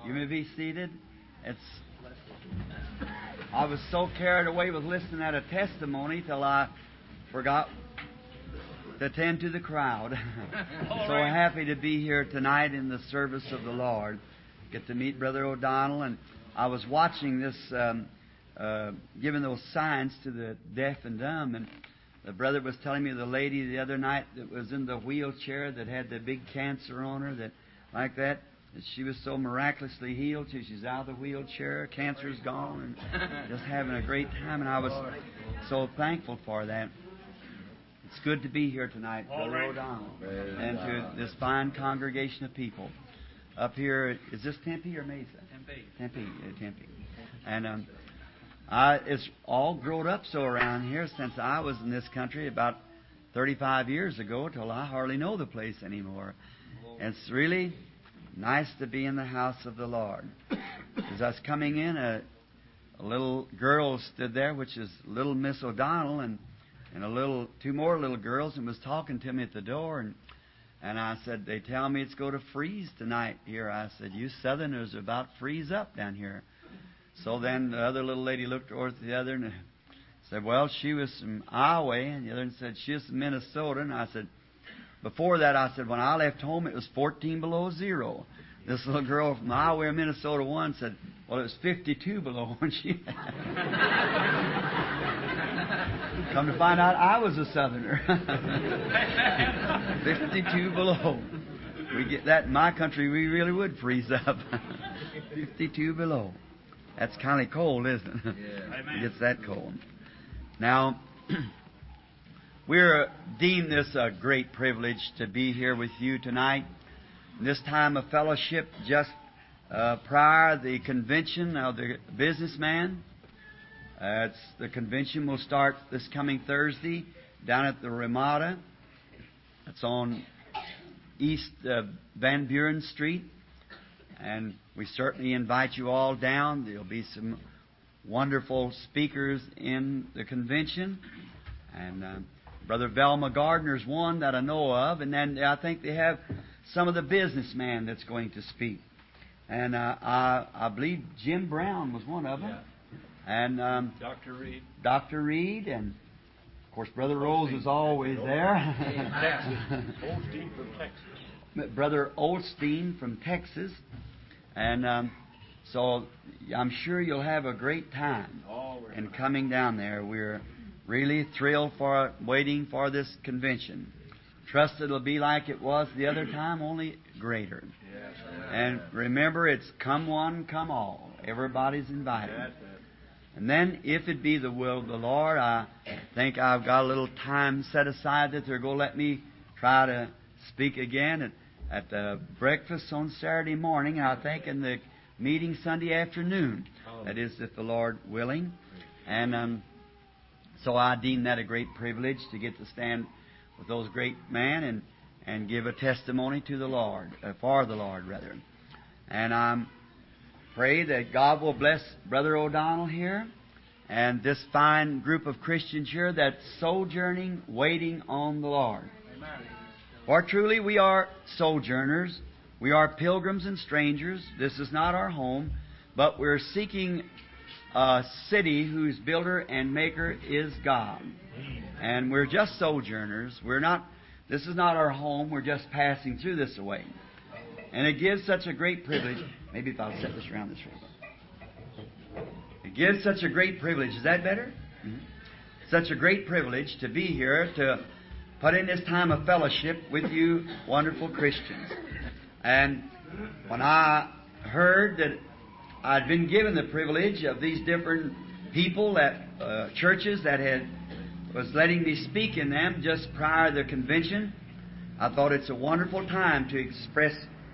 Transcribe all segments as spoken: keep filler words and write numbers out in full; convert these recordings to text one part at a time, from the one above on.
You may be seated. It's. I was so carried away with listening at a testimony till I forgot to attend to the crowd. So right. happy to be here tonight in the service of the Lord. Get to meet Brother O'Donnell, and I was watching this, um, uh, giving those signs to the deaf and dumb, and the brother was telling me the lady the other night that was in the wheelchair that had the big cancer on her, that like that. She was so miraculously healed till she's out of the wheelchair. Cancer's gone, and just having a great time. And I was so thankful for that. It's good to be here tonight, All Brother right. O'Donnell, and to this fine congregation of people. Up here, is this Tempe or Mesa? Tempe. Tempe, yeah, Tempe. And um, I, it's all grown up so around here since I was in this country about thirty-five years ago till I hardly know the place anymore. It's really nice to be in the house of the Lord. As I was coming in, a, a little girl stood there, which is little Miss O'Donnell, and, and a little two more little girls, and was talking to me at the door. And, and I said, they tell me it's going to freeze tonight here. I said, you Southerners are about to freeze up down here. So then the other little lady looked towards the other and said, well, she was from Iowa, and the other one said, she's from Minnesota. And I said, before that, I said, when I left home, it was fourteen below zero. This little girl from Iowa, Minnesota, one said, well, it was fifty-two below when she come to find out, I was a Southerner. fifty-two below. We get that in my country, we really would freeze up. fifty-two below. That's kind of cold, isn't it? Yeah. It gets that cold. Now, we're deem this a great privilege to be here with you tonight. This time of fellowship, just uh, prior the convention of the businessman. Uh, it's, the convention will start this coming Thursday down at the Ramada. It's on East uh, Van Buren Street. And we certainly invite you all down. There'll be some wonderful speakers in the convention. And uh, Brother Velma Gardner's one that I know of. And then I think they have some of the businessmen that's going to speak. And uh, I, I believe Jim Brown was one of them. Yeah. And um, Doctor Reed. Doctor Reed. And, of course, Brother Rose is always there. Olstein from Texas. Brother Olstein from Texas. And um, so I'm sure you'll have a great time in coming down there. We're really thrilled for waiting for this convention. Trust it'll be like it was the other time, only greater. Yes, and remember, it's come one, come all. Everybody's invited. That's it. And then, if it be the will of the Lord, I think I've got a little time set aside that they're going to let me try to speak again at, at the breakfast on Saturday morning, and I think in the meeting Sunday afternoon. That is, if the Lord willing. And um, so I deem that a great privilege to get to stand with those great men and, and give a testimony to the Lord, uh, for the Lord, rather. And I pray that God will bless Brother O'Donnell here and this fine group of Christians here that's sojourning, waiting on the Lord. Amen. For truly we are sojourners. We are pilgrims and strangers. This is not our home, but we're seeking a city whose builder and maker is God. And we're just sojourners. We're not, this is not our home. We're just passing through this way. And it gives such a great privilege. Maybe if I'll set this around this way. It gives such a great privilege. Is that better? Mm-hmm. Such a great privilege to be here to put in this time of fellowship with you wonderful Christians. And when I heard that I'd been given the privilege of these different people, that uh, churches that had was letting me speak in them just prior to the convention, I thought it's a wonderful time to express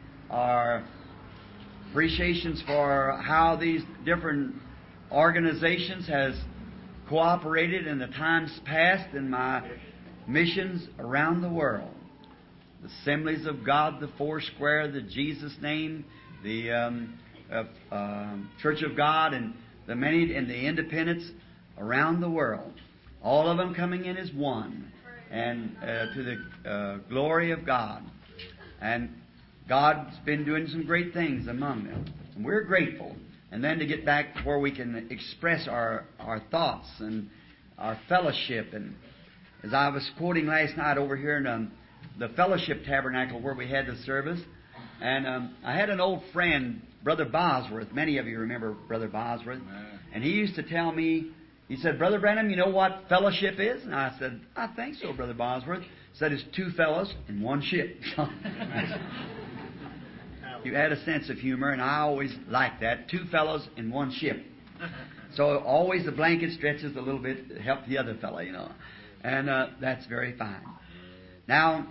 our appreciations for how these different organizations has cooperated in the times past in my missions around the world. The Assemblies of God, the Foursquare, the Jesus Name, the um, uh, uh, Church of God, and the many and the independents around the world. All of them coming in as one, and uh, to the uh, glory of God. And God's been doing some great things among them. And we're grateful. And then to get back where we can express our, our thoughts and our fellowship. And as I was quoting last night over here in um, the Fellowship Tabernacle where we had the service, and um, I had an old friend, Brother Bosworth. Many of you remember Brother Bosworth. And he used to tell me, he said, Brother Branham, you know what fellowship is? And I said, I think so, Brother Bosworth. He said, it's two fellows in one ship. You had a sense of humor, and I always like that. Two fellows in one ship. So always the blanket stretches a little bit to help the other fellow, you know. And uh, that's very fine. Now,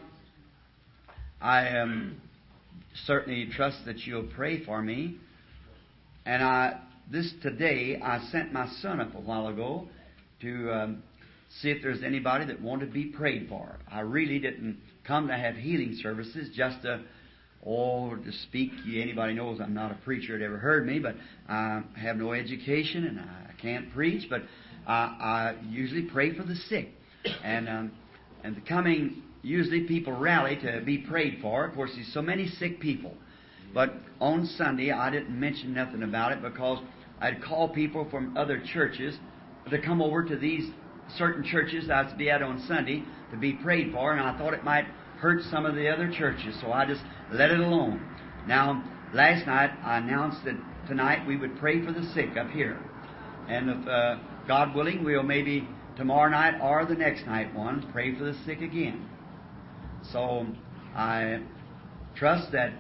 I um, certainly trust that you'll pray for me. And I, this today, I sent my son up a while ago to um, see if there's anybody that wanted to be prayed for. I really didn't come to have healing services, just to, oh, to speak. Anybody knows I'm not a preacher that ever heard me, but I have no education and I can't preach, but I, I usually pray for the sick. And um, and the coming, usually people rally to be prayed for. Of course, there's so many sick people. But on Sunday, I didn't mention nothing about it because I'd call people from other churches to come over to these certain churches I was to be at on Sunday to be prayed for, and I thought it might hurt some of the other churches, so I just let it alone. Now, last night I announced that tonight we would pray for the sick up here. And if uh, God willing, we'll maybe tomorrow night or the next night one pray for the sick again. So I trust that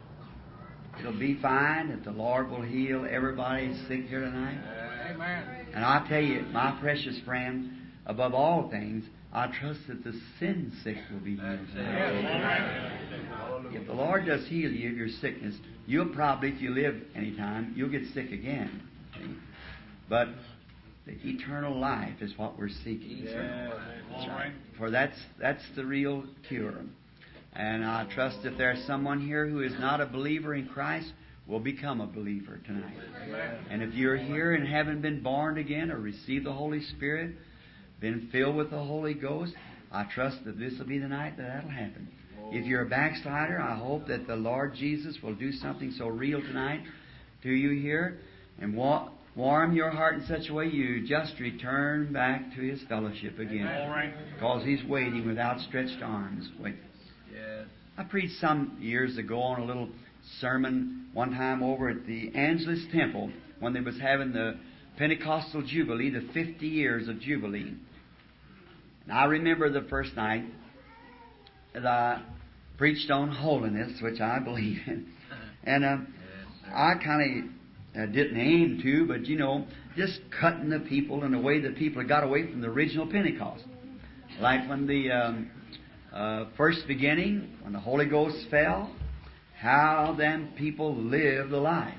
it'll be fine, that the Lord will heal everybody sick here tonight. Amen. And I tell you, my precious friend, above all things, I trust that the sin sick will be healed tonight. If the Lord does heal you of your sickness, you'll probably, if you live any time, you'll get sick again. See? But the eternal life is what we're seeking. Yeah. That's right. For that's that's the real cure. And I trust if there's someone here who is not a believer in Christ, will become a believer tonight. And if you're here and haven't been born again or received the Holy Spirit, been filled with the Holy Ghost, I trust that this will be the night that that'll happen. If you're a backslider, I hope that the Lord Jesus will do something so real tonight to you here and wa- warm your heart in such a way you just return back to His fellowship again. Because He's waiting with outstretched arms. Wait. I preached some years ago on a little sermon one time over at the Angelus Temple when they was having the Pentecostal Jubilee, the fifty years of Jubilee. And I remember the first night that I preached on holiness, which I believe in. And uh, I kind of uh, didn't aim to, but you know, just cutting the people in a way that people had got away from the original Pentecost. Like when the um, uh, first beginning, when the Holy Ghost fell, how them people lived the life.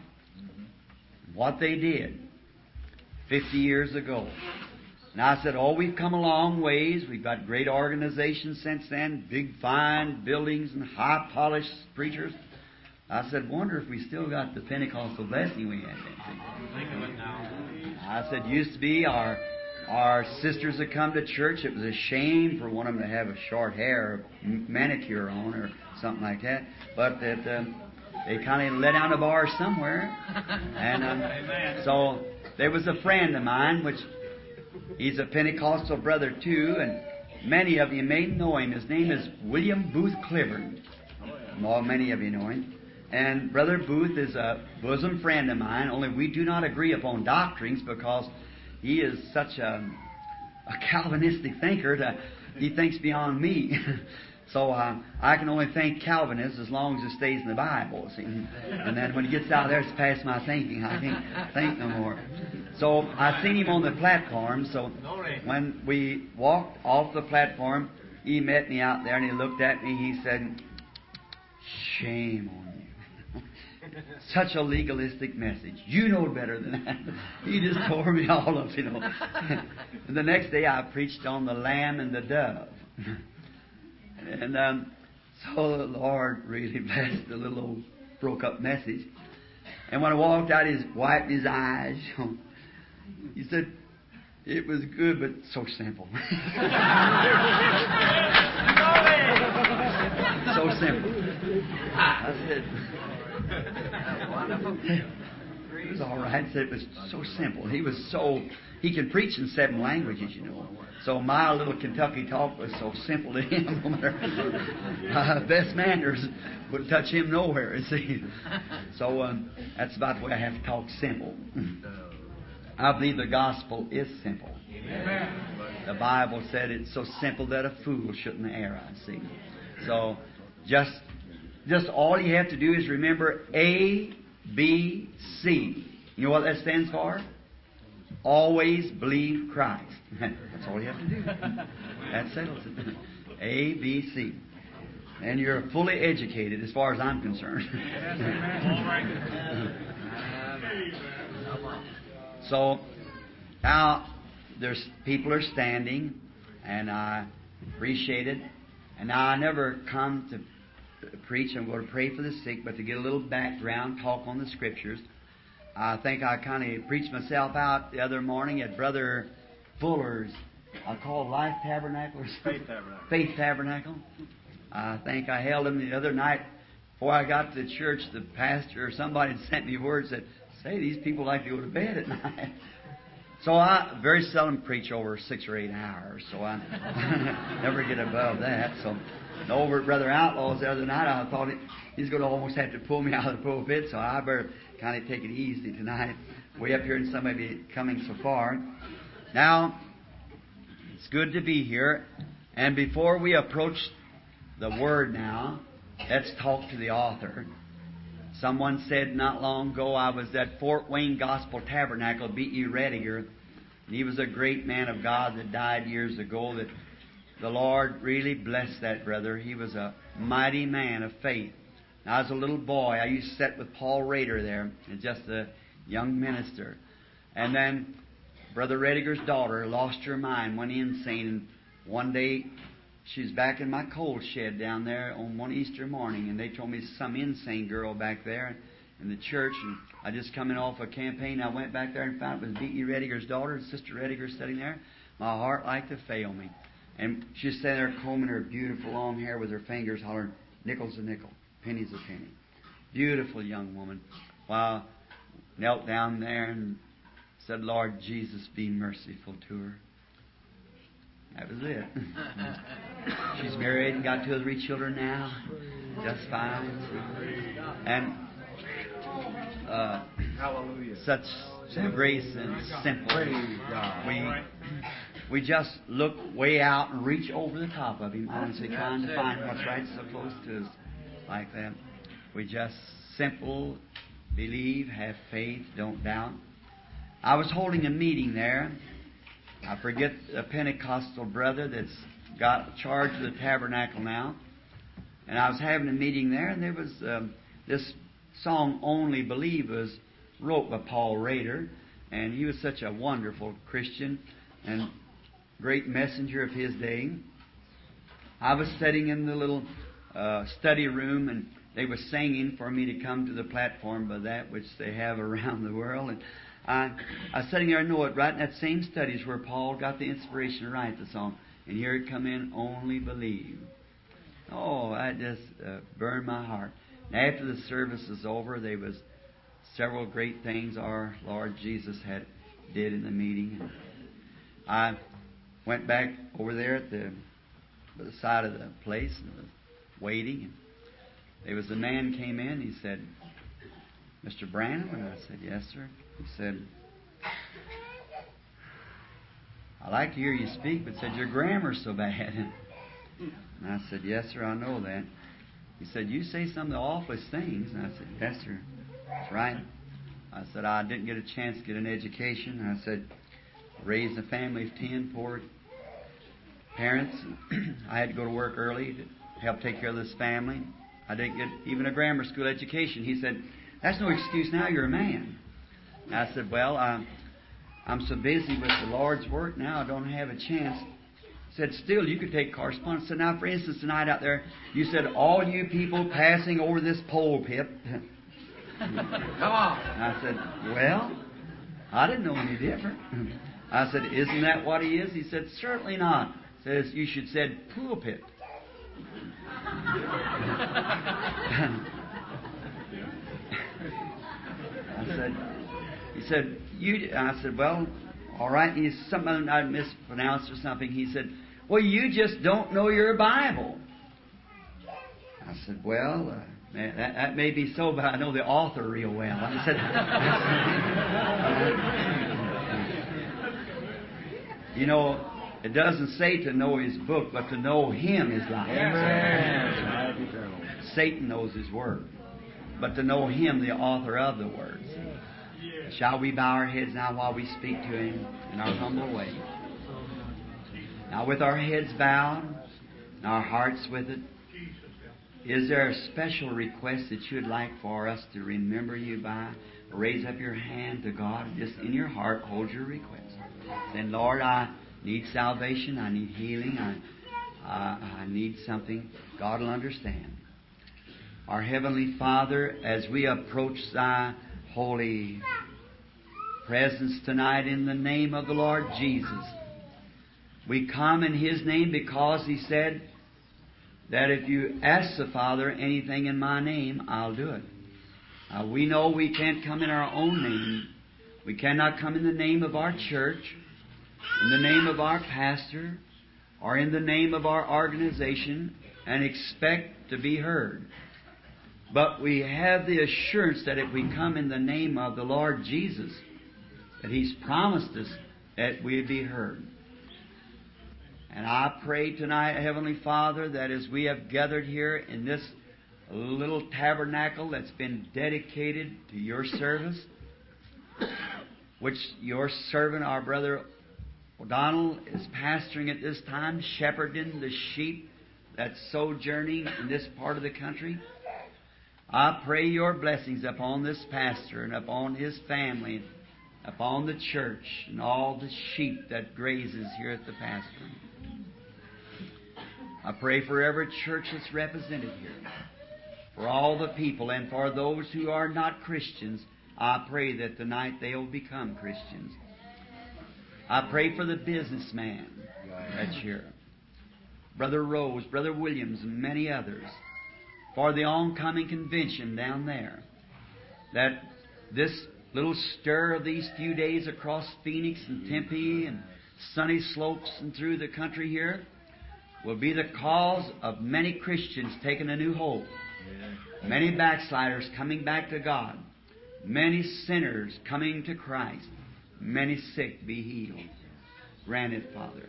What they did fifty years ago. And I said, oh, we've come a long ways. We've got great organizations since then, big fine buildings and high polished preachers. I said, wonder if we still got the Pentecostal blessing we had then. Think of it now. I said, used to be our our sisters that come to church, it was a shame for one of them to have a short hair, or manicure on, or something like that. But that um, they kind of let down the bar somewhere. And um, so there was a friend of mine, which he's a Pentecostal brother too, and many of you may know him. His name is William Booth Cliburn. Well, many of you know him. And Brother Booth is a bosom friend of mine, only we do not agree upon doctrines because he is such a, a Calvinistic thinker that he thinks beyond me. So uh, I can only think Calvinist as long as it stays in the Bible. See? And then when he gets out there, it's past my thinking. I can't think no more. So I seen him on the platform. So when we walked off the platform, he met me out there and he looked at me. He said, "Shame on you." Such a legalistic message. You know better than that. He just tore me all up, you know. And the next day I preached on the lamb and the dove. And um, so the Lord really blessed the little old broke up message. And when I walked out, he wiped his eyes. He said, it was good, but so simple. So simple. I said, it was all right. I said it was so simple. He was so, he can preach in seven languages, you know. So my little Kentucky talk was so simple to him. uh, best manners would touch him nowhere, you see. So um, that's about the way I have to talk simple. I believe the gospel is simple. Amen. The Bible said it's so simple that a fool shouldn't err, I see. So just just all you have to do is remember A, B, C. You know what that stands for? Always believe Christ. That's all you have to do. That settles it. A, B, C. And you're fully educated as far as I'm concerned. So now there's people are standing, and I appreciate it. And now I never come to preach. I'm going to pray for the sick, but to get a little background, talk on the Scriptures. I think I kind of preached myself out the other morning at Brother Fuller's, I call Life Tabernacle or Faith Tabernacle. Faith Tabernacle. I think I held him the other night before I got to the church. The pastor or somebody sent me word that say these people like to go to bed at night. So I very seldom preach over six or eight hours. So I never get above that. So over at Brother Outlaw's the other night, I thought it, he's going to almost have to pull me out of the pulpit. So I better kind of take it easy tonight. Way up here and somebody coming so far. Now, it's good to be here. And before we approach the Word now, let's talk to the author. Someone said not long ago, I was at Fort Wayne Gospel Tabernacle, B E Rediger, and he was a great man of God that died years ago, that the Lord really blessed that brother. He was a mighty man of faith. And I was a little boy. I used to sit with Paul Rader there, and just a young minister. And then Brother Rediger's daughter lost her mind, went insane, and one day she was back in my coal shed down there on one Easter morning, and they told me some insane girl back there in the church. And I just come in off a campaign. I went back there and found it was B E Rediger's daughter, Sister Rediger, sitting there. My heart like to fail me. And she's sitting there combing her beautiful long hair with her fingers, hollering, "Nickel's a nickel, penny's a penny." Beautiful young woman. Well, knelt down there and said, "Lord Jesus, be merciful to her." That was it. She's married and got two or three children now. Just fine. And uh, Hallelujah. Such grace and simple. We, we just look way out and reach over the top of Him, honestly trying to find what's right so close to us like that. We just simple, believe, have faith, don't doubt. I was holding a meeting there. I forget a Pentecostal brother that's got charge of the tabernacle now. And I was having a meeting there, and there was um, this song, "Only Believe," was wrote by Paul Rader. And he was such a wonderful Christian and great messenger of his day. I was sitting in the little uh, study room, and they were singing for me to come to the platform by that which they have around the world. And I, I was sitting there, I know it, right in that same studies where Paul got the inspiration to write the song. And here it come in, "Only Believe." Oh, that just uh, burned my heart. And after the service was over, there was several great things our Lord Jesus had did in the meeting. And I went back over there at the, the side of the place and was waiting. And there was a man came in. He said, "Mister Branham?" And I said, "Yes, sir." He said, "I like to hear you speak, but said your grammar's so bad." And I said, "Yes, sir, I know that." He said, "You say some of the awfulest things." And I said, "Yes, sir, that's right." I said, "I didn't get a chance to get an education." And I said, "Raised a family of ten poor parents. I had to go to work early to help take care of this family. I didn't get even a grammar school education." He said, "That's no excuse now, you're a man." And I said, "Well, I'm, I'm so busy with the Lord's work now, I don't have a chance." He said, "Still, you could take correspondence." I said, "Now, for instance, tonight out there, you said, 'All you people passing over this pulpit.'" Come on. And I said, "Well, I didn't know any different." I said, "Isn't that what he is?" He said, "Certainly not." He says, "You should said pulpit." I said, he said, you, I said, well, all right. He said, something I mispronounced or something. He said, well, you just don't know your Bible. I said, well, uh, man, that, that may be so, but I know the author real well. I said, you know, it doesn't say to know his book, but to know him is life. Amen. Satan knows his word, but to know him, the author of the words. Shall we bow our heads now while we speak to him in our humble way? Now, with our heads bowed and our hearts with it, is there a special request that you'd like for us to remember you by? Raise up your hand to God. Just in your heart, hold your request. Then, Lord, I need salvation. I need healing. I, I, I need something. God will understand. Our Heavenly Father, as we approach Thy holy presence tonight in the name of the Lord Jesus, we come in His name because He said that if you ask the Father anything in My name, I'll do it. Uh, we know we can't come in our own name. We cannot come in the name of our church, in the name of our pastor, or in the name of our organization and expect to be heard. But we have the assurance that if we come in the name of the Lord Jesus, that He's promised us that we'd be heard. And I pray tonight, Heavenly Father, that as we have gathered here in this little tabernacle that's been dedicated to Your service, which Your servant, our brother O'Donnell, is pastoring at this time, shepherding the sheep that's sojourning in this part of the country, I pray Your blessings upon this pastor and upon his family, upon the church and all the sheep that grazes here at the pasture. I pray for every church that's represented here, for all the people, and for those who are not Christians. I pray that tonight they'll become Christians. I pray for the businessman that's here, Brother Rose, Brother Williams, and many others, for the oncoming convention down there, that this little stir of these few days across Phoenix and Tempe and Sunny Slopes and through the country here will be the cause of many Christians taking a new hope, many backsliders coming back to God, many sinners coming to Christ, many sick be healed. Grant it, Father.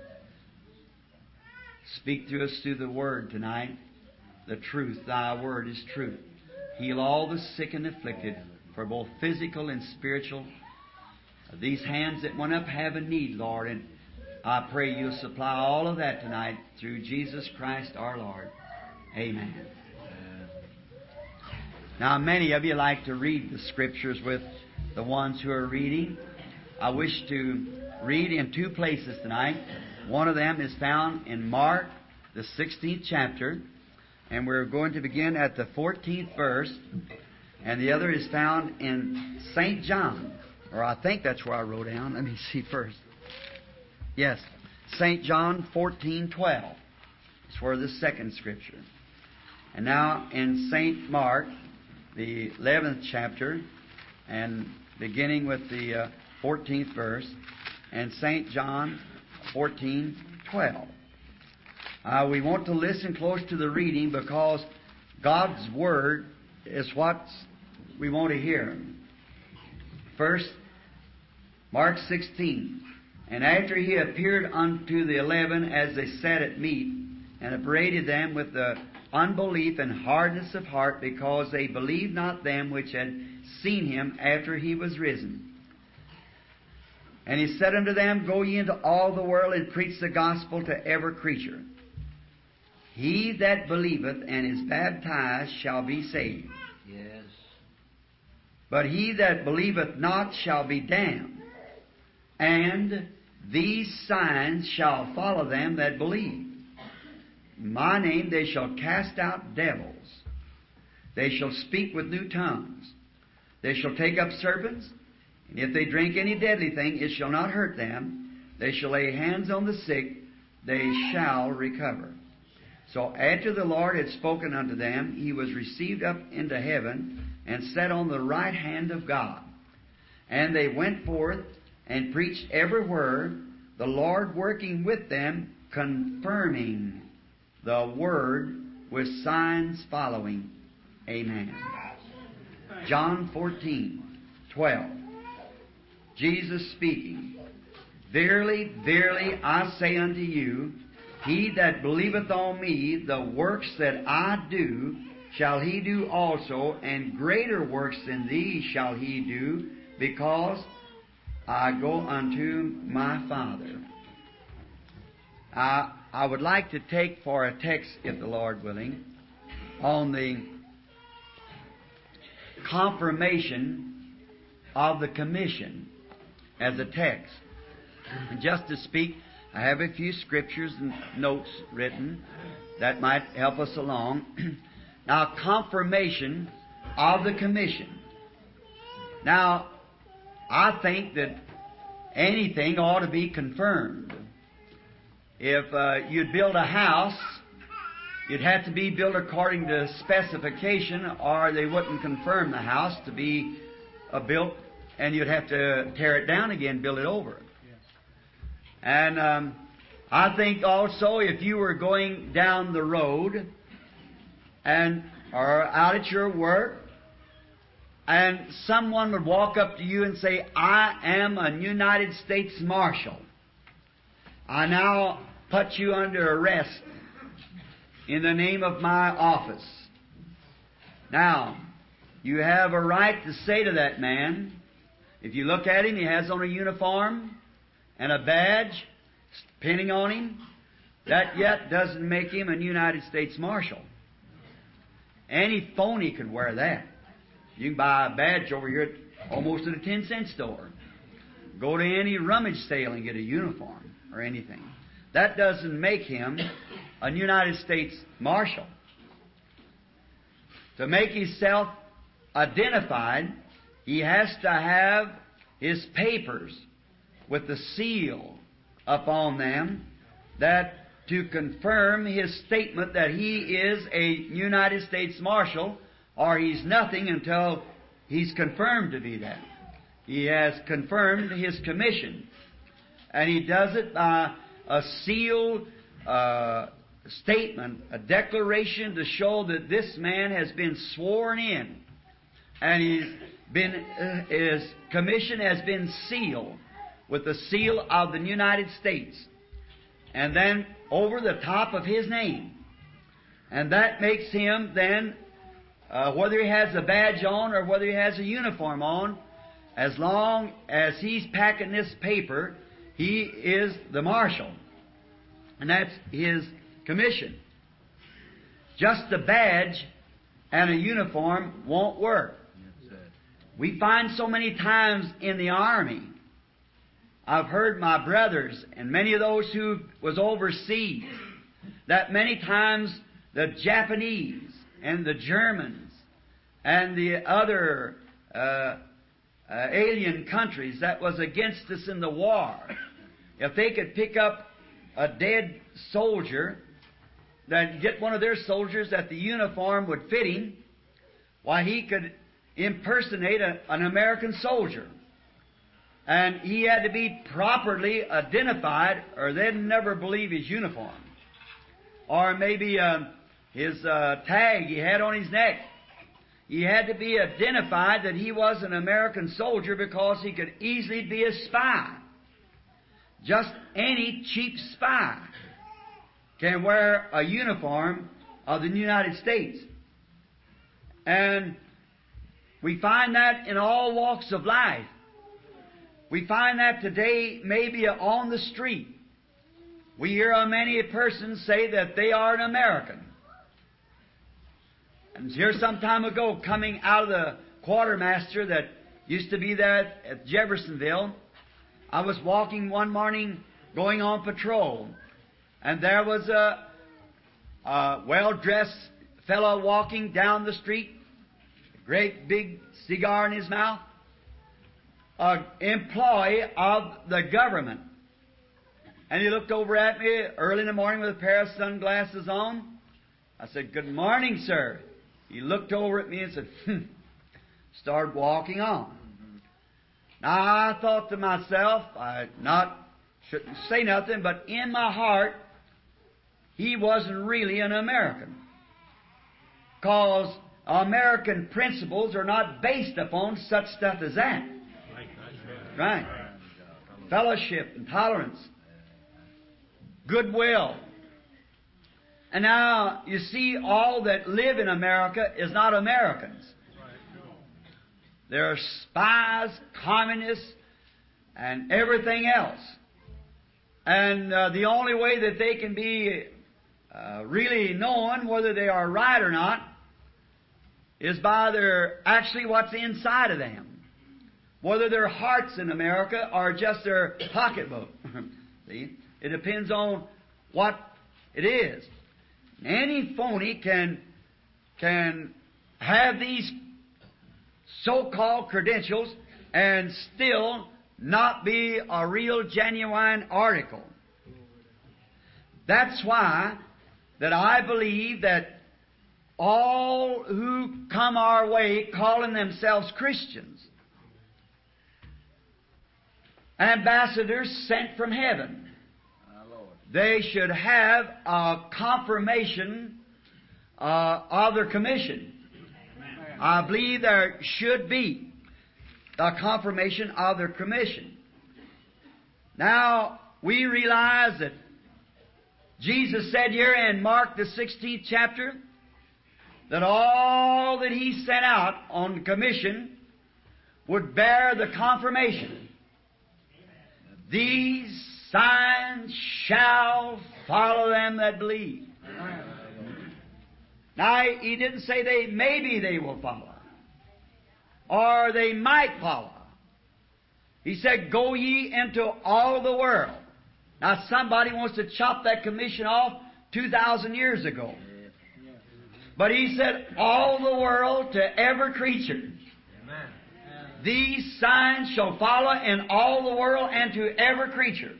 Speak to us through the Word tonight. The truth, Thy Word is truth. Heal all the sick and afflicted, for both physical and spiritual. These hands that went up have a need, Lord, and I pray You'll supply all of that tonight through Jesus Christ our Lord. Amen. Now, many of you like to read the Scriptures with the ones who are reading. I wish to read in two places tonight. One of them is found in Mark, the sixteenth chapter, and we're going to begin at the fourteenth verse. And the other is found in Saint John, or I think that's where I wrote down. Let me see first. Yes, Saint John fourteen twelve. It's for the second Scripture. And now in Saint Mark, the eleventh chapter, and beginning with the uh, fourteenth verse, and Saint John fourteen twelve. Uh, we want to listen close to the reading because God's Word is what we want to hear. First, Mark sixteen. And after He appeared unto the eleven as they sat at meat, and upbraided them with the unbelief and hardness of heart, because they believed not them which had seen Him after He was risen. And He said unto them, Go ye into all the world, and preach the gospel to every creature. He that believeth and is baptized shall be saved. Yes. But he that believeth not shall be damned. And these signs shall follow them that believe. In my name they shall cast out devils. They shall speak with new tongues. They shall take up serpents. And if they drink any deadly thing, it shall not hurt them. They shall lay hands on the sick. They shall recover. So after the Lord had spoken unto them, he was received up into heaven and sat on the right hand of God. And they went forth and preached everywhere, the Lord working with them, confirming the word with signs following. Amen. John fourteen, twelve. Jesus speaking. Verily, verily, I say unto you, he that believeth on me, the works that I do, shall he do also, and greater works than these shall he do, because I go unto my Father. I, I would like to take for a text, if the Lord willing, on the confirmation of the commission as a text. And just to speak, I have a few scriptures and notes written that might help us along. Now, confirmation of the commission. Now, I think that anything ought to be confirmed. If uh, you'd build a house, you'd have to be built according to specification, or they wouldn't confirm the house to be uh, built, and you'd have to tear it down again, build it over. And um, I think also if you were going down the road and or out at your work, and someone would walk up to you and say, I am a United States Marshal. I now put you under arrest in the name of my office. Now, you have a right to say to that man, if you look at him, he has on a uniform and a badge, pinning on him, that yet doesn't make him a United States Marshal. Any phony could wear that. You can buy a badge over here at almost at a ten cent store. Go to any rummage sale and get a uniform or anything. That doesn't make him a United States Marshal. To make himself identified, he has to have his papers with the seal upon them, that to confirm his statement that he is a United States Marshal, or he's nothing until he's confirmed to be that. He has confirmed his commission. And he does it by a sealed uh, statement, a declaration to show that this man has been sworn in. And he's been, uh, his commission has been sealed with the seal of the United States, and then over the top of his name. And that makes him then, uh, whether he has a badge on or whether he has a uniform on, as long as he's packing this paper, he is the marshal. And that's his commission. Just a badge and a uniform won't work. We find so many times in the army, I've heard my brothers and many of those who was overseas, that many times the Japanese and the Germans and the other uh, uh, alien countries that was against us in the war, if they could pick up a dead soldier, then get one of their soldiers that the uniform would fit him, why he could impersonate a, an American soldier. And he had to be properly identified, or they'd never believe his uniform. Or maybe uh, his uh, tag he had on his neck. He had to be identified that he was an American soldier, because he could easily be a spy. Just any cheap spy can wear a uniform of the United States. And we find that in all walks of life. We find that today maybe on the street. We hear of many persons say that they are an American. And here some time ago, coming out of the quartermaster that used to be there at Jeffersonville, I was walking one morning going on patrol, and there was a, a well-dressed fellow walking down the street, a great big cigar in his mouth, an employee of the government. And he looked over at me early in the morning with a pair of sunglasses on, I said, "Good morning, sir." He looked over at me and said, "Hmm." Started walking on. Now, I thought to myself, I not shouldn't say nothing, but in my heart, he wasn't really an American. Because American principles are not based upon such stuff as that. Right. Fellowship and tolerance. Goodwill. And now, you see, all that live in America is not Americans. There are spies, communists, and everything else. And uh, the only way that they can be uh, really known whether they are right or not is by their actually what's inside of them. Whether their hearts in America are just their pocketbook. See? It depends on what it is. Any phony can, can have these so-called credentials and still not be a real genuine article. That's why that I believe that all who come our way calling themselves Christians, ambassadors sent from heaven, they should have a confirmation uh, of their commission. I believe there should be a confirmation of their commission. Now, we realize that Jesus said here in Mark the sixteenth chapter that all that He sent out on commission would bear the confirmation. These signs shall follow them that believe. Now, He didn't say they maybe they will follow, or they might follow. He said, "Go ye into all the world." Now, somebody wants to chop that commission off two thousand years ago. But He said, "All the world to every creature. These signs shall follow in all the world and to every creature."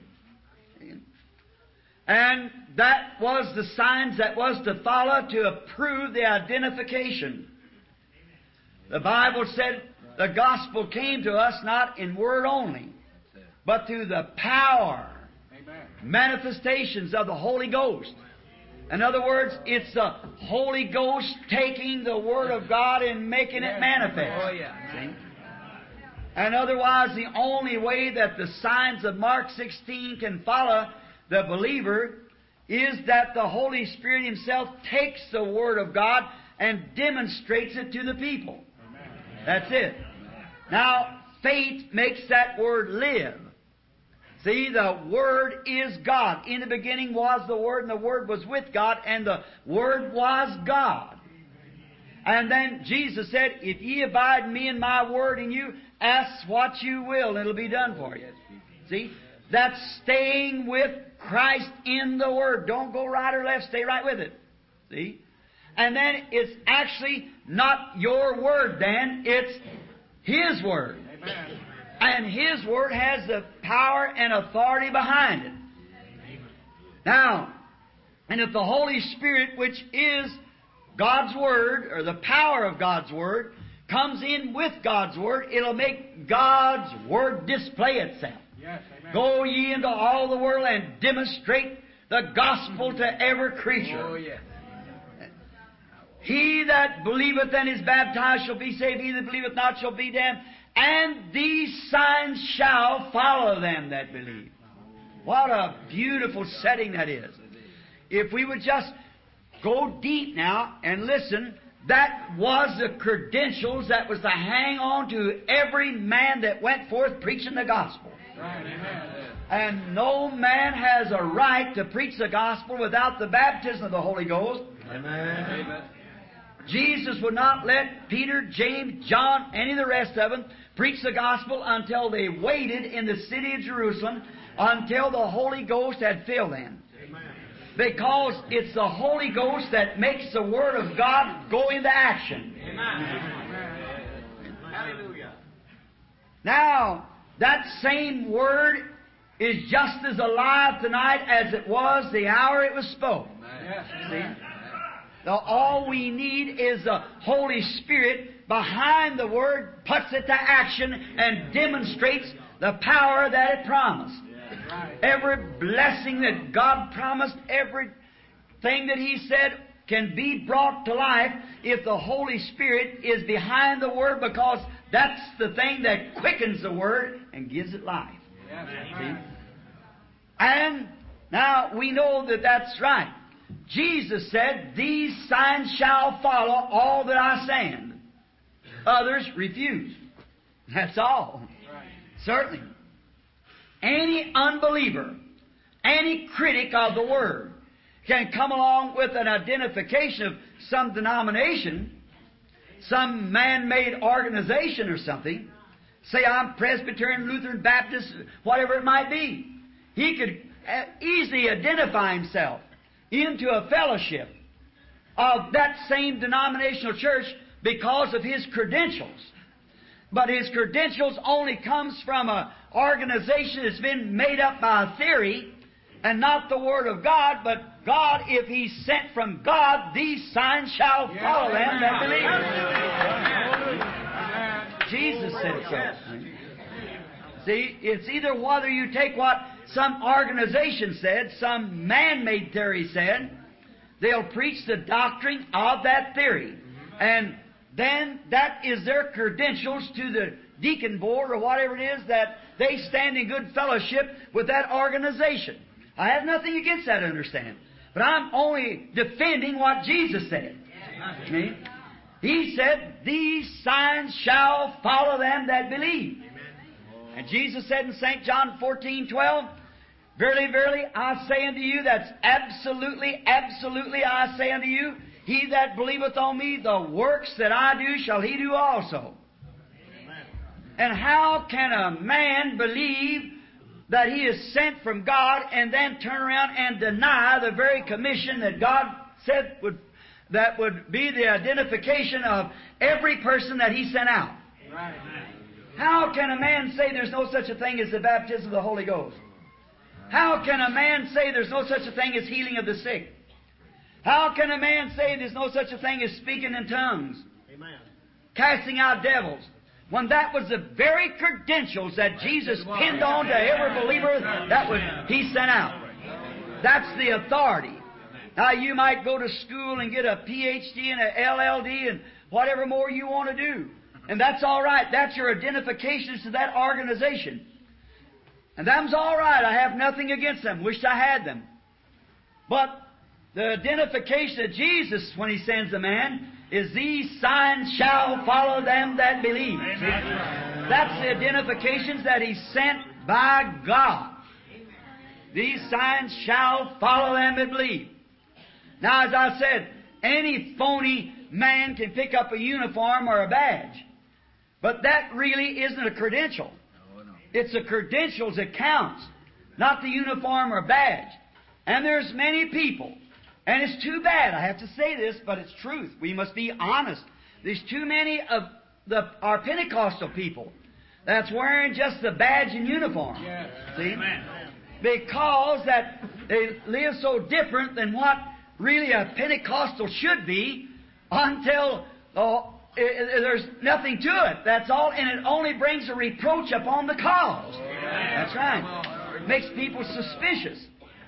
And that was the signs that was to follow to prove the identification. The Bible said the gospel came to us not in word only, but through the power, Amen. manifestations of the Holy Ghost. In other words, it's the Holy Ghost taking the Word of God and making it manifest. Oh, yeah. See? And otherwise, the only way that the signs of Mark sixteen can follow the believer is that the Holy Spirit Himself takes the Word of God and demonstrates it to the people. That's it. Now, faith makes that Word live. See, the Word is God. In the beginning was the Word, and the Word was with God, and the Word was God. And then Jesus said, "If ye abide in me and my Word in you, ask what you will, and it'll be done for you." See? That's staying with Christ in the Word. Don't go right or left. Stay right with it. See? And then it's actually not your Word then. It's His Word. Amen. And His Word has the power and authority behind it. Amen. Now, and if the Holy Spirit, which is God's Word, or the power of God's Word, comes in with God's Word, it'll make God's Word display itself. Yes, amen. Go ye into all the world and demonstrate the gospel to every creature. Oh, yes. He that believeth and is baptized shall be saved. He that believeth not shall be damned. And these signs shall follow them that believe. What a beautiful setting that is. If we would just go deep now and listen, that was the credentials that was to hang on to every man that went forth preaching the gospel. Right. And no man has a right to preach the gospel without the baptism of the Holy Ghost. Amen. Jesus would not let Peter, James, John, any of the rest of them preach the gospel until they waited in the city of Jerusalem until the Holy Ghost had filled them. Because it's the Holy Ghost that makes the Word of God go into action. Amen. Hallelujah. Now, that same Word is just as alive tonight as it was the hour it was spoken. See? The, all we need is the Holy Spirit behind the Word, puts it to action, and demonstrates the power that it promised. Every blessing that God promised, everything that He said can be brought to life if the Holy Spirit is behind the Word, because that's the thing that quickens the Word and gives it life. See? And now we know that that's right. Jesus said, "These signs shall follow all that I send." Others refuse. That's all. Certainly. Any unbeliever, any critic of the Word can come along with an identification of some denomination, some man-made organization or something. Say, I'm Presbyterian, Lutheran, Baptist, whatever it might be. He could easily identify himself into a fellowship of that same denominational church because of his credentials. But his credentials only comes from an organization that's been made up by a theory and not the Word of God. But God, if He's sent from God, these signs shall follow them that believe. Jesus said so. See, it's either whether you take what some organization said, some man-made theory said, they'll preach the doctrine of that theory. And then that is their credentials to the deacon board or whatever it is, that they stand in good fellowship with that organization. I have nothing against that, understand. But I'm only defending what Jesus said. See? He said, "These signs shall follow them that believe." And Jesus said in Saint John fourteen twelve, "Verily, verily, I say unto you," that's absolutely, absolutely, I say unto you, "He that believeth on me, the works that I do shall he do also." Amen. And how can a man believe that he is sent from God and then turn around and deny the very commission that God said would, that would be the identification of every person that He sent out? Right. How can a man say there's no such a thing as the baptism of the Holy Ghost? How can a man say there's no such a thing as healing of the sick? How can a man say there's no such a thing as speaking in tongues? Amen. Casting out devils? When that was the very credentials that Jesus pinned on to every believer that was He sent out. That's the authority. Now you might go to school and get a P H D and a L L D and whatever more you want to do. And that's all right. That's your identifications to that organization. And them's all right. I have nothing against them. Wished I had them. But the identification of Jesus when He sends a man is, "These signs shall follow them that believe." That's the identifications that He sent by God. These signs shall follow them that believe. Now, as I said, any phony man can pick up a uniform or a badge. But that really isn't a credential. It's the credentials that counts, not the uniform or badge. And there's many people, and it's too bad, I have to say this, but it's truth. We must be honest. There's too many of the, our Pentecostal people that's wearing just the badge and uniform. Yes. See? Amen. Because that they live so different than what really a Pentecostal should be until oh, it, it, there's nothing to it. That's all, and it only brings a reproach upon the cause. That's right. It makes people suspicious.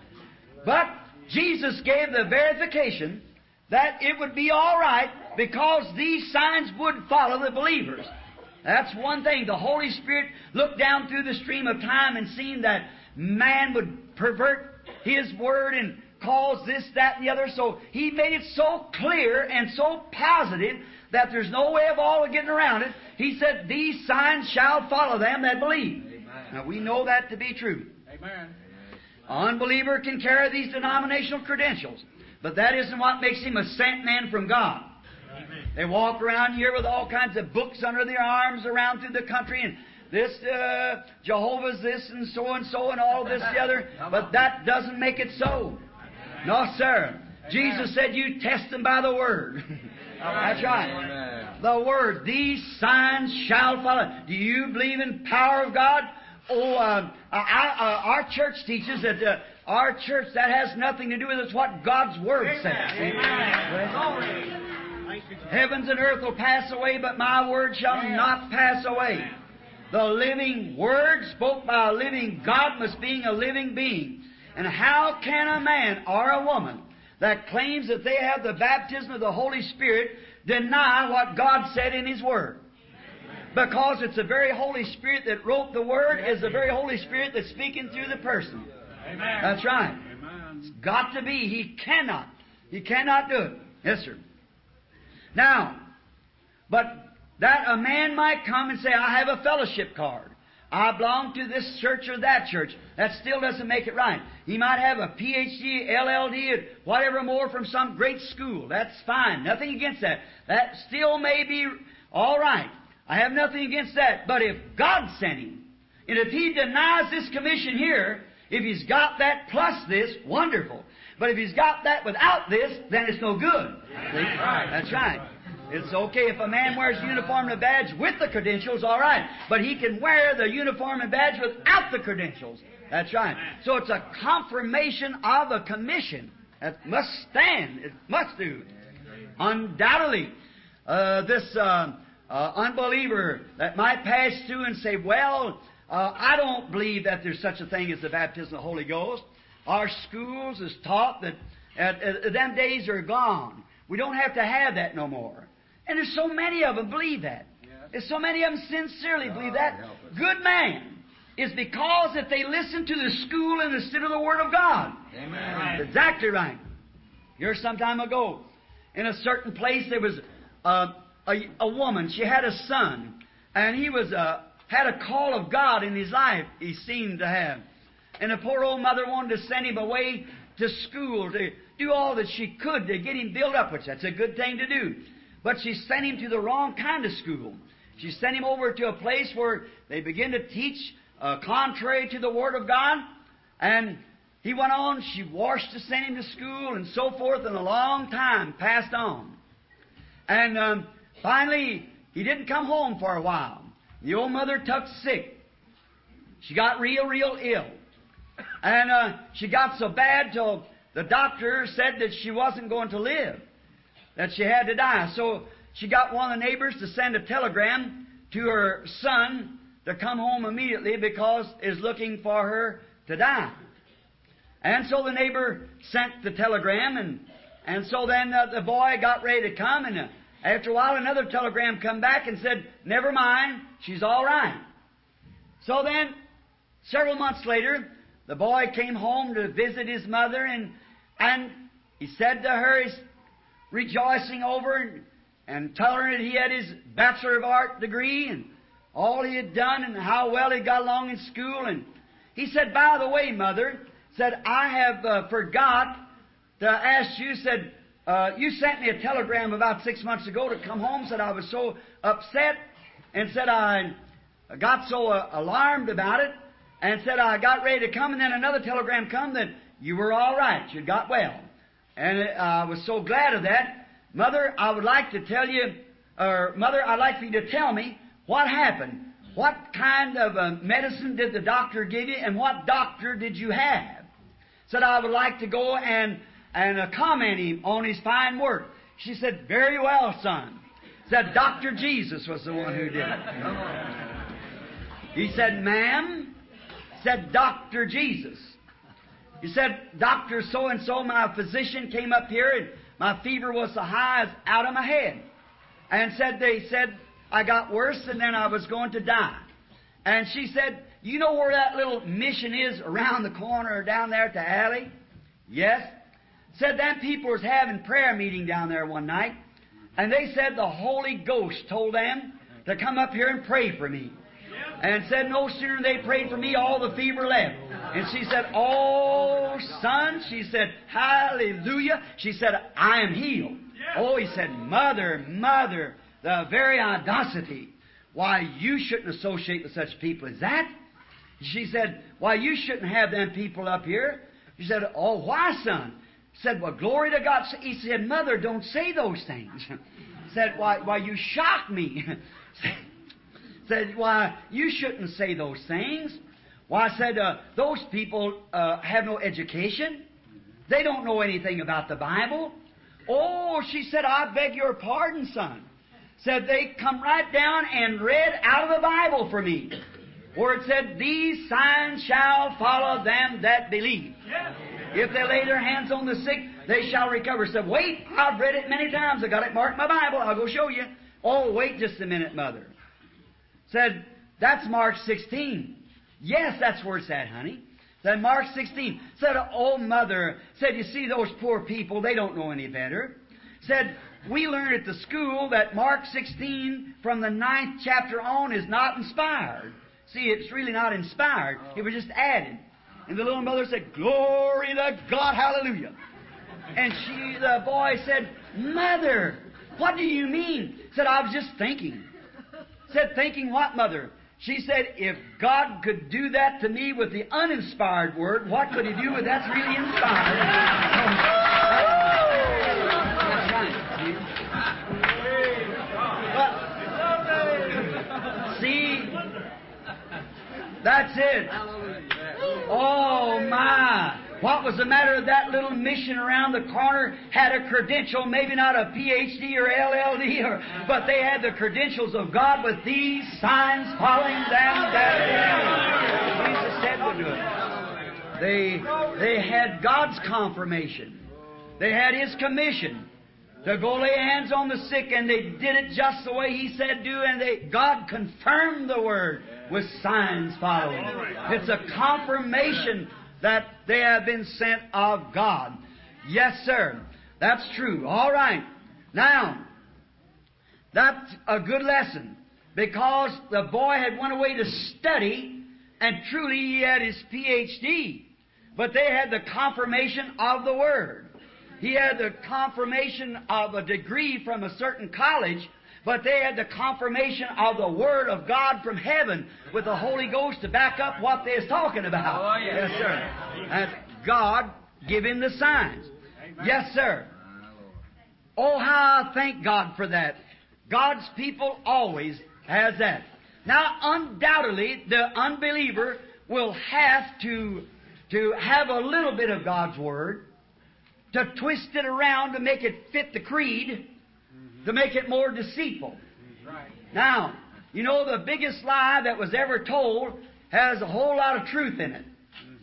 But Jesus gave the verification that it would be all right because these signs would follow the believers. That's one thing. The Holy Spirit looked down through the stream of time and seen that man would pervert His Word and cause this, that, and the other. So He made it so clear and so positive that there's no way of all getting around it. He said, "These signs shall follow them that believe." Amen. Now we know that to be true. Amen. An unbeliever can carry these denominational credentials, but that isn't what makes him a sent man from God. Amen. They walk around here with all kinds of books under their arms around through the country, and this uh, Jehovah's this and so and so and all this the other, but that doesn't make it so. No, sir. Jesus said you test them by the Word. That's right. The Word. These signs shall follow. Do you believe in power of God? Oh, uh, I, uh, our church teaches that uh, our church, that has nothing to do with it. It's what God's Word says. Amen. Heavens and earth will pass away, but my word shall not pass away. The living Word spoke by a living God must be a living being. And how can a man or a woman that claims that they have the baptism of the Holy Spirit deny what God said in His Word? Because it's the very Holy Spirit that wrote the Word, is the very Holy Spirit that's speaking through the person. Amen. That's right. Amen. It's got to be. He cannot. He cannot do it. Yes, sir. Now, but that a man might come and say, I have a fellowship card. I belong to this church or that church. That still doesn't make it right. He might have a P H D, L L D, and whatever more from some great school. That's fine. Nothing against that. That still may be all right. I have nothing against that. But if God sent him, and if he denies this commission here, if he's got that plus this, wonderful. But if he's got that without this, then it's no good. See? That's right. It's okay if a man wears uniform and a badge with the credentials, all right. But he can wear the uniform and badge without the credentials. That's right. So it's a confirmation of a commission that must stand. It must do. Undoubtedly, uh, this uh, uh, unbeliever that might pass through and say, well, uh, I don't believe that there's such a thing as the baptism of the Holy Ghost. Our schools is taught that at, at, them days are gone. We don't have to have that no more. And there's so many of them believe that. Yes. There's so many of them sincerely God believe that. help us. Good man is because that they listen to the school and instead of the Word of God. Amen. That's exactly right. Here some time ago, in a certain place, there was uh, a, a woman. She had a son, and he was uh, had a call of God in his life, he seemed to have. And the poor old mother wanted to send him away to school to do all that she could to get him built up, which that's a good thing to do. But she sent him to the wrong kind of school. She sent him over to a place where they begin to teach uh, contrary to the Word of God. And he went on. She washed to send him to school and so forth, and a long time passed on. And um, finally, he didn't come home for a while. The old mother took sick. She got real, real ill. And uh, she got so bad till the doctor said that she wasn't going to live, that she had to die. So she got one of the neighbors to send a telegram to her son to come home immediately because is looking for her to die. And so the neighbor sent the telegram, and and so then uh, the boy got ready to come, and uh, after a while another telegram come back and said, never mind, she's all right. So then, several months later, the boy came home to visit his mother, and and he said to her, he's rejoicing over and, and telling her that he had his Bachelor of Art degree and all he had done and how well he got along in school. And he said, by the way, Mother, said, I have uh, forgot to ask you, said, uh, you sent me a telegram about six months ago to come home. Said, I was so upset, and said, I got so uh, alarmed about it, and said, I got ready to come, and then another telegram come that you were all right, you got well. And uh, I was so glad of that. Mother, I would like to tell you, or Mother, I'd like for you to tell me what happened. What kind of uh, medicine did the doctor give you, and what doctor did you have? Said, I would like to go and, and uh, comment him on his fine work. She said, very well, son. Said, Doctor Jesus was the one who did it. He said, ma'am, said Doctor Jesus. He said, Doctor so-and-so, my physician, came up here, and my fever was so high as out of my head. And said, they said, I got worse, and then I was going to die. And she said, you know where that little mission is around the corner down there at the alley? Yes. Said, them people was having prayer meeting down there one night, and they said the Holy Ghost told them to come up here and pray for me. And said, no sooner than they prayed for me, all the fever left. And she said, oh, son, she said, hallelujah. She said, I am healed. Oh, he said, mother, mother, the very audacity. Why, you shouldn't associate with such people as that. She said, why, you shouldn't have them people up here. She said, oh, why, son? Said, well, glory to God. He said, mother, don't say those things. Said, why, why, you shock me. Said, why, you shouldn't say those things. Why, I said, uh, those people uh, have no education. They don't know anything about the Bible. Oh, she said, I beg your pardon, son. Said they come right down and read out of the Bible for me, where it said, these signs shall follow them that believe. If they lay their hands on the sick, they shall recover. Said, wait, I've read it many times. I got it marked in my Bible. I'll go show you. Oh, wait just a minute, Mother. Said, that's Mark sixteen. Yes, that's where it's at, honey. Said, Mark sixteen. Said, oh, Mother. Said, you see those poor people, they don't know any better. Said, we learned at the school that Mark sixteen from the ninth chapter on is not inspired. See, it's really not inspired. It was just added. And the little mother said, glory to God, hallelujah. And she, the boy said, Mother, what do you mean? Said, I was just thinking. Said, thinking what, Mother? She said, if God could do that to me with the uninspired Word, what could He do with that's really inspired? But, see, that's it. Oh, my. What was the matter with that little mission around the corner? Had a credential, maybe not a P H D or L L D, or, but they had the credentials of God with these signs following them that believe. Jesus said to do it. They, they had God's confirmation. They had His commission to go lay hands on the sick, and they did it just the way He said do, and they, God confirmed the Word with signs following. It's a confirmation that they have been sent of God. Yes, sir. That's true. All right. Now, that's a good lesson, because the boy had went away to study, and truly he had his P H D. But they had the confirmation of the Word. He had the confirmation of a degree from a certain college, but they had the confirmation of the Word of God from heaven with the Holy Ghost to back up what they was talking about. Oh, yes. Yes, sir. And God giving the signs. Amen. Yes, sir. Oh, how I thank God for that. God's people always has that. Now, undoubtedly, the unbeliever will have to, to have a little bit of God's Word, to twist it around to make it fit the creed, to make it more deceitful. Right. Now, you know, the biggest lie that was ever told has a whole lot of truth in it.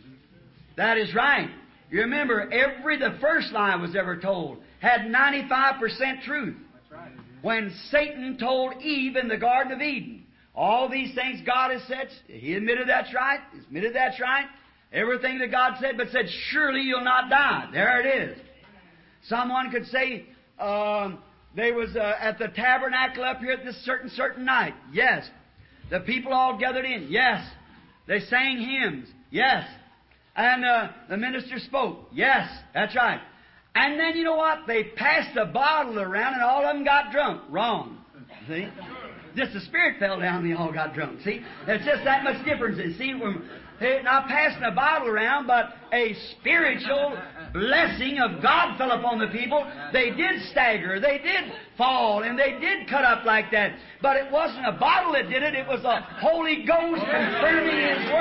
That is right. You remember, every, the first lie was ever told had ninety-five percent truth. That's right. When Satan told Eve in the Garden of Eden, all these things God has said, He admitted that's right, He admitted that's right, everything that God said, but said, surely you'll not die. There it is. Someone could say, um, they was uh, at the tabernacle up here at this certain, certain night. Yes. The people all gathered in. Yes. They sang hymns. Yes. And uh, the minister spoke. Yes. That's right. And then you know what? They passed a bottle around and all of them got drunk. Wrong. See? Just the Spirit fell down and they all got drunk. See? There's just that much difference. See, from not passing a bottle around, but a spiritual blessing of God fell upon the people. They did stagger, they did fall, and they did cut up like that. But it wasn't a bottle that did it, it was the Holy Ghost confirming His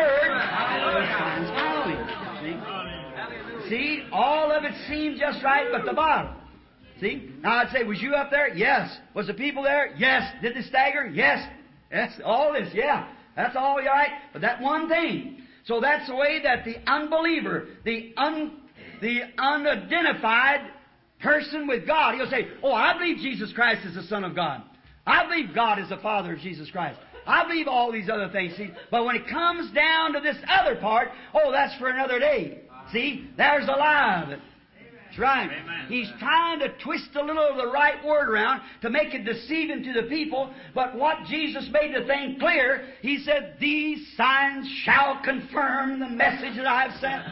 Word. See? See? All of it seemed just right, but the bottle. See? Now I'd say, was you up there? Yes. Was the people there? Yes. Did they stagger? Yes. Yes. All this, yeah. That's all right. But that one thing. So that's the way that the unbeliever, the un, the unidentified person with God, he'll say, oh, I believe Jesus Christ is the Son of God. I believe God is the Father of Jesus Christ. I believe all these other things. See? But when it comes down to this other part, oh, that's for another day. See? There's the lie of it. That's right. Amen. He's trying to twist a little of the right word around to make it deceiving to the people. But what Jesus made the thing clear, He said, these signs shall confirm the message that I have sent.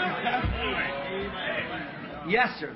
Amen. Yes, sir.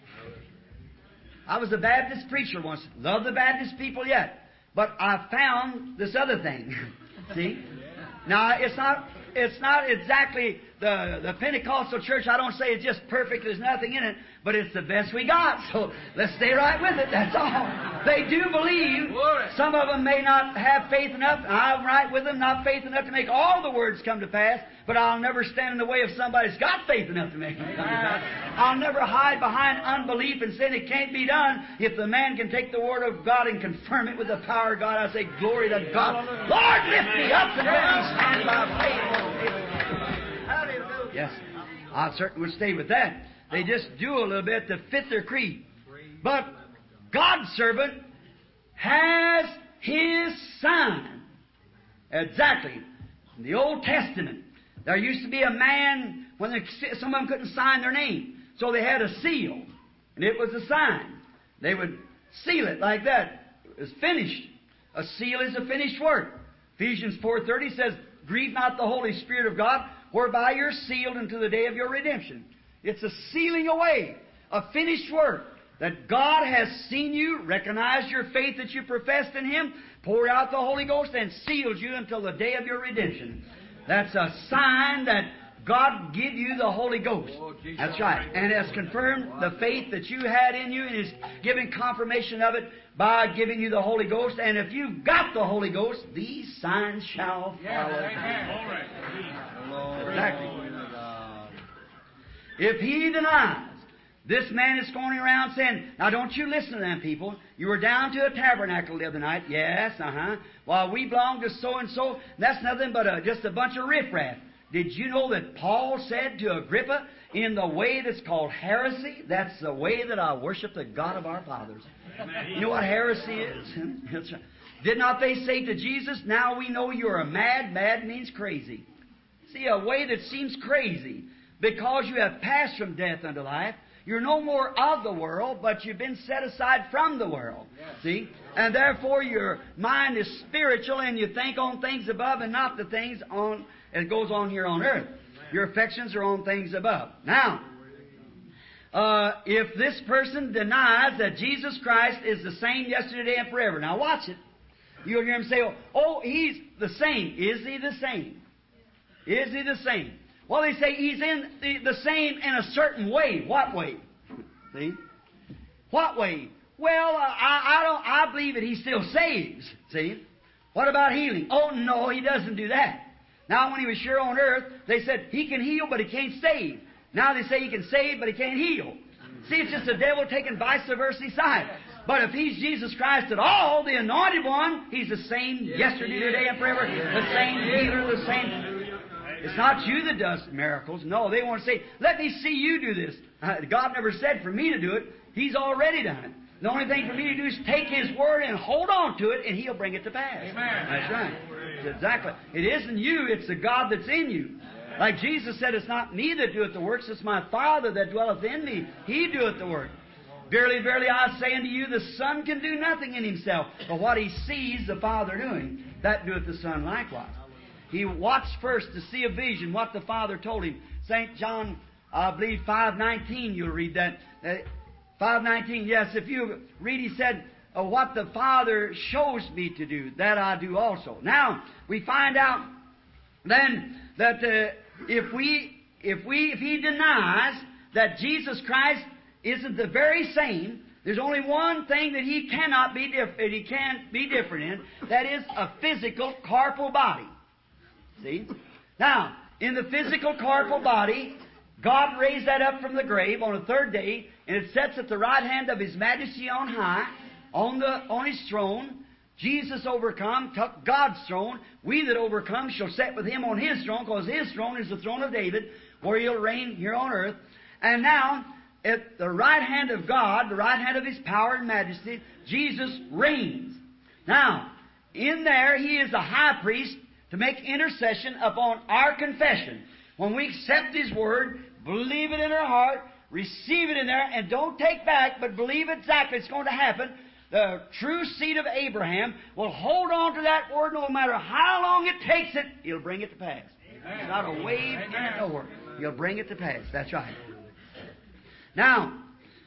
I was a Baptist preacher once. Love the Baptist people yet. But I found this other thing. See? Now, it's not, it's not exactly the, the Pentecostal church, I don't say it's just perfect, there's nothing in it, but it's the best we got, so let's stay right with it, that's all. They do believe. Some of them may not have faith enough, and I'm right with them, not faith enough to make all the words come to pass, but I'll never stand in the way if somebody's got faith enough to make them come to pass. I'll never hide behind unbelief and saying it can't be done. If the man can take the Word of God and confirm it with the power of God, I say, glory to God. Lord, lift me up and let me stand by faith. Yes, I certainly would stay with that. They just do a little bit to fit their creed. But God's servant has His sign. Exactly. In the Old Testament, there used to be a man, when they, some of them couldn't sign their name, so they had a seal, and it was a sign. They would seal it like that. It was finished. A seal is a finished work. Ephesians four thirty says, grieve not the Holy Spirit of God, whereby you're sealed unto the day of your redemption. It's a sealing away, a finished work, that God has seen you, recognized your faith that you professed in Him, poured out the Holy Ghost, and sealed you until the day of your redemption. That's a sign that God give you the Holy Ghost. That's right. And has confirmed the faith that you had in you, and is giving confirmation of it by giving you the Holy Ghost. And if you've got the Holy Ghost, these signs shall follow. Exactly. If he denies, this man is going around saying, now don't you listen to them people. You were down to a tabernacle the other night. Yes, uh-huh. Well, we belong to so-and-so. That's nothing but a, just a bunch of riffraff. Did you know that Paul said to Agrippa, in the way that's called heresy, that's the way that I worship the God of our fathers. You know what heresy is? That's right. Did not they say to Jesus, now we know you're a mad. Mad means crazy. See, a way that seems crazy, because you have passed from death unto life. You're no more of the world, but you've been set aside from the world. Yes. See? And therefore your mind is spiritual, and you think on things above and not the things on that goes on here on earth. Amen. Your affections are on things above. Now, uh, if this person denies that Jesus Christ is the same yesterday and forever, now watch it. You'll hear him say, oh, He's the same. Is He the same? Is He the same? Well, they say He's in the, the same in a certain way. What way? See? What way? Well, uh, I, I don't. I believe that He still saves. See? What about healing? Oh, no, He doesn't do that. Now, when He was here on earth, they said He can heal, but He can't save. Now they say He can save, but He can't heal. See, it's just the devil taking vice versa side. But if He's Jesus Christ at all, the Anointed One, He's the same yesterday, today, and forever. The same healer, the same. It's not you that does miracles. No, they want to say, let me see you do this. Uh, God never said for me to do it. He's already done it. The only thing for me to do is take His Word and hold on to it, and He'll bring it to pass. Amen. That's right. Exactly. It isn't you, it's the God that's in you. Like Jesus said, it's not me that doeth the works, it's my Father that dwelleth in me. He doeth the work. Verily, verily, I say unto you, the Son can do nothing in himself, but what he sees the Father doing, that doeth the Son likewise. He watched first to see a vision, what the Father told him. Saint John, I believe, five nineteen, you'll read that. Uh, five nineteen, yes, if you read, he said, uh, what the Father shows me to do, that I do also. Now, we find out then that uh, if we, if we, if he denies that Jesus Christ isn't the very same, there's only one thing that he cannot be different, he can't be different in, that is a physical corporal body. See? Now, in the physical corporal body, God raised that up from the grave on the third day, and it sits at the right hand of His Majesty on high, on the on His throne. Jesus overcome, took God's throne. We that overcome shall sit with Him on His throne, because His throne is the throne of David, where He'll reign here on earth. And now, at the right hand of God, the right hand of His power and majesty, Jesus reigns. Now, in there, He is the high priest to make intercession upon our confession. When we accept His Word, believe it in our heart, receive it in there, and don't take back, but believe exactly it's going to happen, the true seed of Abraham will hold on to that Word no matter how long it takes it, He'll bring it to pass. Amen. It's not a wave in it nowhere. He'll bring it to pass. That's right. Now,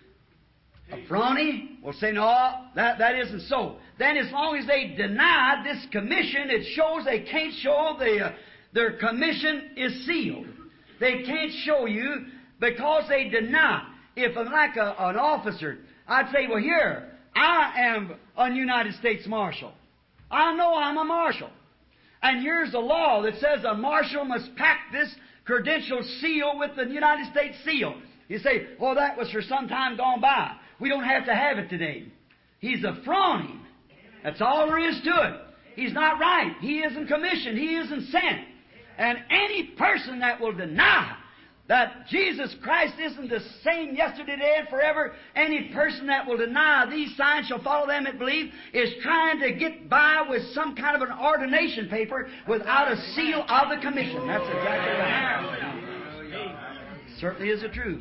a phony will say, no, that, that isn't so. Then as long as they deny this commission, it shows they can't show the, uh, their commission is sealed. they can't show you because they deny. If I'm like a, an officer, I'd say, well, here, I am a United States Marshal. I know I'm a Marshal. And here's the law that says a Marshal must pack this credential seal with the United States seal. You say, oh, that was for some time gone by. We don't have to have it today. He's a phony. That's all there is to it. He's not right. He isn't commissioned. He isn't sent. And any person that will deny that Jesus Christ isn't the same yesterday, today, and forever, any person that will deny these signs shall follow them that believe is trying to get by with some kind of an ordination paper without a seal of the commission. That's exactly right. Certainly is the truth.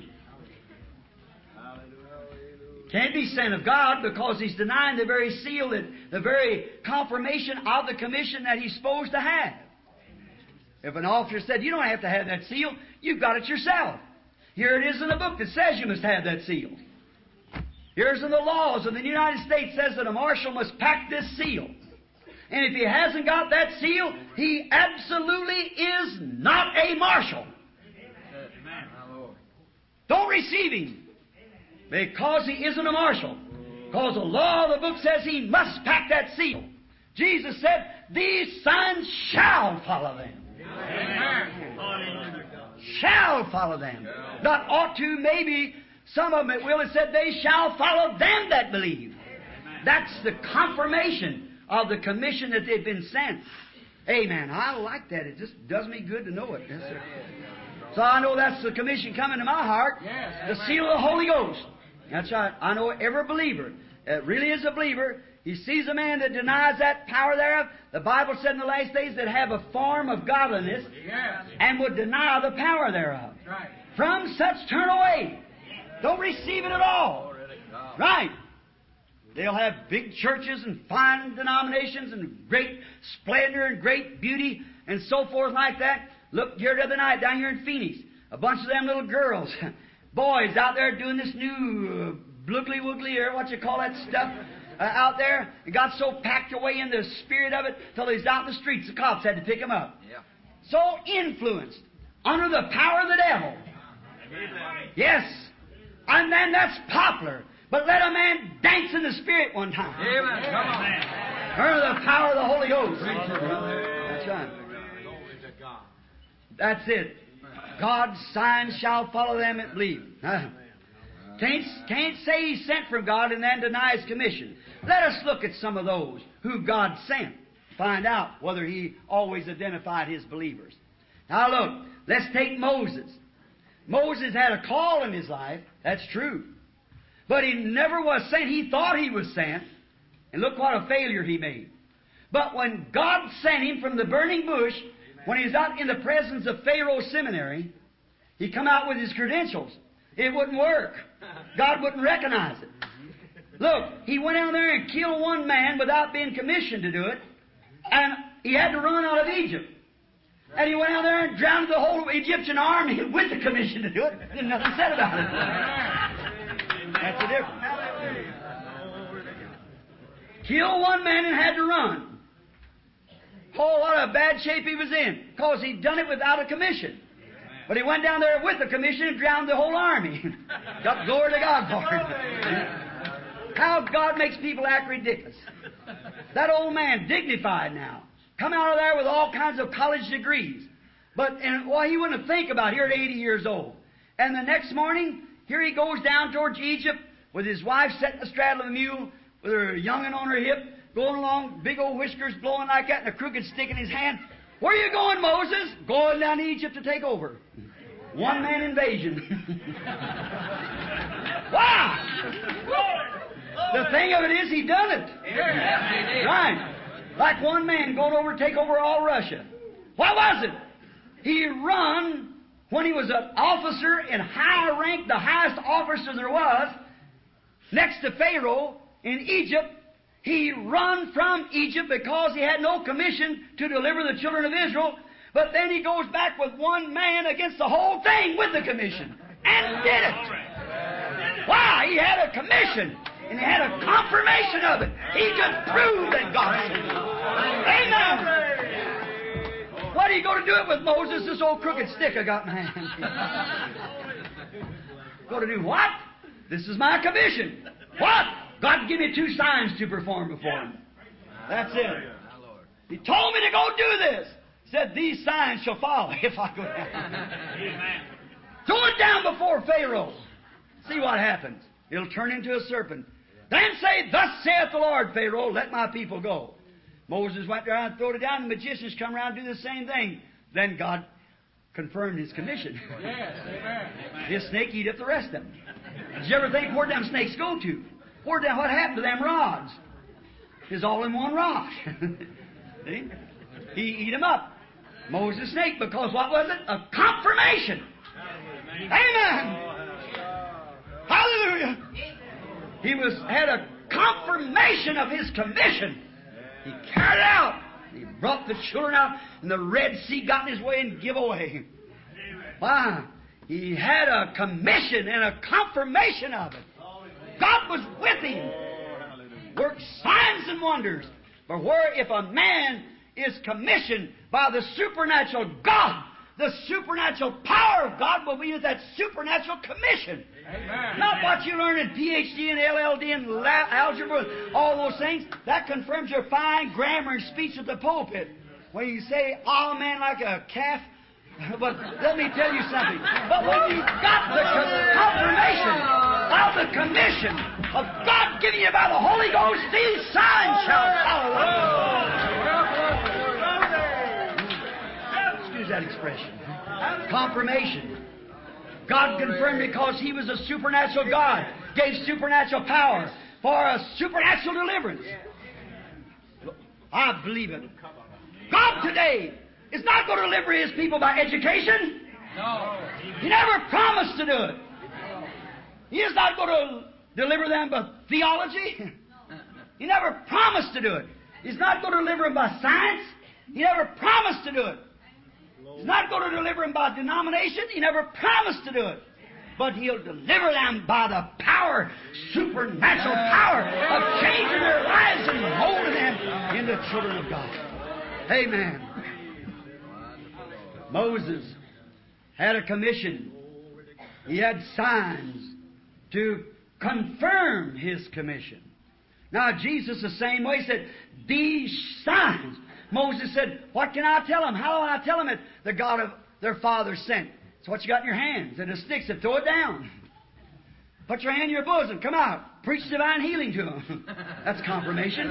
Can't be sent of God because he's denying the very seal, that the very confirmation of the commission that he's supposed to have. If an officer said, you don't have to have that seal, you've got it yourself. Here it is in the book that says you must have that seal. Here's in the laws of the United States says that a marshal must pack this seal. And if he hasn't got that seal, he absolutely is not a marshal. Don't receive him because he isn't a marshal. Because the law of the book says he must pack that seal. Jesus said, these signs shall follow them. Amen. Shall follow them. Not ought to, maybe some of them it will have said they shall follow them that believe. That's the confirmation of the commission that they've been sent. Amen. I like that. It just does me good to know it. Yes, sir. So I know that's the commission coming to my heart. The seal of the Holy Ghost. That's right. I know every believer that really is a believer. He sees a man that denies that power thereof. The Bible said in the last days that have a form of godliness and would deny the power thereof. Right. From such turn away. Don't receive it at all. Right. They'll have big churches and fine denominations and great splendor and great beauty and so forth like that. Look here the other night down here in Phoenix. A bunch of them little girls, boys out there doing this new uh, bloogly woogly or what you call that stuff. Uh, out there, and got so packed away in the spirit of it till he's out in the streets. The cops had to pick him up. Yeah. So influenced, under the power of the devil. Amen. Yes. And then that's popular. But let a man dance in the spirit one time. Amen. Come on. Under the power of the Holy Ghost. That's right. That's it. God's signs shall follow them that believe. Uh, Can't, can't say he's sent from God and then deny his commission. Let us look at some of those who God sent. Find out whether he always identified his believers. Now look, let's take Moses. Moses had a call in his life. That's true. But he never was sent. He thought he was sent. And look what a failure he made. But when God sent him from the burning bush, when he was out in the presence of Pharaoh's seminary, he come out with his credentials. It wouldn't work. God wouldn't recognize it. Look, he went out there and killed one man without being commissioned to do it, and he had to run out of Egypt. And he went out there and drowned the whole Egyptian army with the commission to do it. And nothing said about it. That's the difference. Killed one man and had to run. Oh, what a bad shape he was in, because he'd done it without a commission. But he went down there with the commission and drowned the whole army. Got glory to God for it. How God makes people act ridiculous. That old man, dignified now, come out of there with all kinds of college degrees. But, and, well, he wouldn't think about it here at eighty years old. And the next morning, here he goes down towards Egypt with his wife sitting astraddle of a mule with her young'un on her hip, going along, big old whiskers blowing like that and a crooked stick in his hand. Where are you going, Moses? Going down to Egypt to take over. One man invasion. Wow! The thing of it is, he done it. Right. Like one man going over to take over all Russia. What was it? He run when he was an officer in high rank, the highest officer there was, next to Pharaoh in Egypt. He run from Egypt because he had no commission to deliver the children of Israel. But then he goes back with one man against the whole thing with the commission. And did it. Why? He had a commission. And he had a confirmation of it. He just proved that God sent him. Amen. What you go to do it with Moses, this old crooked stick I got in my hand. Go to do what? This is my commission. What? God give me two signs to perform before Him. That's it. He told me to go do this. He said, these signs shall follow if I go down. Throw it down before Pharaoh. See what happens. It'll turn into a serpent. Then say, thus saith the Lord, Pharaoh, let my people go. Moses went down and threw it down. The magicians come around and do the same thing. Then God confirmed His commission. Yes, amen. His snake eat up the rest of them. Did you ever think where'd them snakes go to? Where'd them, what happened to them rods? It's all in one rod. See? He eat them up. Moses' snake, because what was it? A confirmation. Amen. Hallelujah. He was had a confirmation of His commission. He carried it out. He brought the children out, and the Red Sea got in His way and give away. Why? He had a commission and a confirmation of it. God was with him. Worked signs and wonders. For where if a man is commissioned by the supernatural God, the supernatural power of God will be with that supernatural commission. Amen. Not what you learn in P H D and L L D and la- algebra, all those things. That confirms your fine grammar and speech at the pulpit. When you say, amen, like a calf. But let me tell you something. But when you got the co- confirmation of the commission of God giving you by the Holy Ghost, these signs shall follow them. Excuse that expression. Confirmation. God confirmed because He was a supernatural God, gave supernatural power for a supernatural deliverance. I believe it. God today is not going to deliver His people by education. No. He never promised to do it. He is not going to deliver them by theology. He never promised to do it. He's not going to deliver them by science. He never promised to do it. He's not going to deliver them by denomination. He never promised to do it. But He'll deliver them by the power, supernatural power of changing their lives and molding them into children of God. Amen. Moses had a commission. He had signs to confirm His commission. Now, Jesus the same way said, these signs. Moses said, what can I tell them? How will I tell them that the God of their father sent? It's what you got in your hands. And the sticks that throw it down. Put your hand in your bosom. Come out. Preach divine healing to them. That's confirmation.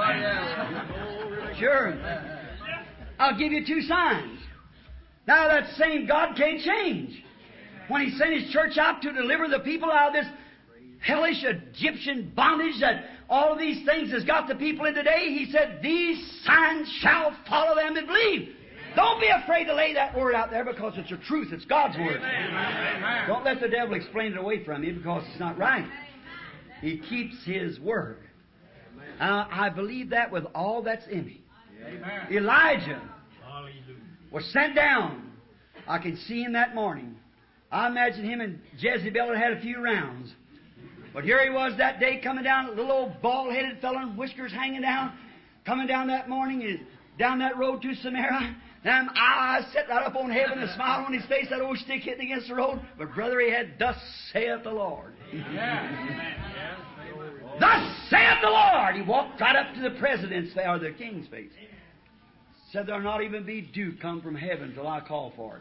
Sure. I'll give you two signs. Now that same God can't change. When He sent His church out to deliver the people out of this hellish Egyptian bondage that all of these things has got the people in today, He said, these signs shall follow them that believe. Don't be afraid to lay that word out there because it's the truth. It's God's word. Amen. Don't let the devil explain it away from you because it's not right. He keeps His word. Uh, I believe that with all that's in me. Amen. Elijah was sent down. I can see him that morning. I imagine him and Jezebel had had a few rounds. But here he was that day coming down, a little old bald-headed fellow, whiskers hanging down, coming down that morning, is down that road to Samaria. Them eyes set right up on heaven, a smile on his face, that old stick hitting against the road. But brother, he had, thus saith the Lord. Yeah. Thus saith the Lord. He walked right up to the president's face, or the king's face. Said there'll not even be dew come from heaven till I call for it.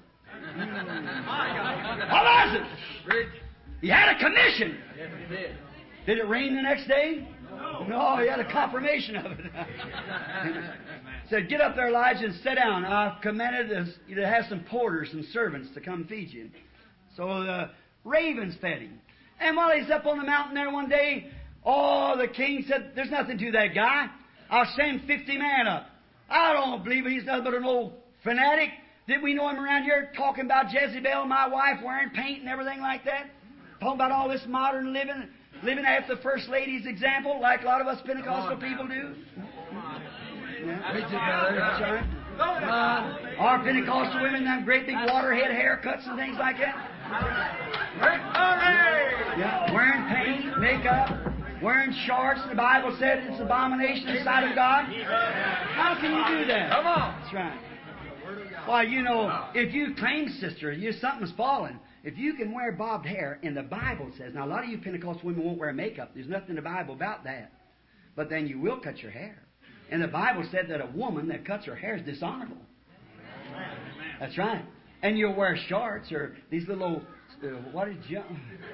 What was it? He had a commission. Did it rain the next day? No, he had a confirmation of it. Said, get up there, Elijah, and sit down. I've commanded you to have some porters and servants to come feed you. So the ravens fed him. And while he's up on the mountain there one day, oh, the king said, there's nothing to that guy. I'll send fifty men up. I don't believe he's nothing but an old fanatic. Did we know him around here talking about Jezebel, my wife, wearing paint and everything like that? Talking about all this modern living, living after the First Lady's example, like a lot of us Pentecostal people do. Yeah, that's right. Uh, our Pentecostal women, them great big waterhead haircuts and things like that. Yeah, wearing paint, makeup, wearing shorts. The Bible said it's abomination in the sight of God. How can you do that? Come on. That's right. Why, you know, if you claim, sister, you something's fallen. If you can wear bobbed hair, and the Bible says, now a lot of you Pentecostal women won't wear makeup. There's nothing in the Bible about that. But then you will cut your hair. And the Bible said that a woman that cuts her hair is dishonorable. That's right. And you'll wear shorts or these little, uh, what is you?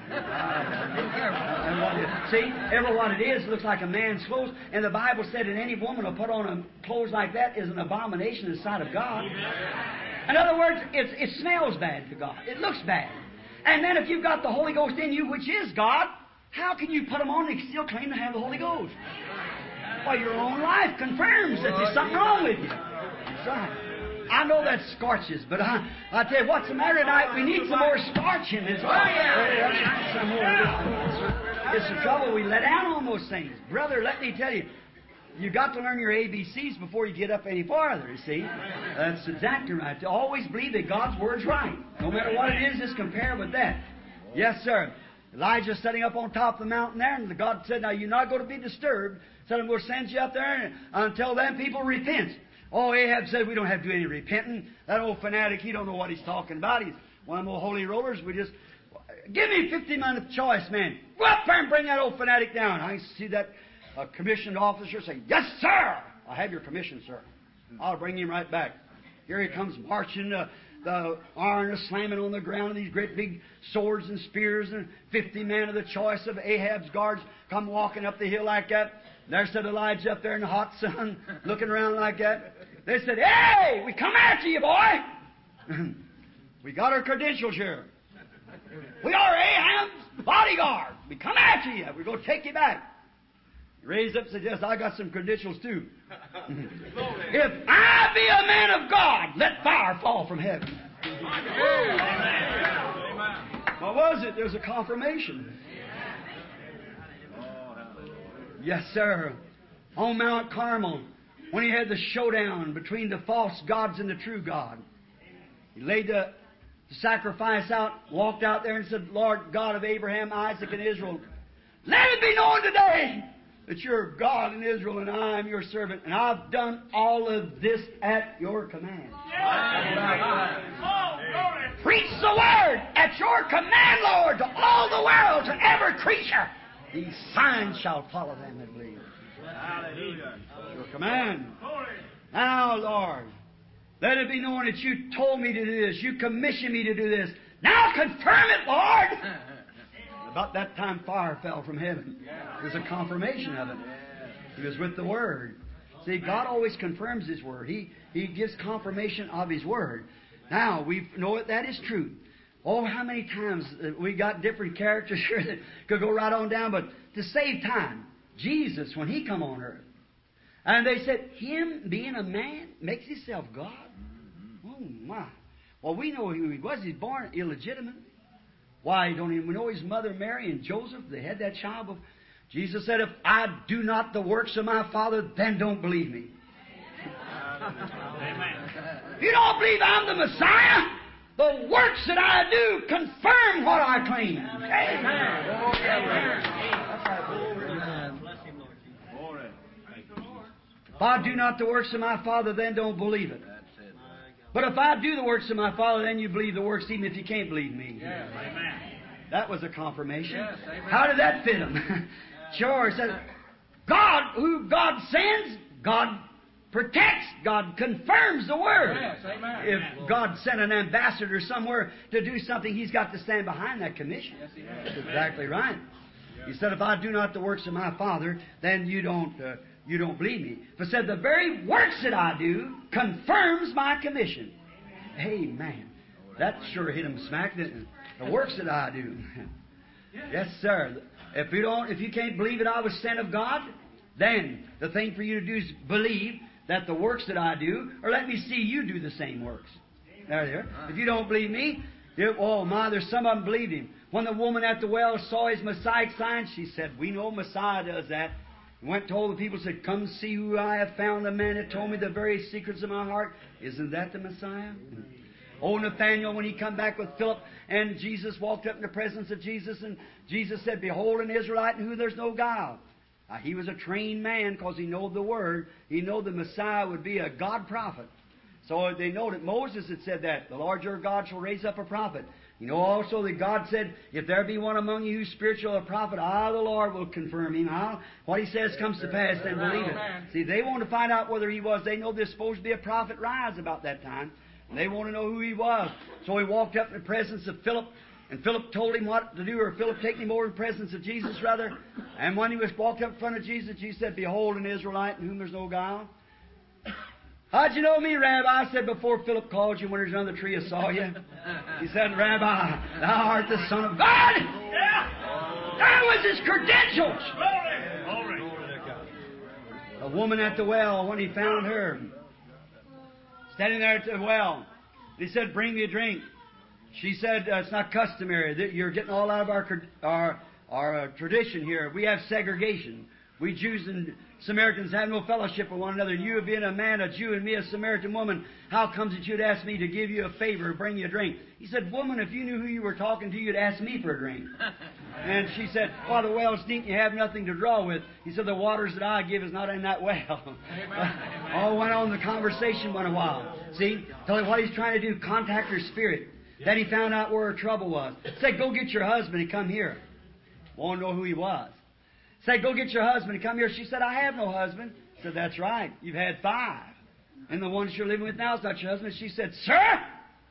See, ever what it is looks like a man's clothes. And the Bible said that any woman will put on a clothes like that is an abomination in the sight of God. In other words, it, it smells bad to God. It looks bad. And then if you've got the Holy Ghost in you, which is God, how can you put them on and still claim to have the Holy Ghost? Well, your own life confirms that there's something wrong with you. That's right. I know that scorches, but I, I tell you what's the matter tonight. We need some more scorching. It's, some more. It's the trouble. We let down on those things. Brother, let me tell you, you've got to learn your A B Cs before you get up any farther, you see. That's exactly right. To always believe that God's Word's right. No matter what it is, just compare with that. Yes, sir. Elijah's sitting up on top of the mountain there, and God said, now you're not going to be disturbed. Said, I'm going to send you up there, and until then people repent. Oh, Ahab said, we don't have to do any repenting. That old fanatic, he don't know what he's talking about. He's one of them old holy rollers. We just, give me fifty minute choice, man. Go up there and bring that old fanatic down. I see that uh, commissioned officer say, yes, sir. I have your commission, sir. I'll bring him right back. Here he comes marching, uh, the iron is slamming on the ground, and these great big swords and spears, and fifty men of the choice of Ahab's guards come walking up the hill like that. There stood Elijah up there in the hot sun, looking around like that. They said, hey, we come after you, boy. We got our credentials here. We are Ahab's bodyguard. We come after you. We're going to take you back. He raised up and said, yes, I got some credentials too. If I be a man of God, let fire fall from heaven. What was it? There's a confirmation. Yes, sir. On Mount Carmel, when he had the showdown between the false gods and the true God, he laid the, the sacrifice out, walked out there and said, Lord God of Abraham, Isaac, and Israel, let it be known today that you're God in Israel and I am your servant, and I've done all of this at your command. Preach the word at your command, Lord, to all the world, to every creature. These signs shall follow them that believe. Hallelujah. Your command. Now, Lord, let it be known that you told me to do this. You commissioned me to do this. Now confirm it, Lord. About that time, fire fell from heaven. It was a confirmation of it. He was with the Word. See, God always confirms His Word. He, he gives confirmation of His Word. Now, we know that that is true. Oh, how many times we got different characters here that could go right on down, but to save time, Jesus, when He come on earth, and they said, Him being a man makes Himself God? Oh, my. Well, we know who He was. He's born illegitimate. Why, don't even know His mother Mary and Joseph? They had that child. Before. Jesus said, if I do not the works of my Father, then don't believe me. Amen. You don't believe I'm the Messiah? The works that I do confirm what I claim. Amen. If I do not the works of my Father, then don't believe it. But if I do the works of my Father, then you believe the works, even if you can't believe me. That was a confirmation. How did that fit Him? Sure, it said, God, who God sends, God protects, God confirms the Word. Yes, if God sent an ambassador somewhere to do something, he's got to stand behind that commission. Yes, That's exactly right. He said, if I do not the works of my Father, then you don't uh, you don't believe me. If I said, the very works that I do confirms my commission. Amen. That sure hit him smack, didn't it? The works that I do. Yes, sir. If you don't, if you can't believe that I was sent of God, then the thing for you to do is believe that the works that I do, or let me see you do the same works. There, there. If you don't believe me, you, oh my, there's some of them believed Him. When the woman at the well saw His Messiah sign, she said, we know Messiah does that. Went to all the people and said, come see who I have found, the man that told me the very secrets of my heart. Isn't that the Messiah? Oh, Nathaniel, when he come back with Philip, and Jesus walked up in the presence of Jesus, and Jesus said, behold, an Israelite in whom there's no guile. Now, he was a trained man because he knew the Word. He knew the Messiah would be a God prophet. So they know that Moses had said that. The Lord your God shall raise up a prophet. You know also that God said, if there be one among you who's spiritual a prophet, I, the Lord, will confirm him. I'll, what he says comes to pass, then believe it. See, they want to find out whether he was. They know there's supposed to be a prophet rise about that time. And they want to know who he was. So he walked up in the presence of Philip, and Philip told him what to do, or Philip taking him over in the presence of Jesus, rather. And when he was walked up in front of Jesus, Jesus said, behold, an Israelite in whom there's no guile. How'd you know me, Rabbi? I said, before Philip called you when there's under the tree, I saw you. He said, Rabbi, thou art the Son of God. Yeah. That was his credentials. Glory. Glory. A woman at the well, when he found her, standing there at the well, he said, bring me a drink. She said, uh, it's not customary. That you're getting all out of our our, our uh, tradition here. We have segregation. We Jews and Samaritans have no fellowship with one another. You being a man, a Jew, and me a Samaritan woman, how comes it you'd ask me to give you a favor, bring you a drink? He said, woman, if you knew who you were talking to, you'd ask me for a drink. And she said, well, the well's deep, you have nothing to draw with. He said, the waters that I give is not in that well. Amen. All went on, the conversation went a while. See, tell you what he's trying to do, contact her spirit. Then he found out where her trouble was. Said, go get your husband and come here. Won't know who he was. Said, go get your husband and come here. She said, I have no husband. Said, that's right. You've had five. And the one that you're living with now is not your husband. She said, sir,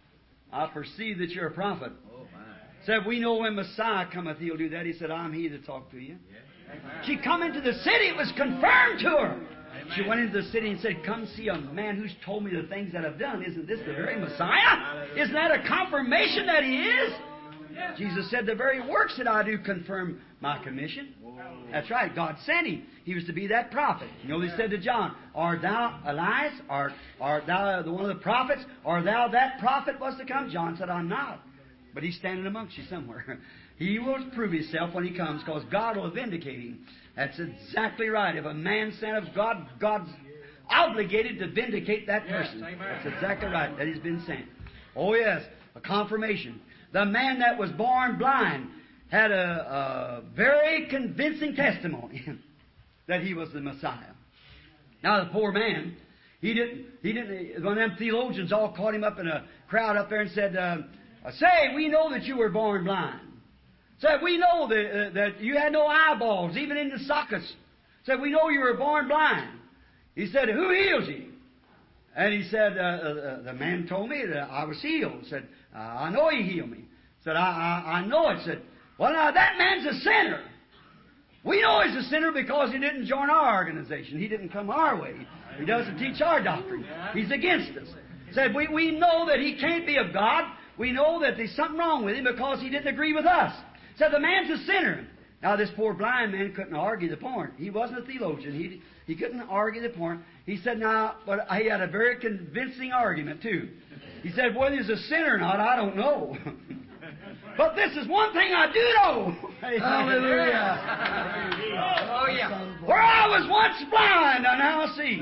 I perceive that you're a prophet. Oh, said, we know when Messiah cometh, he'll do that. He said, I'm he that talked to you. Yeah. She come into the city. It was confirmed to her. Amen. She went into the city and said, come see a man who's told me the things that I've done. Isn't this the very Messiah? Isn't that a confirmation that he is? Jesus said, the very works that I do confirm my commission. That's right. God sent him. He was to be that prophet. You know, he said to John, art thou Elias? Art, art thou the one of the prophets? Art thou that prophet was to come? John said, I'm not. But he's standing amongst you somewhere. He will prove himself when he comes, because God will vindicate him. That's exactly right. If a man sent of God, God's obligated to vindicate that person. That's exactly right, that he's been sent. Oh yes, a confirmation. The man that was born blind had a, a very convincing testimony that he was the Messiah. Now the poor man, he didn't, he didn't, one of them theologians all caught him up in a crowd up there and said, uh, say, we know that you were born blind. Said, we know that, uh, that you had no eyeballs, even in the sockets. Said, we know you were born blind. He said, who heals you? And he said, uh, uh, the man told me that I was healed. Said, uh, I know he healed me. Said, I, I, I know it. Said, well, now that man's a sinner. We know he's a sinner because he didn't join our organization. He didn't come our way. He doesn't teach our doctrine. He's against us. Said, we, we know that he can't be of God. We know that there's something wrong with him because he didn't agree with us. Said, the man's a sinner. Now, this poor blind man couldn't argue the point. He wasn't a theologian. He, he couldn't argue the point. He said, now, but he had a very convincing argument, too. He said, whether he's a sinner or not, I don't know. But this is one thing I do know. Hallelujah. Oh, yeah. Where I was once blind, I now see.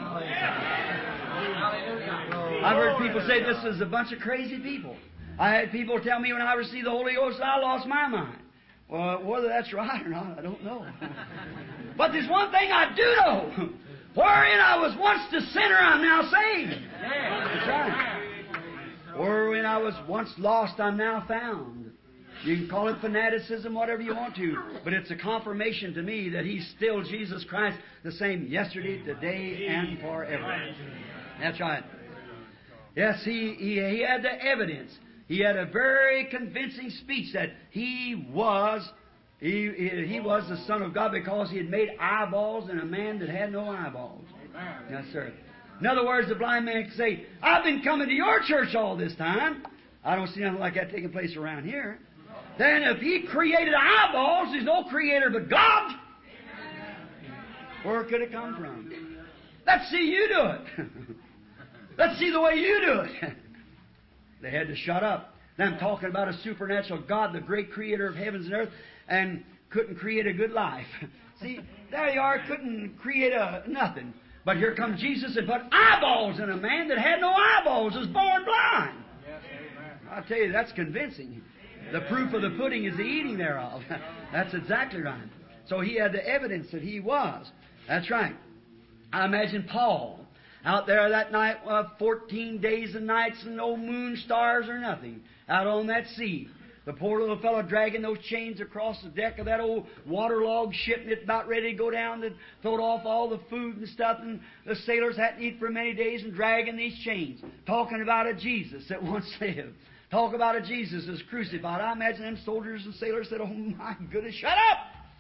I've heard people say this is a bunch of crazy people. I had people tell me when I received the Holy Ghost, I lost my mind. Well, whether that's right or not, I don't know. But there's one thing I do know. Wherein I was once the sinner, I'm now saved. That's right. Wherein I was once lost, I'm now found. You can call it fanaticism, whatever you want to, but it's a confirmation to me that He's still Jesus Christ, the same yesterday, today, and forever. That's right. Yes, he, he, he had the evidence. He had a very convincing speech that He was he, he, he was the Son of God because He had made eyeballs in a man that had no eyeballs. Yes, sir. In other words, the blind man could say, I've been coming to your church all this time. I don't see nothing like that taking place around here. Then if He created eyeballs, there's no creator but God. Where could it come from? Let's see you do it. Let's see the way you do it. They had to shut up. Them talking about a supernatural God, the great creator of heavens and earth, and couldn't create a good life. See, there you are, couldn't create a nothing. But here comes Jesus and put eyeballs in a man that had no eyeballs, was born blind. I tell you, that's convincing. The proof of the pudding is the eating thereof. That's exactly right. So he had the evidence that he was. That's right. I imagine Paul. Out there that night, uh, fourteen days and nights and no moon, stars, or nothing. Out on that sea. The poor little fellow dragging those chains across the deck of that old waterlogged ship, and it's about ready to go down to throw off all the food and stuff, and the sailors hadn't eaten for many days and dragging these chains, talking about a Jesus that once lived. Talk about a Jesus that's crucified. I imagine them soldiers and sailors said, "Oh my goodness, shut up!"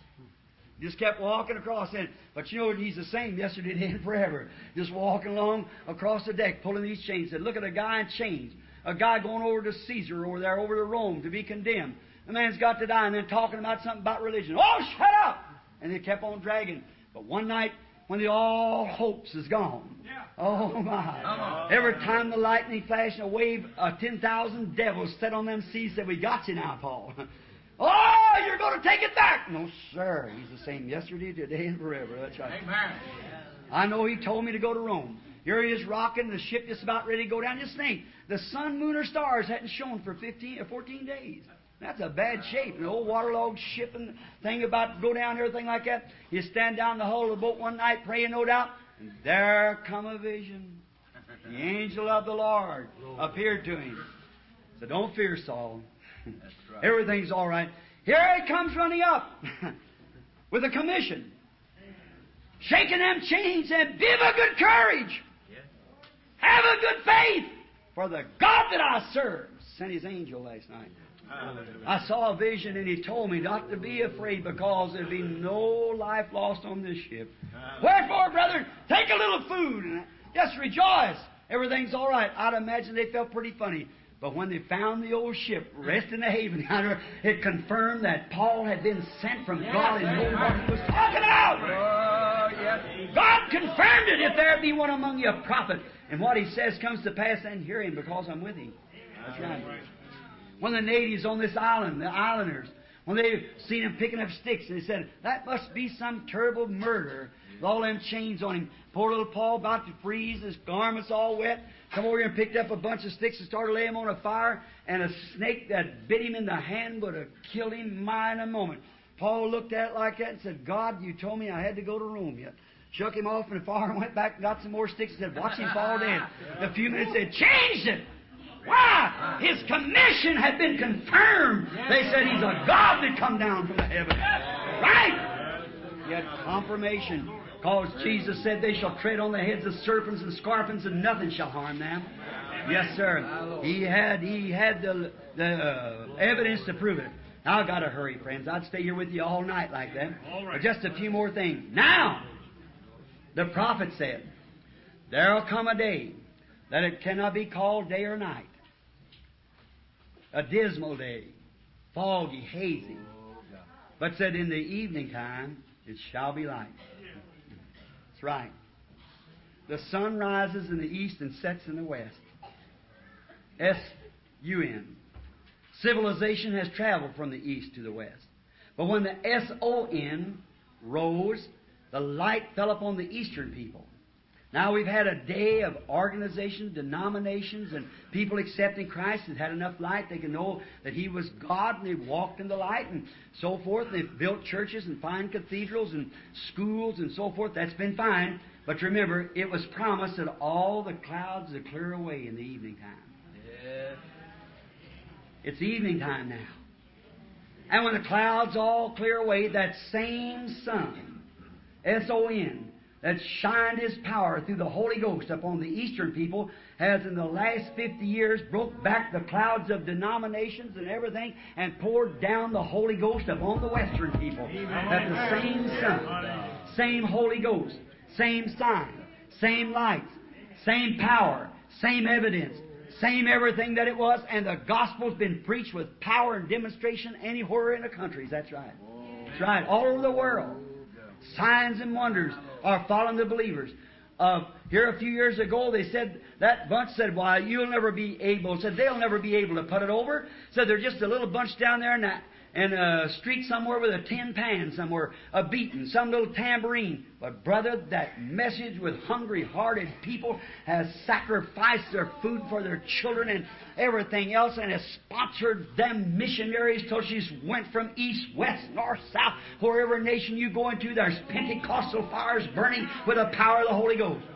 Just kept walking across it. But you know, He's the same yesterday, today, and forever. Just walking along across the deck, pulling these chains. Said, "Look at a guy in chains. A guy going over to Caesar over there, over to Rome, to be condemned. The man's got to die," and then talking about something about religion. "Oh, shut up!" And they kept on dragging. But one night, when the all hopes is gone, oh my! Every time the lightning flashed, a wave of ten thousand devils set on them seas, said, "We got you now, Paul." "Oh, you're going to take it back." No, sir. He's the same yesterday, today, and forever. That's right. Amen. I know He told me to go to Rome. Here He is rocking, the ship just about ready to go down. Just think, the sun, moon, or stars hadn't shone for fifteen or fourteen days. That's a bad shape. An old waterlogged ship and thing about to go down, everything like that. You stand down the hull of the boat one night praying, no doubt, and there come a vision. The angel of the Lord appeared to him. So don't fear, Saul. Right. Everything's all right. Here He comes running up with a commission, shaking them chains and be of good courage. Have a good faith, for the God that I serve sent His angel last night. I saw a vision, and He told me not to be afraid, because there'd be no life lost on this ship. Wherefore, brethren, take a little food and just rejoice. Everything's all right. I'd imagine they felt pretty funny. But when they found the old ship resting in the haven yonder, it confirmed that Paul had been sent from God and knew what he was talking about. Oh, yes. God confirmed it. If there be one among you a prophet, and what he says comes to pass, then hear him, because I'm with him. That's right. When the natives on this island, the islanders, when they seen him picking up sticks, they said, "That must be some terrible murder with all them chains on him." Poor little Paul about to freeze, his garments all wet, come over here and picked up a bunch of sticks and started laying them on a fire, and a snake that bit him in the hand would have killed him my in a moment. Paul looked at it like that and said, "God, you told me I had to go to Rome yet." Shook him off in the fire and went back and got some more sticks and said, "Watch him fall dead." In a few minutes said, "Changed it." Why? His commission had been confirmed. They said He's a God that come down from the heaven. Right? He had confirmation. Because Jesus said they shall tread on the heads of serpents and scorpions, and nothing shall harm them. Yes, sir. He had He had the, the uh, evidence to prove it. Now I've got to hurry, friends. I'd stay here with you all night like that. But just a few more things. Now, the prophet said, there'll come a day that it cannot be called day or night. A dismal day, foggy, hazy. But said in the evening time, it shall be light. That's right. The sun rises in the east and sets in the west. S U N. Civilization has traveled from the east to the west. But when the S O N rose, the light fell upon the eastern people. Now we've had a day of organizations, denominations, and people accepting Christ and had enough light they can know that He was God, and they walked in the light and so forth. They've built churches and fine cathedrals and schools and so forth. That's been fine. But remember, it was promised that all the clouds would clear away in the evening time. Yes. It's evening time now. And when the clouds all clear away, that same sun, S O N, that shined His power through the Holy Ghost upon the eastern people, has in the last fifty years broke back the clouds of denominations and everything and poured down the Holy Ghost upon the western people. That the same sun, same Holy Ghost, same sign, same lights, same power, same evidence, same everything that it was, and the gospel's been preached with power and demonstration anywhere in the countries. That's right. That's right. All over the world. Signs and wonders are following the believers. Uh, here a few years ago, they said, that bunch said, "Why, you'll never be able," said, "they'll never be able to put it over." Said, "They're just a little bunch down there in a, in a street somewhere with a tin pan somewhere, a beating, some little tambourine." But brother, that message with hungry-hearted people has sacrificed their food for their children and everything else, and has sponsored them missionaries till she's went from east, west, north, south. Wherever nation you go into, there's Pentecostal fires burning with the power of the Holy Ghost.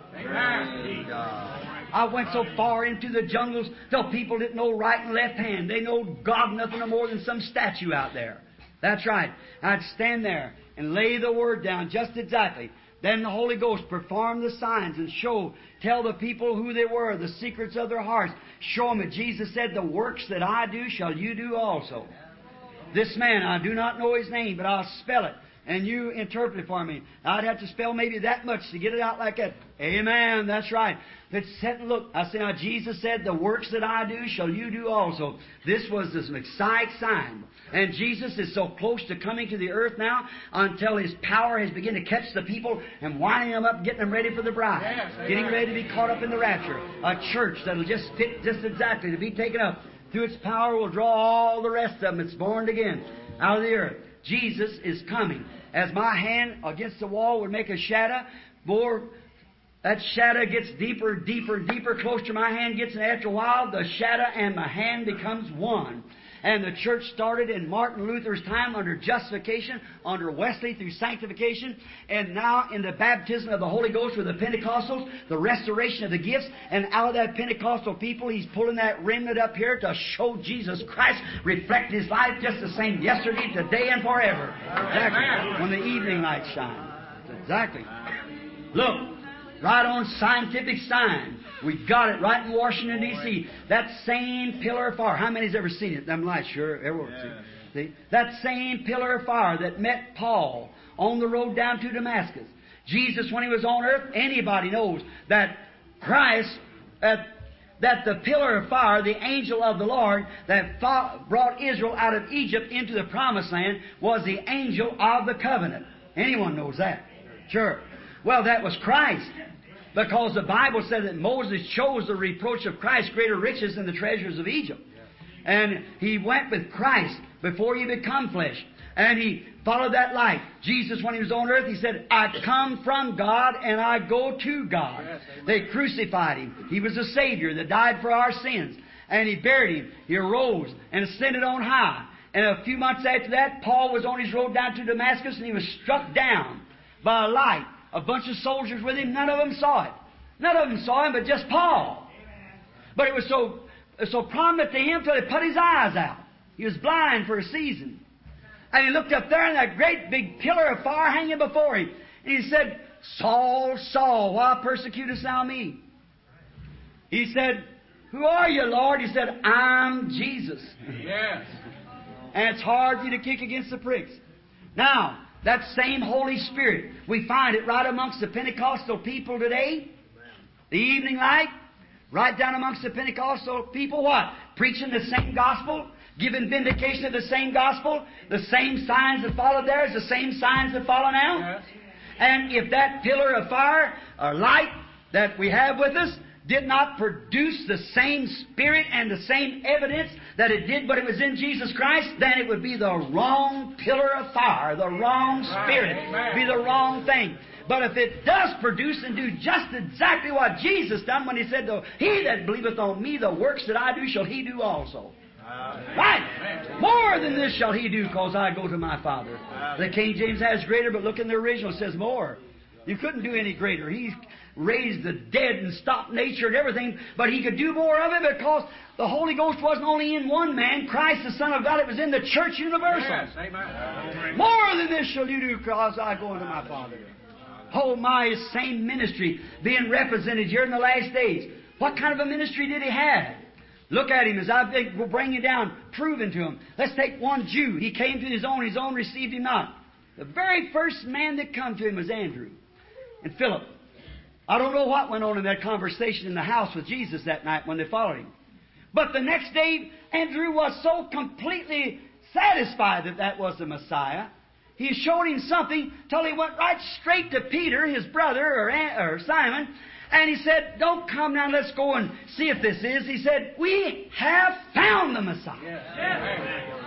I went so far into the jungles till people didn't know right and left hand. They know God nothing no more than some statue out there. That's right. I'd stand there and lay the Word down just exactly. Then the Holy Ghost performed the signs and show, tell the people who they were, the secrets of their hearts. Show them that Jesus said, the works that I do shall you do also. This man, I do not know his name, but I'll spell it, and you interpret it for me. I'd have to spell maybe that much to get it out like that. Amen, that's right. Let's sit and look. I said, now Jesus said, the works that I do shall you do also. This was this exciting sign. And Jesus is so close to coming to the earth now until His power has begun to catch the people and winding them up, getting them ready for the bride. Yes, getting ready to be caught up in the rapture. A church that'll just fit just exactly to be taken up. Through its power will draw all the rest of them that's born again out of the earth. Jesus is coming. As my hand against the wall would make a shadow, more that shadow gets deeper, deeper, deeper, closer to my hand gets, and after a while, the shadow and my hand becomes one. And the church started in Martin Luther's time under justification, under Wesley through sanctification, and now in the baptism of the Holy Ghost with the Pentecostals, the restoration of the gifts, and out of that Pentecostal people, He's pulling that remnant up here to show Jesus Christ, reflect His life just the same yesterday, today, and forever. Exactly. When the evening light shines. Exactly. Look, right on scientific sign. We got it right in Washington, D C That same pillar of fire. How many's ever seen it? Them lights, sure. Everyone yeah. see. see? That same pillar of fire that met Paul on the road down to Damascus. Jesus, when He was on earth, anybody knows that Christ, that, that the pillar of fire, the angel of the Lord that fought, brought Israel out of Egypt into the promised land, was the angel of the covenant. Anyone knows that? Sure. Well, that was Christ. Because the Bible said that Moses chose the reproach of Christ greater riches than the treasures of Egypt. And he went with Christ before He become flesh. And He followed that light. Jesus, when He was on earth, He said, I come from God and I go to God. They crucified Him. He was a Savior that died for our sins. And He buried Him. He arose and ascended on high. And a few months after that, Paul was on his road down to Damascus and he was struck down by a light. A bunch of soldiers with him, none of them saw it. None of them saw him, but just Paul. But it was so, so prominent to him till he put his eyes out. He was blind for a season. And he looked up there and that great big pillar of fire hanging before him. And he said, Saul, Saul, why persecutest thou me? He said, who are you, Lord? He said, I'm Jesus. Yes. And it's hard for you to kick against the pricks. Now, that same Holy Spirit, we find it right amongst the Pentecostal people today. The evening light, right down amongst the Pentecostal people, what? Preaching the same gospel, giving vindication of the same gospel, the same signs that followed there is the same signs that follow now. Yes. And if that pillar of fire or light that we have with us did not produce the same spirit and the same evidence that it did when it was in Jesus Christ, then it would be the wrong pillar of fire, the wrong spirit, right. Be the wrong thing. But if it does produce and do just exactly what Jesus done when He said, He that believeth on Me, the works that I do shall he do also. Amen. Right. More than this shall he do, because I go to my Father. Amen. The King James has greater, but look in the original, it says more. You couldn't do any greater. He's raised the dead and stopped nature and everything, but He could do more of it because the Holy Ghost wasn't only in one man, Christ the Son of God, it was in the church universal. Yes, amen. More than this shall you do, because I go unto my Father. Oh my, His same ministry being represented here in the last days. What kind of a ministry did He have? Look at Him as I think we'll bring you down, proving to Him. Let's take one Jew. He came to His own, His own received Him not. The very first man that come to Him was Andrew and Philip. I don't know what went on in that conversation in the house with Jesus that night when they followed Him. But the next day, Andrew was so completely satisfied that that was the Messiah. He showed him something till he went right straight to Peter, his brother, or, or Simon, and he said, don't come now, let's go and see if this is. He said, we have found the Messiah. Yes. Yes.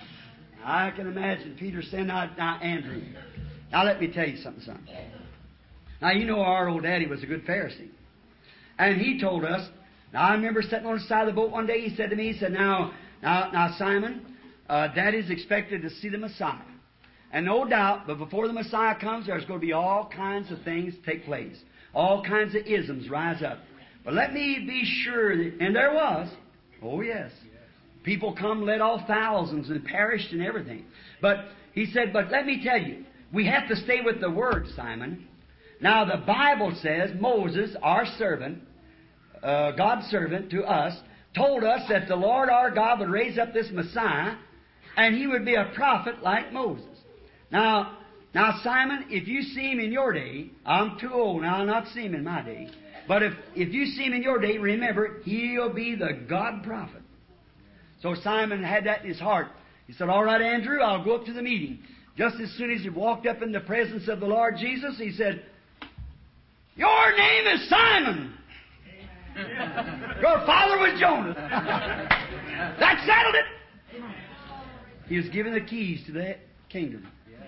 I can imagine Peter saying, now, now, Andrew, now let me tell you something, son. Now, you know our old daddy was a good Pharisee. And he told us, now I remember sitting on the side of the boat one day, he said to me, he said, now, now, now Simon, uh, Daddy's expected to see the Messiah. And no doubt, but before the Messiah comes, there's going to be all kinds of things take place. all kinds of isms rise up. But let me be sure that, and there was, oh yes, people come, led off thousands and perished and everything. But he said, but let me tell you, we have to stay with the Word, Simon. Now the Bible says Moses, our servant, uh, God's servant to us, told us that the Lord our God would raise up this Messiah, and He would be a prophet like Moses. Now, now Simon, if you see Him in your day, I'm too old now, I'll not see Him in my day, but if, if you see Him in your day, remember, He'll be the God prophet. So Simon had that in his heart. He said, all right, Andrew, I'll go up to the meeting. Just as soon as he walked up in the presence of the Lord Jesus, he said, your name is Simon. Your father was Jonah. That settled it. He was given the keys to the kingdom.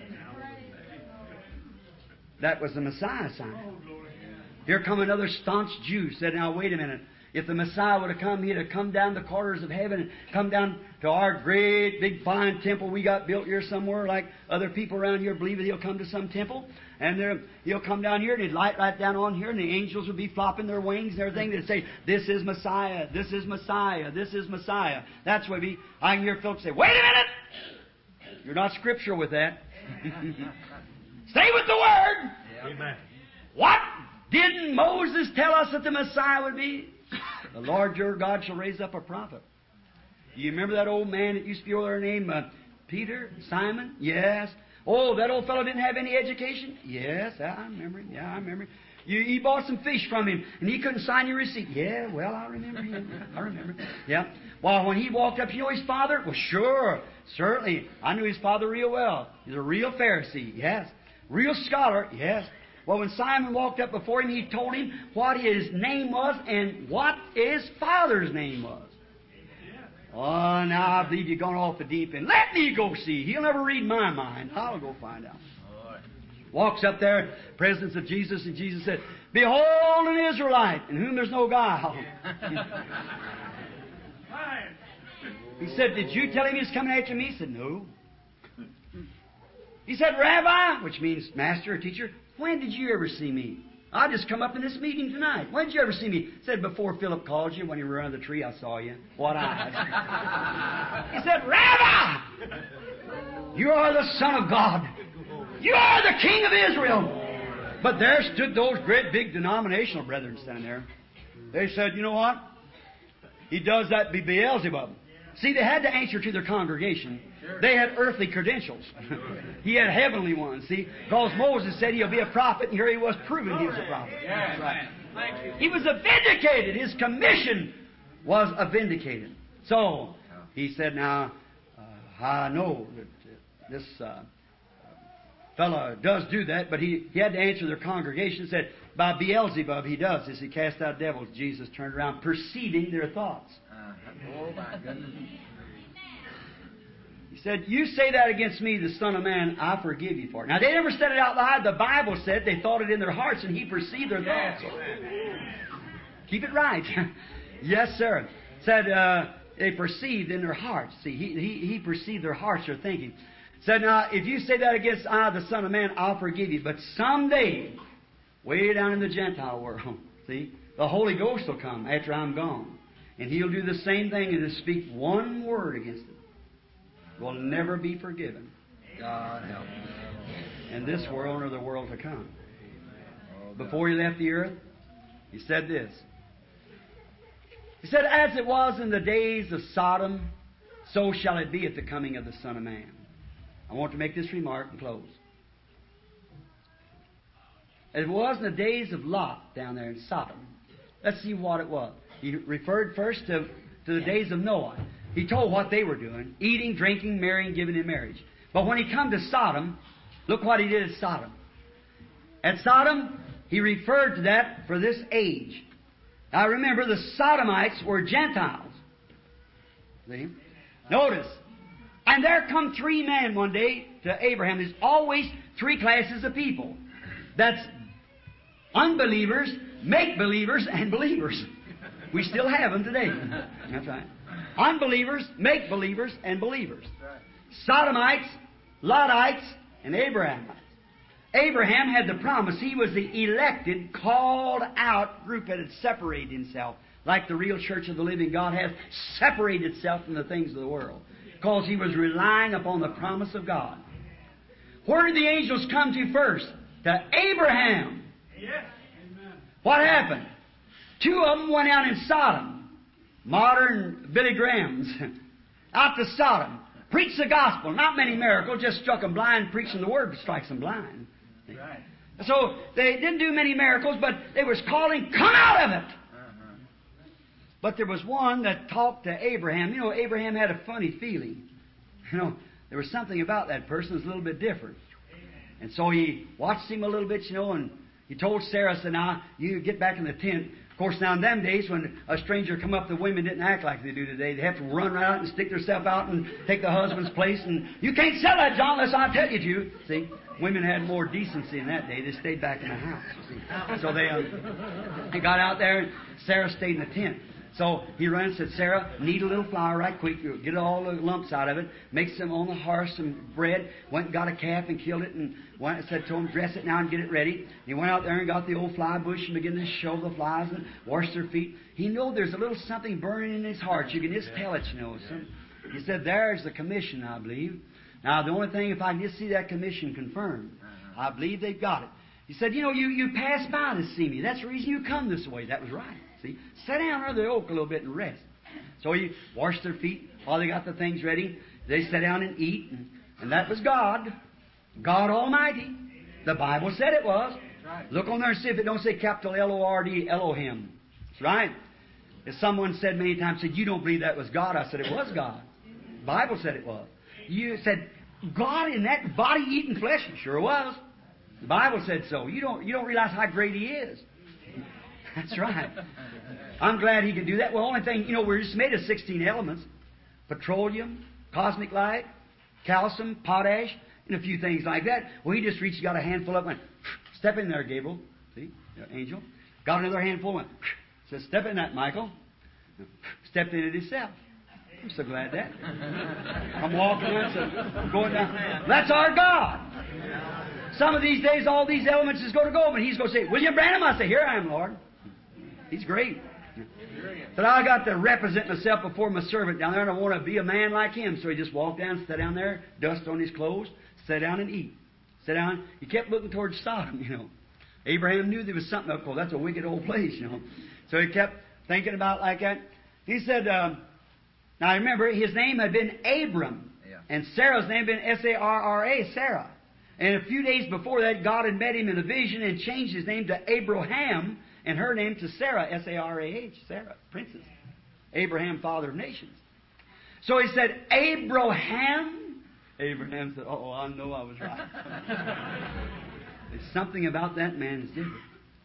That was the Messiah, Simon. Here come another staunch Jew. Said, now wait a minute. If the Messiah would have come, He'd have come down the corridors of heaven and come down to our great, big, fine temple we got built here somewhere, like other people around here believe that He'll come to some temple. And there, He'll come down here and He'd light right down on here, and the angels would be flopping their wings and everything. They'd say, this is Messiah, this is Messiah, this is Messiah. That's what we, I can hear folks say, wait a minute! You're not scriptural with that. Stay with the Word! Amen. What didn't Moses tell us that the Messiah would be? The Lord your God shall raise up a prophet. Do you remember that old man that used to be over there named uh, Peter? Simon? Yes. Oh, that old fellow didn't have any education? Yes, I remember him. Yeah, I remember him. You, you bought some fish from him, and he couldn't sign your receipt. Yeah, well, I remember him. I remember. Yeah. Well, when he walked up, you know his father? Well, sure. Certainly. I knew his father real well. He's a real Pharisee. Yes. Real scholar. Yes. Well, when Simon walked up before him, he told him what his name was and what his father's name was. Oh, now I believe you've gone off the deep end. Let me go see. He'll never read my mind. I'll go find out. Walks up there, presence of Jesus, and Jesus said, behold an Israelite, in whom there's no guile. He said, did you tell him he's coming after me? He said, no. He said, Rabbi, which means master or teacher, when did you ever see me? I just come up in this meeting tonight. When did you ever see me? He said, before Philip called you, when you were under the tree, I saw you. What eyes? He said, Rabbi, you are the Son of God. You are the King of Israel. But there stood those great big denominational brethren standing there. They said, you know what? He does that be Beelzebub. See, they had to answer to their congregation. They had earthly credentials. He had heavenly ones, see? Because Moses said he'll be a prophet, and here he was proving he was a prophet. Yes. Right. He was a vindicated. His commission was a vindicated. So, he said, now, uh, I know that this uh, fellow does do that, but he, he had to answer their congregation and said, by Beelzebub he does this. He cast out devils. Jesus turned around, perceiving their thoughts. Uh-huh. Oh, my goodness. He said, you say that against me, the Son of Man, I forgive you for it. Now, they never said it out loud. The Bible said they thought it in their hearts, and He perceived their thoughts. Keep it right. Yes, sir. Said uh, they perceived in their hearts. See, he, he, he perceived their hearts, their thinking. Said, now, if you say that against I, the Son of Man, I'll forgive you. But someday, way down in the Gentile world, see, the Holy Ghost will come after I'm gone. And He'll do the same thing and just speak one word against it. Will never be forgiven. God help us. In this world or the world to come. Before He left the earth, He said this. He said, as it was in the days of Sodom, so shall it be at the coming of the Son of Man. I want to make this remark and close. It was in the days of Lot down there in Sodom. Let's see what it was. He referred first to, to the days of Noah. He told what they were doing, eating, drinking, marrying, giving in marriage. But when he come to Sodom, look what he did at Sodom. At Sodom, he referred to that for this age. Now remember, the Sodomites were Gentiles. See? Notice. And there come three men one day to Abraham. There's always three classes of people. That's unbelievers, make-believers, and believers. We still have them today. That's right. Unbelievers, make-believers, and believers. Sodomites, Lotites, and Abrahamites. Abraham had the promise. He was the elected, called out group that had separated himself, like the real church of the living God has separated itself from the things of the world, because he was relying upon the promise of God. Where did the angels come to first? To Abraham. Yes. What happened? Two of them went out in Sodom, modern Billy Grahams, out to Sodom, preached the gospel. Not many miracles, just struck them blind, preaching the word strikes them blind. Right. So they didn't do many miracles, but they was calling, come out of it. Uh-huh. But there was one that talked to Abraham. You know, Abraham had a funny feeling. You know, there was something about that person that was a little bit different. And so he watched him a little bit, you know, and he told Sarah, said, now, you get back in the tent. Of course, now in them days, when a stranger come up, the women didn't act like they do today. They have to run right out and stick themselves out and take the husband's place. And you can't sell that, John, unless I tell you to. See, women had more decency in that day. They stayed back in the house. You see. So they, um, they got out there, and Sarah stayed in the tent. So he ran and said, Sarah, knead a little flour right quick. You'll get all the lumps out of it. Make some on the hearth, some bread. Went and got a calf and killed it. And went and said to him, dress it now and get it ready. And he went out there and got the old fly bush and began to show the flies and wash their feet. He knew there's a little something burning in his heart. You can just tell it, you know. So he said, there's the commission, I believe. Now, the only thing, if I can just see that commission confirmed, I believe they've got it. He said, you know, you, you passed by to see me. That's the reason you come this way. That was right. See, sit down under the oak a little bit and rest. So he washed their feet while they got the things ready. They sat down and eat, and, and that was God, God Almighty. The Bible said it was. Look on there and see if it don't say capital L O R D, Elohim. That's right. As someone said many times, said, you don't believe that was God. I said, it was God. The Bible said it was. You said, God in that body eating flesh? It sure was. The Bible said so. You don't, you don't realize how great He is. That's right. I'm glad He could do that. Well, the only thing, you know, we're just made of sixteen elements. Petroleum, cosmic light, calcium, potash, and a few things like that. Well, He just reached, got a handful of it, went, step in there, Gabriel. See, angel. Got another handful, went, said, step in that, Michael. Stepped in it himself. I'm so glad that. I'm walking down, so I'm going down. That's our God. Some of these days, all these elements is going to go, but He's going to say, William Branham. I say, here I am, Lord. He's great. But I got to represent myself before my servant down there, and I want to be a man like him. So he just walked down, sat down there, dust on his clothes, sat down and eat. Sat down. He kept looking towards Sodom, you know. Abraham knew there was something up there. That's a wicked old place, you know. So he kept thinking about like that. He said, um, now remember, his name had been Abram, Yeah. and Sarah's name had been S A R R A, Sarah. And a few days before that, God had met him in a vision and changed his name to Abraham, and her name to Sarah, S A R A H, Sarah, princess. Abraham, father of nations. So he said, Abraham. Abraham said, oh, I know I was right. There's something about that man that's different.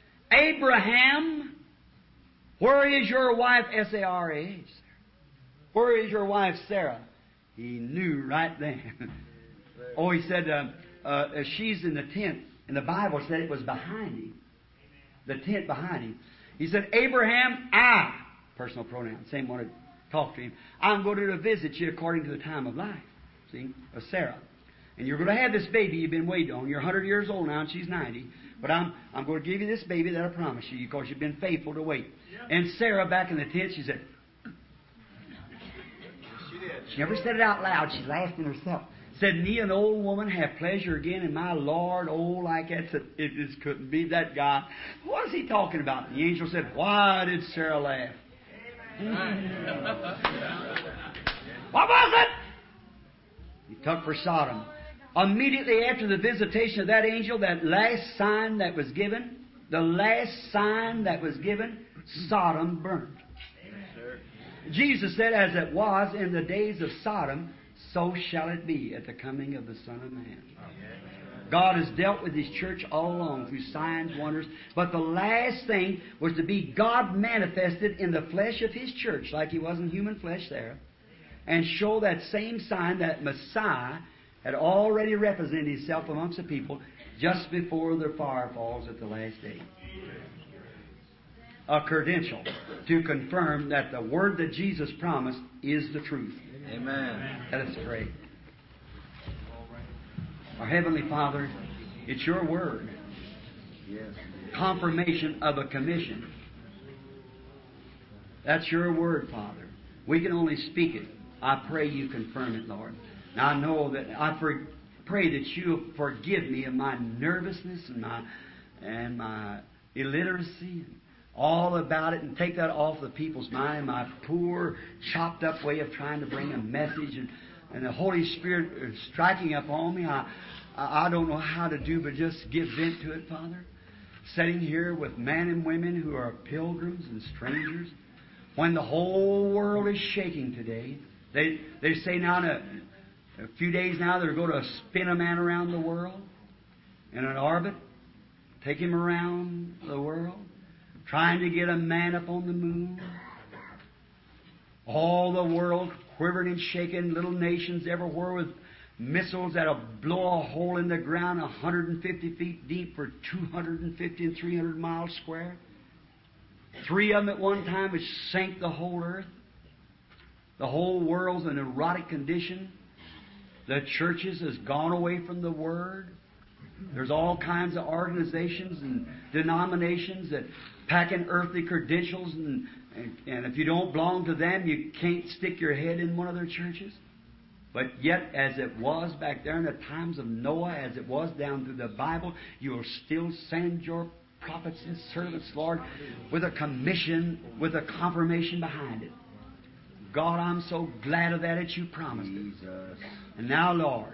Abraham, where is your wife, S A R A H? Where is your wife, Sarah? He knew right then. Oh, he said, uh, uh, she's in the tent. And the Bible said it was behind him. The tent behind him. He said, Abraham, I, personal pronoun, same one to talk to him, I'm going to visit you according to the time of life. See, of Sarah. And you're going to have this baby you've been waiting on. You're one hundred years old now and she's ninety. But I'm, I'm going to give you this baby that I promise you because you've been faithful to wait. And Sarah back in the tent, she said, she never said it out loud. She laughed in herself. Said, me, an old woman, have pleasure again in my Lord. Oh, like that. Said, it just couldn't be that guy. What is he talking about? The angel said, why did Sarah laugh? What was it? He took for Sodom. Immediately after the visitation of that angel, that last sign that was given, the last sign that was given, Sodom burned. Jesus said, as it was in the days of Sodom, so shall it be at the coming of the Son of Man. God has dealt with His church all along through signs, wonders. But the last thing was to be God manifested in the flesh of His church, like He was in human flesh there, and show that same sign that Messiah had already represented Himself amongst the people just before the fire falls at the last day. A credential to confirm that the word that Jesus promised is the truth. Amen. Let us pray. Our Heavenly Father, It's your word. Yes. Confirmation of a commission. That's your word, Father. We can only speak it. I pray you confirm it, Lord. Now I know that I for, pray that you'll forgive me of my nervousness and my and my illiteracy, all about it, and take that off the people's mind. My poor, chopped up way of trying to bring a message, and, and the Holy Spirit is striking upon me. I I don't know how to do, but just give vent to it, Father. Sitting here with men and women who are pilgrims and strangers, when the whole world is shaking today. They they say now in a, a few days now they're going to spin a man around the world in an orbit, take him around the world, trying to get a man up on the moon. All the world quivering and shaking, little nations everywhere with missiles that'll blow a hole in the ground one hundred fifty feet deep for two hundred fifty and three hundred miles square. Three of them at one time would sink the whole earth. The whole world's in an erotic condition. The churches has gone away from the Word. There's all kinds of organizations and denominations that pack in earthly credentials, and, and, and if you don't belong to them, you can't stick your head in one of their churches. But yet, as it was back there in the times of Noah, as it was down through the Bible, you will still send your prophets and servants, Lord, with a commission, with a confirmation behind it. God, I'm so glad of that that you promised it. Jesus. And now, Lord,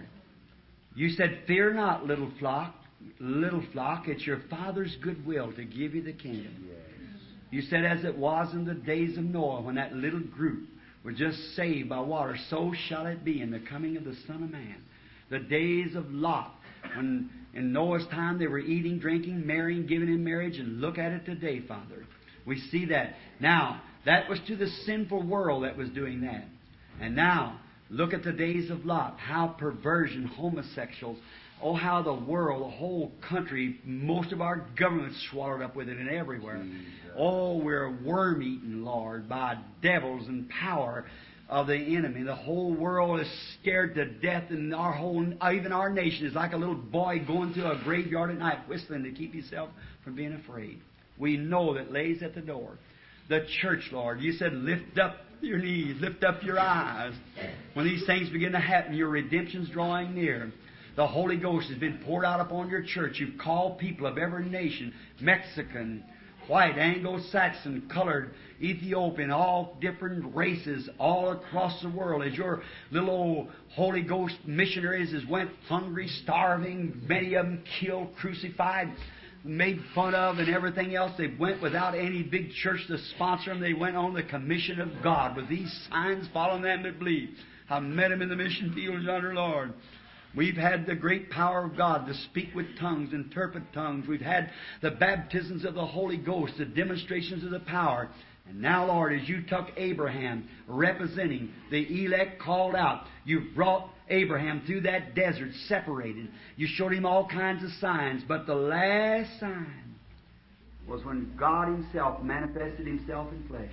you said, fear not, little flock, little flock, it's your Father's good will to give you the kingdom. Yes. You said, as it was in the days of Noah, when that little group were just saved by water, so shall it be in the coming of the Son of Man. The days of Lot, when in Noah's time they were eating, drinking, marrying, giving in marriage, and look at it today, Father. We see that. Now, that was to the sinful world that was doing that. And now, look at the days of Lot, how perversion, homosexuals, oh, how the world, the whole country, most of our government's swallowed up with it and everywhere. Jesus. Oh, we're worm-eaten, Lord, by devils and power of the enemy. The whole world is scared to death, and our whole, even our nation is like a little boy going to a graveyard at night, whistling to keep himself from being afraid. We know that lays at the door. The church, Lord, you said, lift up your knees, lift up your eyes. When these things begin to happen, your redemption's drawing near. The Holy Ghost has been poured out upon your church. You've called people of every nation, Mexican, white, Anglo-Saxon, colored, Ethiopian, all different races all across the world. As your little old Holy Ghost missionaries has went hungry, starving, many of them killed, crucified, made fun of, and everything else. They went without any big church to sponsor them. They went on the commission of God with these signs following them that believe. I met them in the mission fields yonder, Lord. We've had the great power of God to speak with tongues, interpret tongues. We've had the baptisms of the Holy Ghost, the demonstrations of the power. And now, Lord, as you took Abraham, representing the elect called out, you've brought Abraham through that desert, separated. You showed him all kinds of signs, but the last sign was when God Himself manifested Himself in flesh.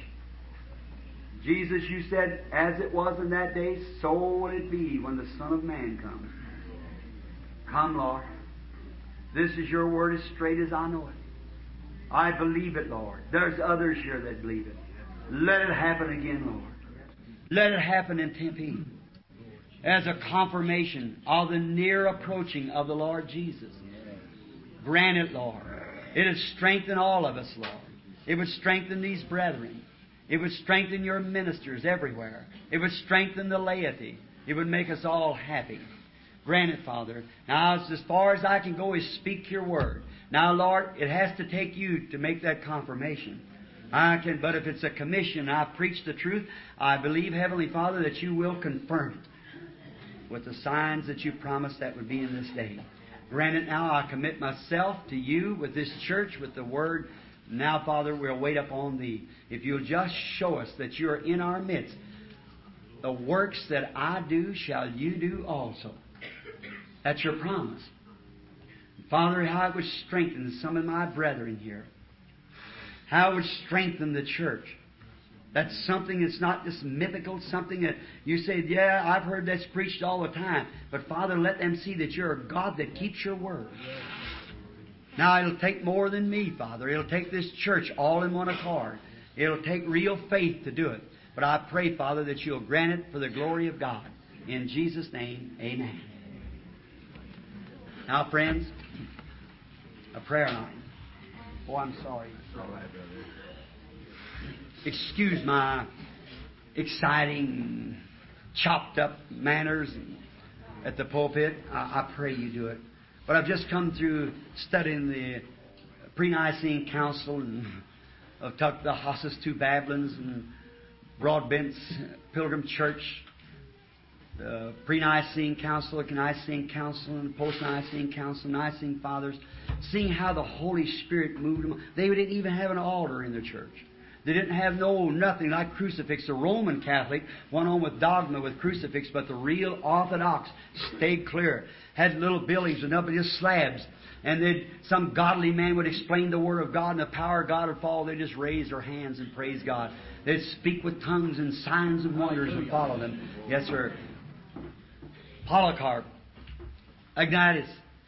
Jesus, you said, as it was in that day, so will it be when the Son of Man comes. Come, Lord. This is your word as straight as I know it. I believe it, Lord. There's others here that believe it. Let it happen again, Lord. Let it happen in Tempe as a confirmation of the near approaching of the Lord Jesus. Grant it, Lord. It would strengthen all of us, Lord. It would strengthen these brethren. It would strengthen your ministers everywhere. It would strengthen the laity. It would make us all happy. Grant it, Father. Now, as far as I can go is speak your word. Now, Lord, it has to take you to make that confirmation. I can, but if it's a commission, I preach the truth, I believe, Heavenly Father, that you will confirm it with the signs that you promised that would be in this day. Grant it now. I commit myself to you with this church, with the word. Now, Father, we'll wait upon Thee. If you'll just show us that you are in our midst, the works that I do shall you do also. That's your promise. Father, how it would strengthen some of my brethren here. How it would strengthen the church. That's something that's not just mythical, something that you say, yeah, I've heard that's preached all the time. But Father, let them see that You're a God that keeps Your word. Now, it'll take more than me, Father. It'll take this church all in one accord. It'll take real faith to do it. But I pray, Father, that You'll grant it for the glory of God. In Jesus' name, amen. Now, friends, a prayer line. Oh, I'm sorry. Excuse my exciting, chopped up manners at the pulpit. I, I pray you do it. But I've just come through studying the pre-Nicene Council and of the Hossus Two Babylons and Broadbent's Pilgrim Church, the pre-Nicene Council, the Nicene Council, and the post-Nicene Council, Nicene Fathers, seeing how the Holy Spirit moved them. They didn't even have an altar in the church. They didn't have no nothing like crucifix. The Roman Catholic went on with dogma with crucifix, but the real Orthodox stayed clear. Had little buildings and up just slabs. And then some godly man would explain the Word of God and the power of God would fall. They'd just raise their hands and praise God. They'd speak with tongues and signs and wonders would follow them. Yes, sir. Polycarp, Ignatius,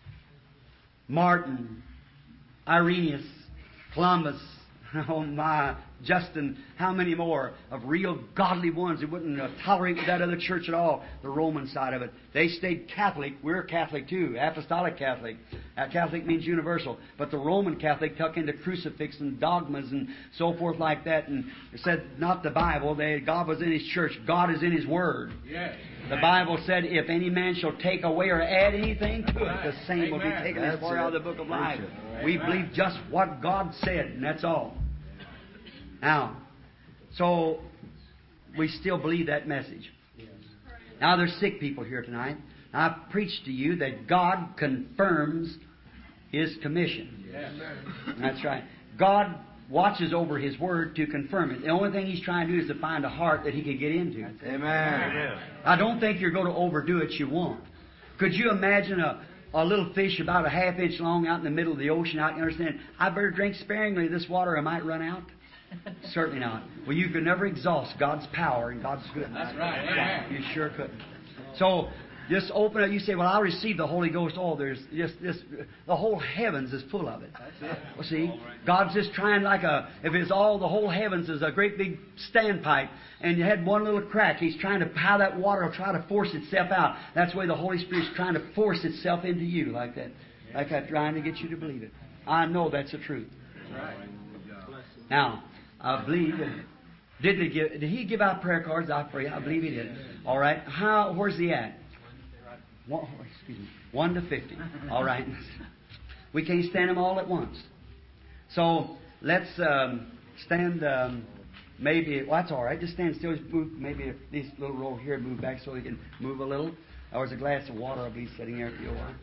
Martin, Irenaeus, Columbus, oh my, Justin, how many more of real godly ones who wouldn't uh, tolerate that other church at all, the Roman side of it. They stayed Catholic. We're Catholic too, Apostolic Catholic. Uh, Catholic means universal. But the Roman Catholic tuck into crucifix and dogmas and so forth like that and said, not the Bible, they, God was in His church. God is in His Word. Yes. The Bible said, if any man shall take away or add anything to it, the same Amen. Will be taken as far out of the book of life. We believe just what God said, and that's all. Now, so we still believe that message. Now, there's sick people here tonight. I've preached to you that God confirms His commission. That's right. God watches over His Word to confirm it. The only thing He's trying to do is to find a heart that He can get into. Amen. I don't think you're going to overdo it. You won't. Could you imagine a, a little fish about a half inch long out in the middle of the ocean? I can understand. I better drink sparingly of this water. I might run out. Certainly not. Well, you could never exhaust God's power and God's goodness. That's right. Amen. You sure couldn't. So, just open up. You say, well, I'll receive the Holy Ghost. Oh, there's just this. The whole heavens is full of it. That's it. Well, see, God's just trying like a, if it's all, the whole heavens is a great big standpipe, and you had one little crack, He's trying to, how that water will try to force itself out. That's the way the Holy Spirit's trying to force itself into you, like that. Like that, trying to get you to believe it. I know that's the truth. Right. Now, I believe that, did they give? Did He give out prayer cards? I pray. I believe He did. All right. How? Where's He at? One, excuse me. One to fifty. All right. We can't stand them all at once. So let's um, stand. Um, maybe. Well, that's all right. Just stand still. Just move. Maybe if this little row here move back so they can move a little. There's a glass of water I'll be sitting there if you want.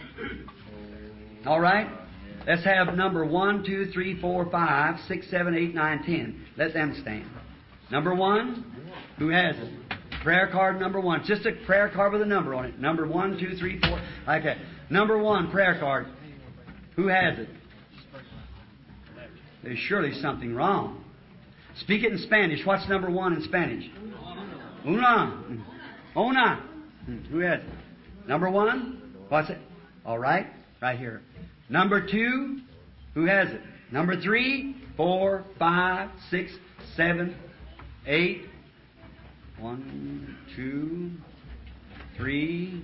All right. Let's have number one, two, three, four, five, six, seven, eight, nine, ten. Let them stand. Number one, who has it? Prayer card number one. Just a prayer card with a number on it. Number one, two, three, four. Like that. Number one, prayer card. Who has it? There's surely something wrong. Speak it in Spanish. What's number one in Spanish? Una. Una. Who has it? Number one? What's it? All right. Right here. Number two, who has it? Number three, four, five, six, seven, eight. One, two, three.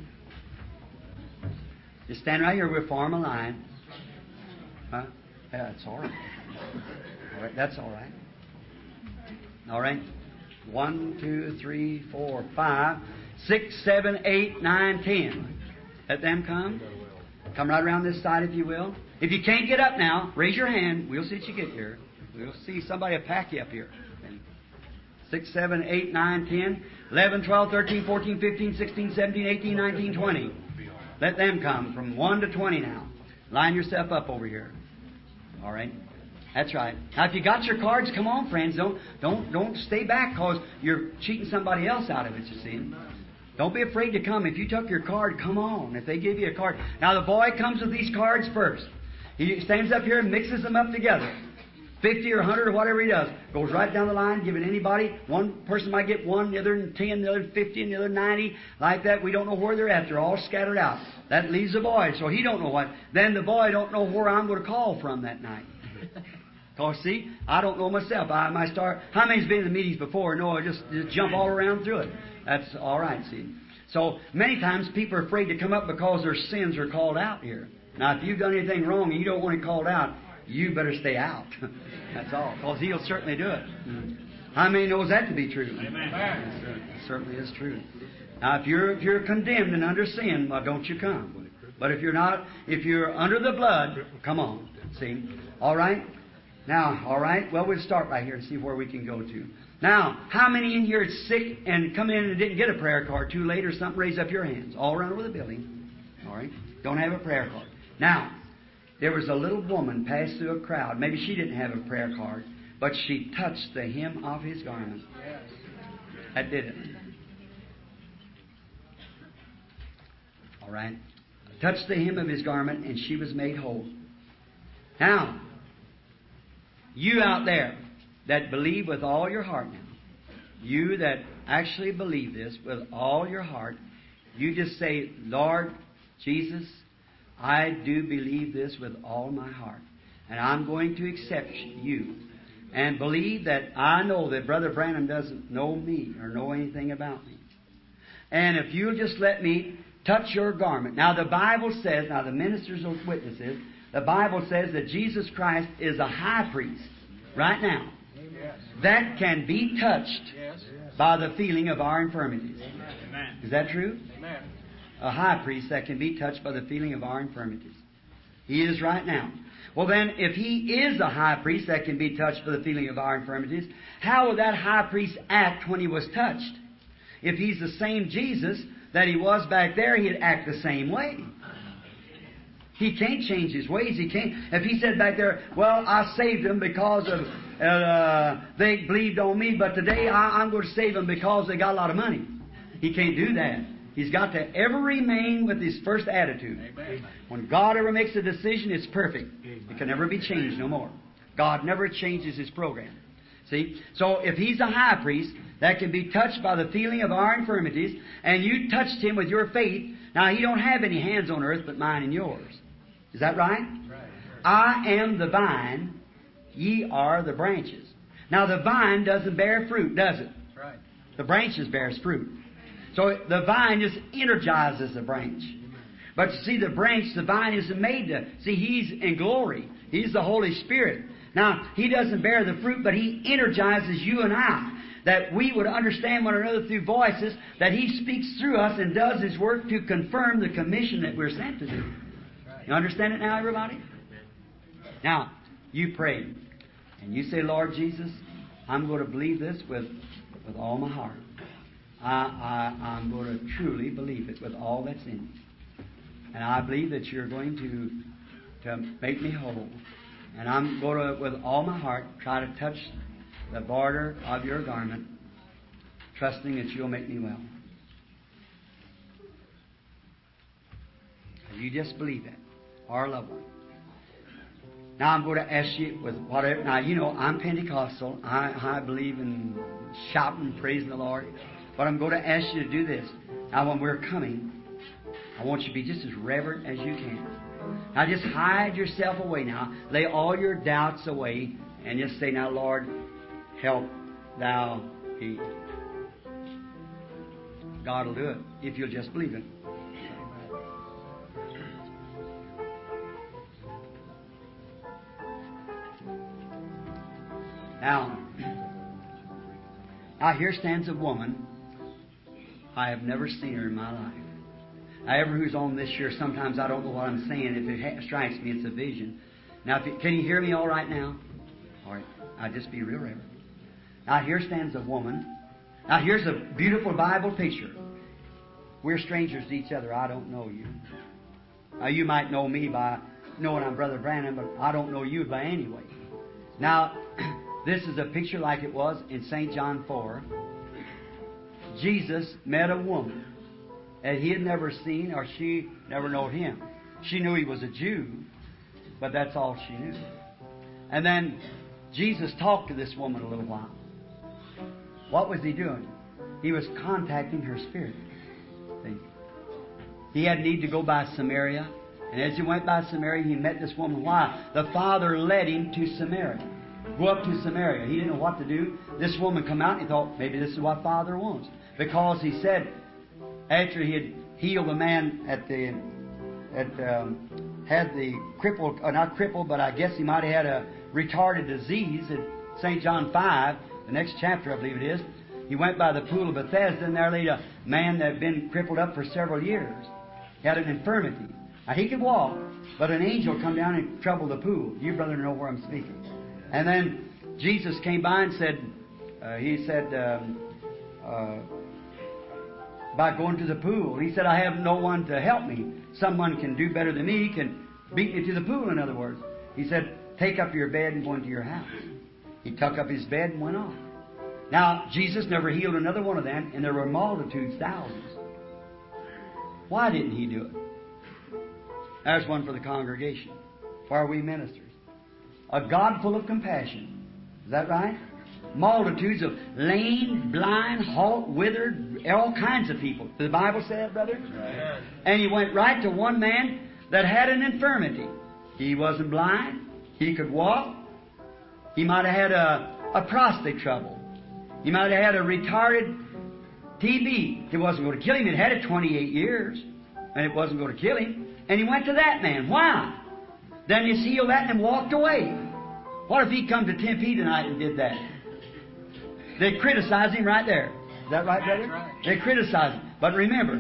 Just stand right here. We'll form a line. Huh? Yeah, that's all right. All right, that's all right. All right. One, two, three, four, five, six, seven, eight, nine, ten. Let them come. Come right around this side, if you will. If you can't get up now, raise your hand. We'll see that you get here. We'll see somebody will pack you up here. Six, seven, eight, nine, ten, eleven, twelve, thirteen, fourteen, fifteen, sixteen, seventeen, eighteen, nineteen, twenty. Let them come from one to twenty now. Line yourself up over here. All right. That's right. Now, if you got your cards, come on, friends. Don't don't don't stay back because you're cheating somebody else out of it. You see. Don't be afraid to come. If you took your card, come on. If they give you a card. Now, the boy comes with these cards first. He stands up here and mixes them up together. fifty or a hundred or whatever he does. Goes right down the line, giving anybody. One person might get one, the other ten, the other fifty, and the other ninety. Like that. We don't know where they're at. They're all scattered out. That leaves the boy, so he don't know what. Then the boy don't know where I'm going to call from that night. Because, see, I don't know myself. I might start. How many's been in the meetings before? No, I just, just jump all around through it. That's all right, see. So, many times people are afraid to come up because their sins are called out here. Now, if you've done anything wrong and you don't want it called out, you better stay out. That's all. Because He'll certainly do it. How many knows that to be true? Amen. It certainly is true. Now, if you're, if you're condemned and under sin, well, don't you come. But if you're not, if you're under the blood, come on. See? All right? Now, all right, well, we'll start right here and see where we can go to. Now, how many in here is sick and come in and didn't get a prayer card too late or something? Raise up your hands. All around over the building. All right? Don't have a prayer card. Now, there was a little woman passed through a crowd. Maybe she didn't have a prayer card, but she touched the hem of His garment. That did it. All right? Touched the hem of His garment, and she was made whole. Now, you out there that believe with all your heart now, you that actually believe this with all your heart, you just say, Lord Jesus, I do believe this with all my heart. And I'm going to accept you. And believe that I know that Brother Branham doesn't know me or know anything about me. And if you'll just let me touch your garment. Now the Bible says, now the ministers are witnesses, the Bible says that Jesus Christ is a high priest right now that can be touched by the feeling of our infirmities. Is that true? A high priest that can be touched by the feeling of our infirmities. He is right now. Well then, if He is a high priest that can be touched by the feeling of our infirmities, how would that high priest act when he was touched? If He's the same Jesus that He was back there, He'd act the same way. He can't change His ways. He can't. If He said back there, well, I saved them because of uh, they believed on me, but today I, I'm going to save them because they got a lot of money. He can't do that. He's got to ever remain with His first attitude. Amen. When God ever makes a decision, it's perfect. It can never be changed no more. God never changes His program. See? So if He's a high priest that can be touched by the feeling of our infirmities, and you touched Him with your faith, now He don't have any hands on earth but mine and yours. Is that right? Right. I am the vine, ye are the branches. Now the vine doesn't bear fruit, does it? Right. The branches bears fruit. So the vine just energizes the branch. But you see, the branch, the vine isn't made to... See, He's in glory. He's the Holy Spirit. Now, He doesn't bear the fruit, but He energizes you and I, that we would understand one another through voices, that He speaks through us and does His work to confirm the commission that we're sent to do. You understand it now, everybody? Now, you pray. And you say, Lord Jesus, I'm going to believe this with, with all my heart. I, I, I'm going to truly believe it with all that's in me. And I believe that you're going to, to make me whole. And I'm going to, with all my heart, try to touch the border of your garment, trusting that you'll make me well. You just believe that. Our loved one. Now I'm going to ask you with whatever. Now, you know, I'm Pentecostal. I, I believe in shouting, praising the Lord. But I'm going to ask you to do this. Now, when we're coming, I want you to be just as reverent as you can. Now, just hide yourself away now. Lay all your doubts away and just say, now, Lord, help thou me. God will do it if you'll just believe it. Now, now here stands a woman. I have never seen her in my life. Now, ever who's on this year, sometimes I don't know what I'm saying. If it ha- strikes me, it's a vision. Now, if it, can you hear me all right now? All right. I'll just be real reverent. Now, here stands a woman. Now, here's a beautiful Bible picture. We're strangers to each other. I don't know you. Now, you might know me by knowing I'm Brother Branham, but I don't know you by any way. Now, this is a picture like it was in Saint John four. Jesus met a woman that He had never seen, or she never known Him. She knew He was a Jew, but that's all she knew. And then Jesus talked to this woman a little while. What was He doing? He was contacting her spirit. See? He had need to go by Samaria. And as He went by Samaria, He met this woman. Why? The Father led Him to Samaria. Go up to Samaria. He didn't know what to do. This woman come out and He thought, maybe this is what Father wants. Because He said, after He had healed the man at the, at, um, had the crippled, uh, not crippled, but I guess he might have had a retarded disease in Saint John five, the next chapter I believe it is. He went by the pool of Bethesda, and there laid a man that had been crippled up for several years. He had an infirmity. Now he could walk, but an angel come down and troubled the pool. You, brother, know where I'm speaking. And then Jesus came by and said, uh, He said, um, uh, about going to the pool. He said, I have no one to help me. Someone can do better than me, can beat me to the pool, in other words. He said, take up your bed and go into your house. He took up his bed and went on. Now, Jesus never healed another one of them, and there were multitudes, thousands. Why didn't He do it? There's one for the congregation, for our we ministers. A God full of compassion. Is that right? Multitudes of lame, blind, halt, withered, all kinds of people. Did the Bible say that, brother? Right. And He went right to one man that had an infirmity. He wasn't blind. He could walk. He might have had a, a prostate trouble. He might have had a retarded T B. It wasn't going to kill him. It had it twenty-eight years, and it wasn't going to kill him. And He went to that man. Why? Then He healed that and walked away. What if He come to Tempe tonight and did that? They criticize Him right there. Is that right, brother? Right. They criticize Him. But remember,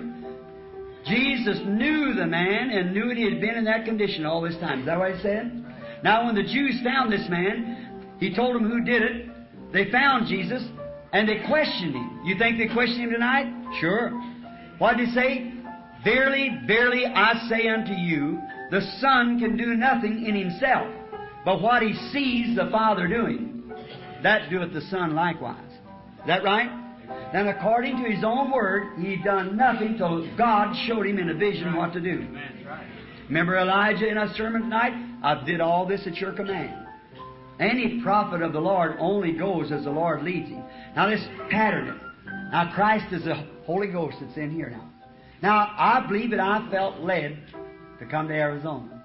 Jesus knew the man and knew that he had been in that condition all this time. Is that what He said? Right. Now, when the Jews found this man, He told them who did it. They found Jesus, and they questioned Him. You think they questioned Him tonight? Sure. What did He say? Verily, verily, I say unto you, the Son can do nothing in Himself, but what He sees the Father doing, that doeth the Son likewise. Is that right? Then according to His own word, He done nothing till God showed Him in a vision what to do. Remember Elijah in our sermon tonight? I did all this at your command. Any prophet of the Lord only goes as the Lord leads him. Now let's pattern it. Now Christ is the Holy Ghost that's in here now. Now I believe that I felt led to come to Arizona.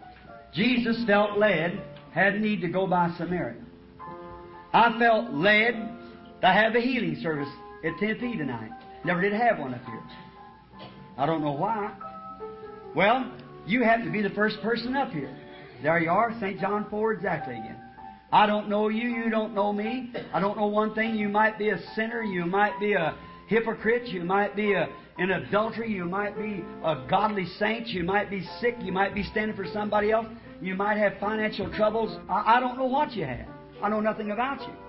Jesus felt led, had need to go by Samaria. I felt led to have a healing service at Tempe tonight. Never did have one up here. I don't know why. Well, you happen to be the first person up here. There you are, Saint John four exactly again. I don't know you, you don't know me. I don't know one thing. You might be a sinner, you might be a hypocrite, you might be a, in adultery, you might be a godly saint, you might be sick, you might be standing for somebody else, you might have financial troubles. I, I don't know what you have. I know nothing about you.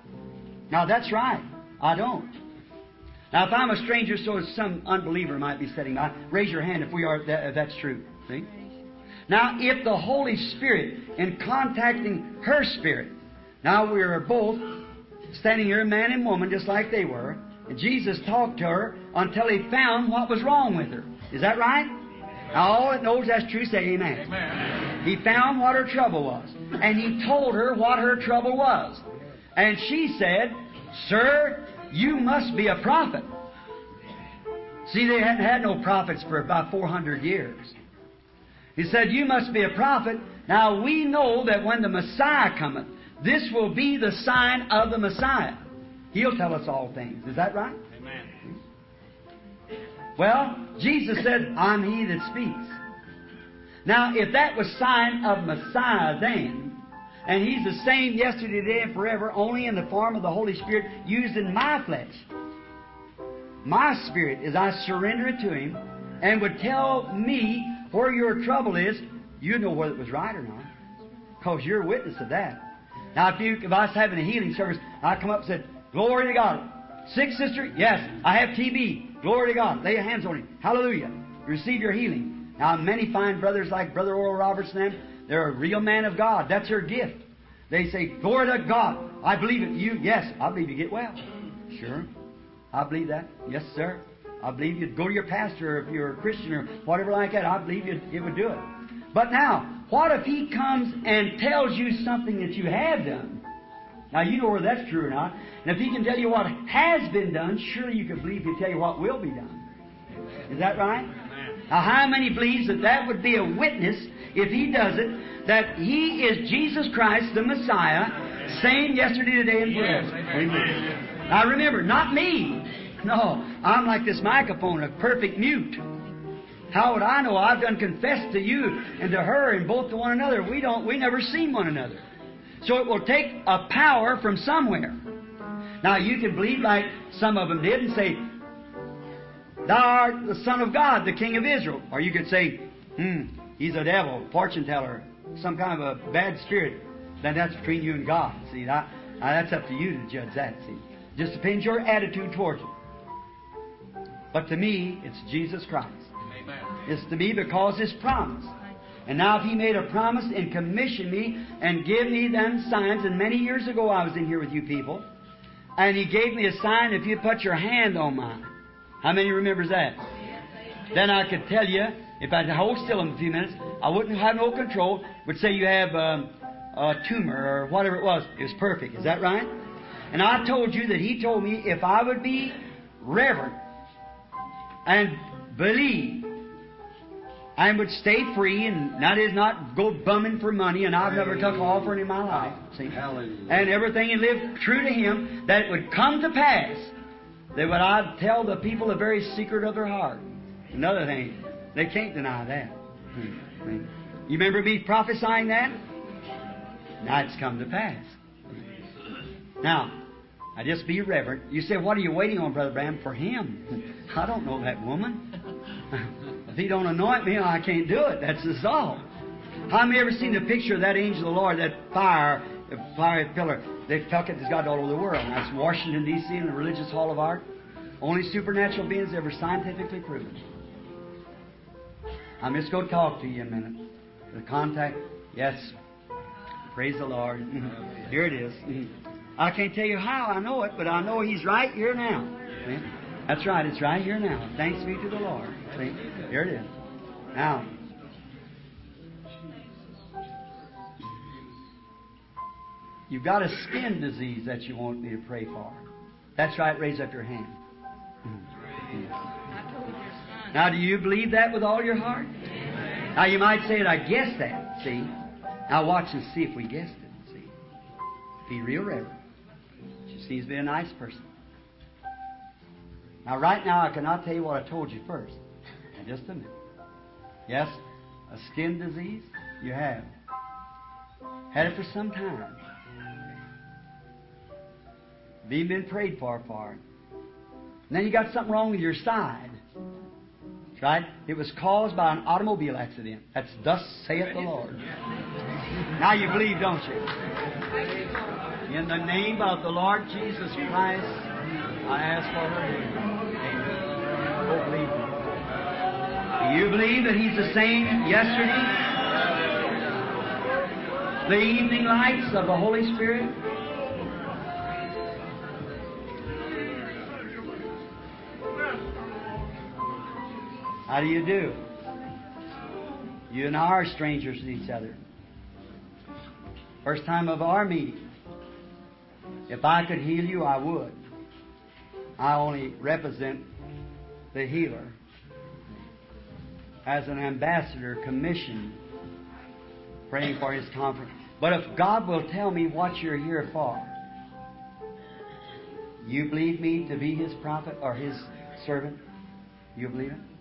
Now that's right. I don't. Now if I'm a stranger, so some unbeliever might be sitting by, raise your hand if we are. That, if that's true. See? Now if the Holy Spirit, in contacting her spirit, now we are both standing here, man and woman, just like they were, and Jesus talked to her until He found what was wrong with her. Is that right? Now all that knows that's true, say amen. Amen. He found what her trouble was, and He told her what her trouble was. And she said, Sir, you must be a prophet. See, they hadn't had no prophets for about four hundred years. He said, you must be a prophet. Now we know that when the Messiah cometh, this will be the sign of the Messiah. He'll tell us all things. Is that right? Amen. Well, Jesus said, I'm He that speaks. Now, if that was sign of Messiah then, and He's the same yesterday, today, and forever, only in the form of the Holy Spirit used in my flesh, my spirit, as I surrender it to Him, and would tell me where your trouble is, you'd know whether it was right or not, because you're a witness of that. Now, if, you, if I was having a healing service, I come up and said, Glory to God. Sick sister? Yes. I have T B. Glory to God. Lay your hands on Him. Hallelujah. Receive your healing. Now, many fine brothers like Brother Oral Roberts and them, they're a real man of God. That's their gift. They say, Glory to God. I believe it. You? Yes. I believe you get well. Sure. I believe that. Yes, sir. I believe you'd go to your pastor, or if you're a Christian or whatever like that. I believe you'd, it would do it. But now, what if He comes and tells you something that you have done, Now, you know whether that's true or not. And if He can tell you what has been done, surely you can believe He'll tell you what will be done. Is that right? Now, how many believes that that would be a witness, if He does it, that He is Jesus Christ, the Messiah, same yesterday, today, and forever? Amen. Now, remember, not me. No, I'm like this microphone, a perfect mute. How would I know? I've done confessed to you and to her and both to one another. We don't, we never seen one another. So it will take a power from somewhere. Now you can believe like some of them did and say, Thou art the Son of God, the King of Israel. Or you could say, hmm, He's a devil, fortune teller, some kind of a bad spirit. Then that's between you and God. See, that, now that's up to you to judge that. See, just depends your attitude towards it. But to me, it's Jesus Christ. Amen. It's to me because His promise. And now if He made a promise and commissioned me and give me them signs, and many years ago I was in here with you people, and He gave me a sign if you put your hand on mine. How many remembers that? Then I could tell you, if I'd hold still in a few minutes, I wouldn't have no control. Would say you have um, a tumor or whatever it was. It was perfect. Is that right? And I told you that He told me if I would be reverent and believe and would stay free, and that is not go bumming for money, and I've never took an offering in my life, see, and everything, and live true to Him, that it would come to pass that would I tell the people the very secret of their heart. Another thing, they can't deny that. You remember me prophesying that? Now it's come to pass. Now, I just be reverent. You say, what are you waiting on, Brother Branham? For Him. I don't know that woman. If He don't anoint me, I can't do it. That's His all. How many ever seen the picture of that angel of the Lord, that fire, the fire pillar? They've tucked it, it's got all over the world. And that's Washington, D C in the Religious Hall of Art. Only supernatural beings ever scientifically proven. I'm just going to talk to you in a minute. The contact, yes. Praise the Lord. Here it is. I can't tell you how I know it, but I know He's right here now. See? That's right, it's right here now. Thanks be to the Lord. See? Here it is. Now, you've got a skin disease that you want me to pray for. That's right, raise up your hand. Now, do you believe that with all your heart? Now, you might say it, I guess that, see. Now, watch and see if we guessed it, see. Be real reverent. She seems to be a nice person. Now, right now, I cannot tell you what I told you first. Now, just a minute. Yes, a skin disease? You have. Had it for some time. Being been prayed for for it. And then you got something wrong with your side. That's right? It was caused by an automobile accident. That's thus saith the Lord. Now you believe, don't you? In the name of the Lord Jesus Christ, I ask for her healing. Amen. Oh, believe me. Do you believe that He's the same yesterday? The evening lights of the Holy Spirit? How do you do? You and I are strangers to each other. First time of our meeting. If I could heal you, I would. I only represent the healer as an ambassador commissioned, praying for His conference. But if God will tell me what you're here for, you believe me to be His prophet or His servant? You believe it?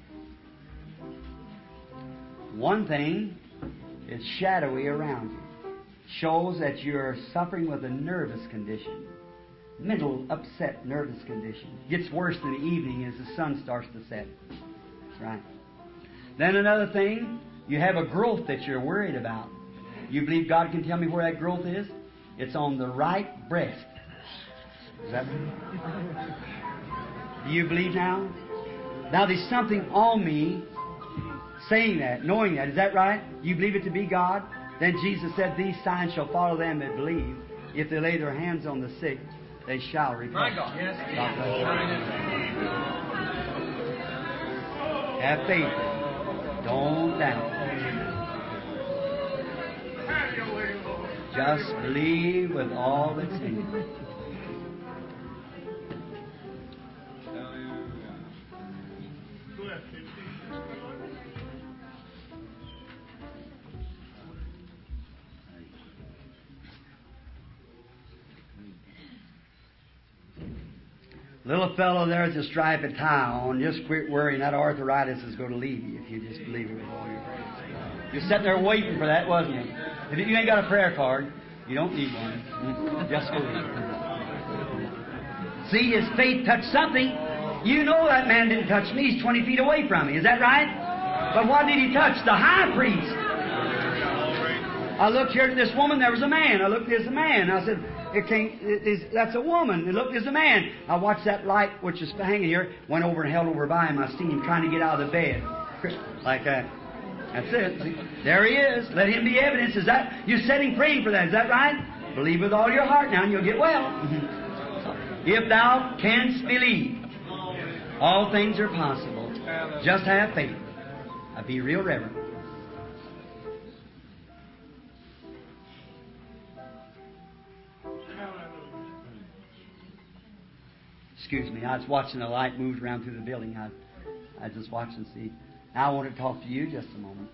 One thing is shadowy around you. Shows that you're suffering with a nervous condition. Mental upset nervous condition. Gets worse in the evening as the sun starts to set. That's right. Then another thing, you have a growth that you're worried about. You believe God can tell me where that growth is? It's on the right breast. Is that right? Do you believe now? Now there's something on me saying that, knowing that. Is that right? You believe it to be God? Then Jesus said, these signs shall follow them that believe. If they lay their hands on the sick, they shall recover. My God. Yes. God bless you. Have faith. Don't doubt. Just believe with all that's in you. Little fellow there with a striped tie on, just quit worrying. That arthritis is going to leave you if you just believe it with all your heart. You're sitting there waiting for that, wasn't you? If you ain't got a prayer card, you don't need one. Just believe. See, his faith touched something. You know that man didn't touch me. He's twenty feet away from me. Is that right? But what did he touch? The high priest. I looked here at this woman. There was a man. I looked, there's a man. I said, It came, it is, that's a woman. It looked, there's a man. I watched that light, which is hanging here, went over and held over by him. I seen him trying to get out of the bed. Like that. That's it. See? There he is. Let him be evidence. Is that, you're sitting praying for that. Is that right? Believe with all your heart now and you'll get well. If thou canst believe, all things are possible. Just have faith. I'd be real reverent. Excuse me, I was watching the light move around through the building. I, I just watched and see. Now I want to talk to you just a moment.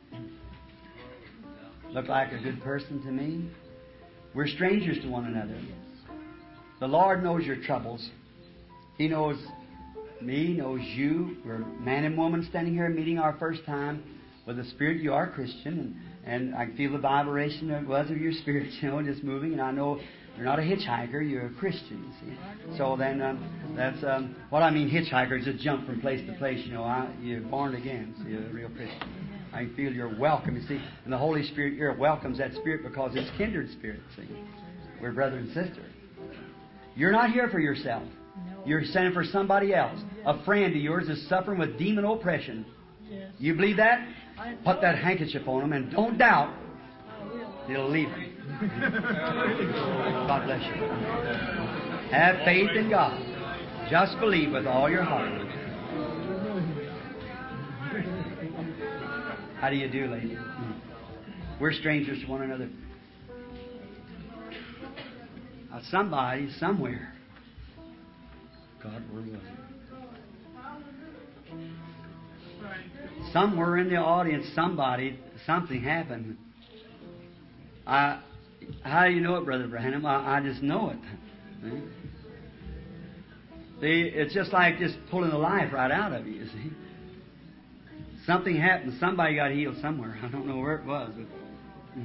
Look like a good person to me. We're strangers to one another. The Lord knows your troubles. He knows me, knows you. We're man and woman standing here meeting our first time. With the Spirit, you are Christian. And, and I can feel the vibration that was of your spirit, you know, just moving. And I know you're not a hitchhiker, you're a Christian, you see. So then, um, that's, um, what I mean hitchhiker is just jump from place to place, you know. I, you're born again, so you're a real Christian. I can feel you're welcome, you see. And the Holy Spirit here welcomes that Spirit because it's kindred spirit, see. We're brother and sister. You're not here for yourself. You're sending for somebody else. A friend of yours is suffering with demon oppression. You believe that? Put that handkerchief on them and don't doubt. It'll leave them. God bless you. Have faith in God. Just believe with all your heart. How do you do, lady? We're strangers to one another. Now, somebody, somewhere. God, where was it? Somewhere in the audience, somebody, something happened. I, how do you know it, Brother Branham? I, I just know it. See? see, it's just like just pulling the life right out of you, you see. Something happened. Somebody got healed somewhere. I don't know where it was. But,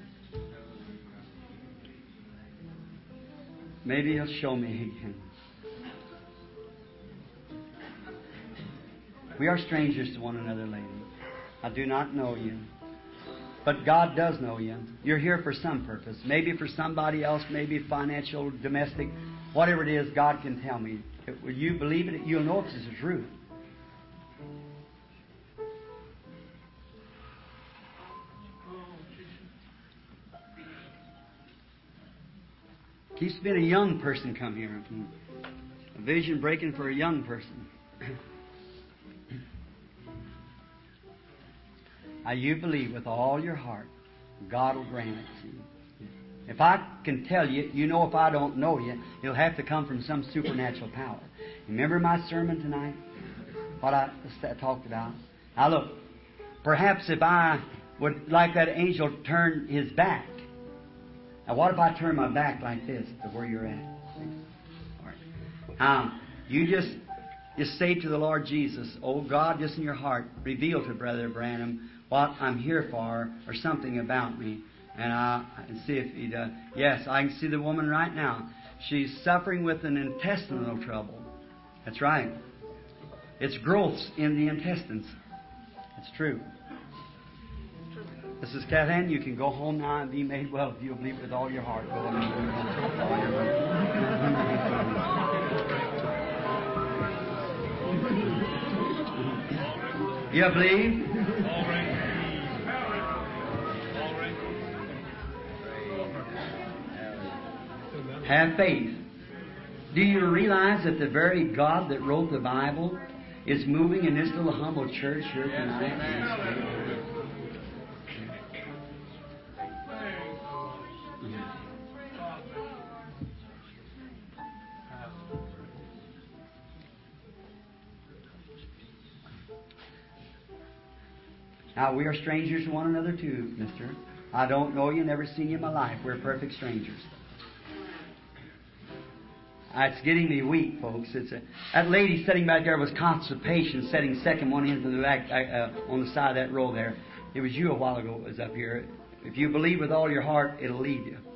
maybe he'll show me again. We are strangers to one another, lady. I do not know you. But God does know you. You're here for some purpose. Maybe for somebody else, maybe financial, domestic, whatever it is, God can tell me. Will you believe it? You'll know if it's the truth. Keeps being a young person come here. A vision breaking for a young person. Now you believe with all your heart, God will grant it to you. If I can tell you, you know if I don't know you, it'll have to come from some supernatural power. Remember my sermon tonight? What I talked about? Now look, perhaps if I would, like that angel, turn his back. Now what if I turn my back like this to where you're at? All right. Now, you just, just say to the Lord Jesus, oh God, just in your heart, reveal to Brother Branham what I'm here for, or something about me. And I, I can see if he does. Yes, I can see the woman right now. She's suffering with an intestinal trouble. That's right. It's growths in the intestines. It's true. This is Catherine. You can go home now and be made well if you believe with all your heart. Go on and believe with all your heart. You believe? Have faith. Do you realize that the very God that wrote the Bible is moving in this little humble church here tonight? Now, we are strangers to one another too, mister. I don't know you, never seen you in my life. We're perfect strangers. It's getting me weak, folks. It's a, that lady sitting back there was constipation, sitting second one into the back uh, on the side of that row there. It was you a while ago. It was up here. If you believe with all your heart, it'll leave you.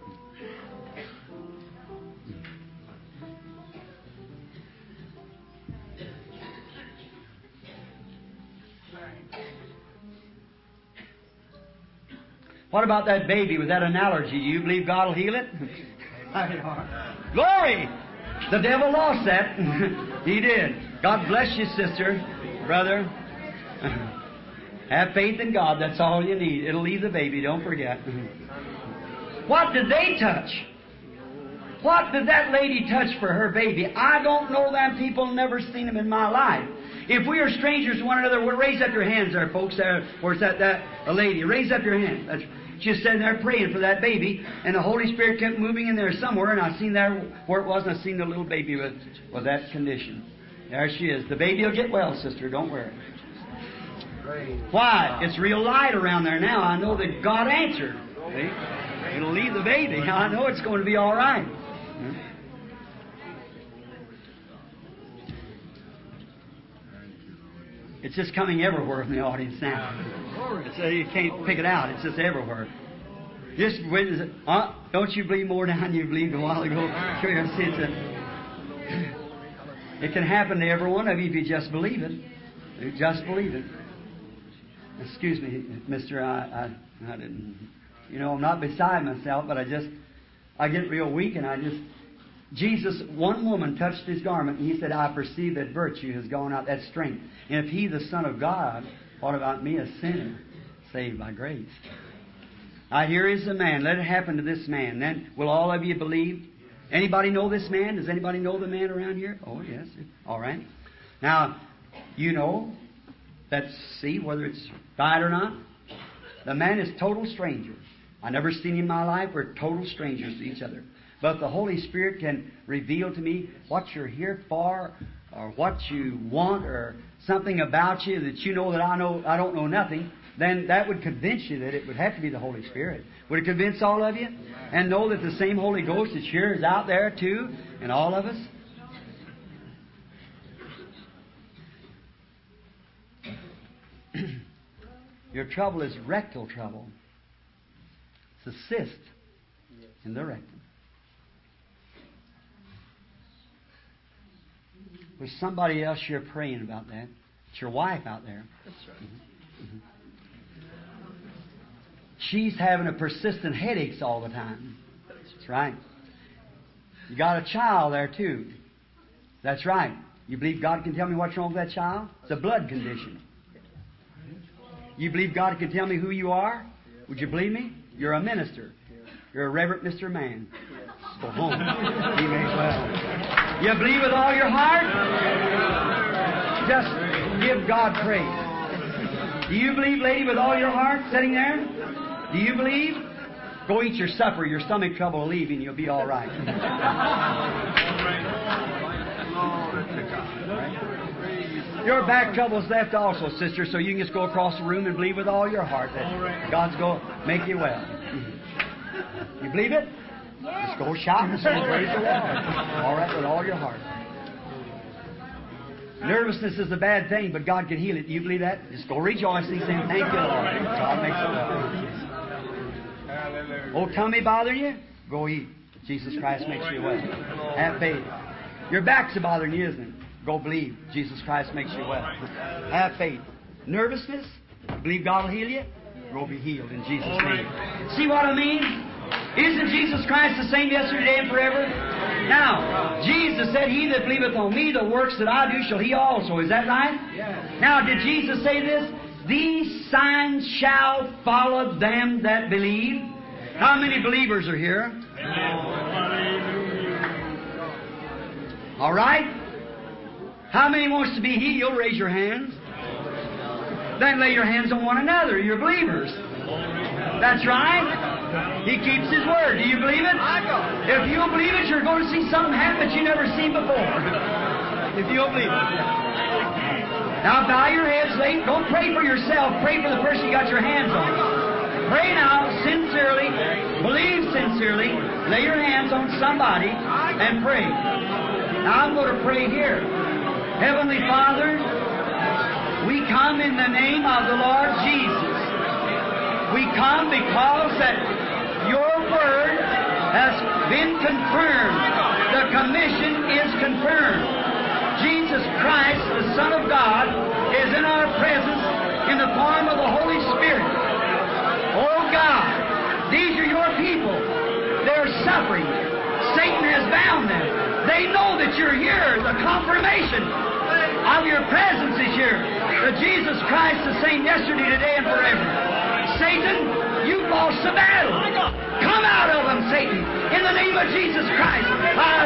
What about that baby? Was that an allergy? Do you believe God will heal it? Glory! The devil lost that. He did. God bless you, sister, brother. Have faith in God. That's all you need. It'll leave the baby. Don't forget. What did they touch? What did that lady touch for her baby? I don't know them people. Never seen them in my life. If we are strangers to one another, well, raise up your hands there, folks. There, where's that, that a lady? Raise up your hand. That's, she's sitting there praying for that baby, and the Holy Spirit kept moving in there somewhere, and I seen there where it was, and I seen the little baby with, with that condition. There she is. The baby will get well, sister. Don't worry. Why? It's real light around there now. I know that God answered. See? It'll leave the baby. I know it's going to be all right. It's just coming everywhere in the audience now. It's, uh, you can't pick it out. It's just everywhere. Just witness it. Uh, don't you believe more now than you believed a while ago? Sure, you see, it's a, it can happen to every one of you if you just believe it. You just believe it. Excuse me, mister, I, I, I didn't. You know, I'm not beside myself, but I just, I get real weak, and I just. Jesus, one woman touched His garment, and He said, I perceive that virtue has gone out, that strength. And if He, the Son of God, what about me, a sinner, saved by grace? I hear He's a man. Let it happen to this man. Then will all of you believe? Anybody know this man? Does anybody know the man around here? Oh, yes. All right. Now, you know, let's see whether it's right or not. The man is total stranger. I never seen him in my life. We're total strangers to each other. But the Holy Spirit can reveal to me what you're here for, or what you want, or something about you that you know that I know I don't know nothing. Then that would convince you that it would have to be the Holy Spirit. Would it convince all of you? And know that the same Holy Ghost that's here is out there too, in all of us? Your trouble is rectal trouble. It's a cyst in the rectum. There's somebody else you're praying about that. It's your wife out there. That's right. Mm-hmm. Mm-hmm. She's having a persistent headaches all the time. That's right. You got a child there too. That's right. You believe God can tell me what's wrong with that child? It's a blood condition. You believe God can tell me who you are? Would you believe me? You're a minister. You're a Reverend Mister Man. Go home. He may well. You believe with all your heart? Just give God praise. Do you believe, lady, with all your heart, sitting there? Do you believe? Go eat your supper. Your stomach trouble will leave and you'll be all right. Your back trouble's left also, sister, so you can just go across the room and believe with all your heart that God's going to make you well. You believe it? Just go shout and say, praise the Lord. All right, with all your heart. Nervousness is a bad thing, but God can heal it. Do you believe that? Just go rejoicing, saying, thank you, Lord. God makes it well. Oh, tummy bothering you? Go eat. Jesus Christ makes you well. Have faith. Your back's bothering you, isn't it? Go believe. Jesus Christ makes you well. Have faith. Nervousness? Believe God will heal you? Go be healed in Jesus' name. See what I mean? Isn't Jesus Christ the same yesterday and forever? Now, Jesus said, He that believeth on me, the works that I do shall he also. Is that right? Yes. Now, did Jesus say this? These signs shall follow them that believe. How many believers are here? All right. How many wants to be healed? Raise your hands. Then lay your hands on one another. You're believers. That's right. He keeps His word. Do you believe it? If you'll believe it, you're going to see something happen that you've never seen before. If you'll believe it. Now bow your heads, late. Don't pray for yourself. Pray for the person you got your hands on. Pray now, sincerely. Believe sincerely. Lay your hands on somebody and pray. Now I'm going to pray here. Heavenly Father, we come in the name of the Lord Jesus. We come because that your word has been confirmed. The commission is confirmed. Jesus Christ, the Son of God, is in our presence in the form of the Holy Spirit. Oh God, these are your people. They're suffering. Satan has bound them. They know that you're here. The confirmation of your presence is here. That Jesus Christ is the same yesterday, today, and forever. Satan, you've lost the battle. Come out of them, Satan, in the name of Jesus Christ. I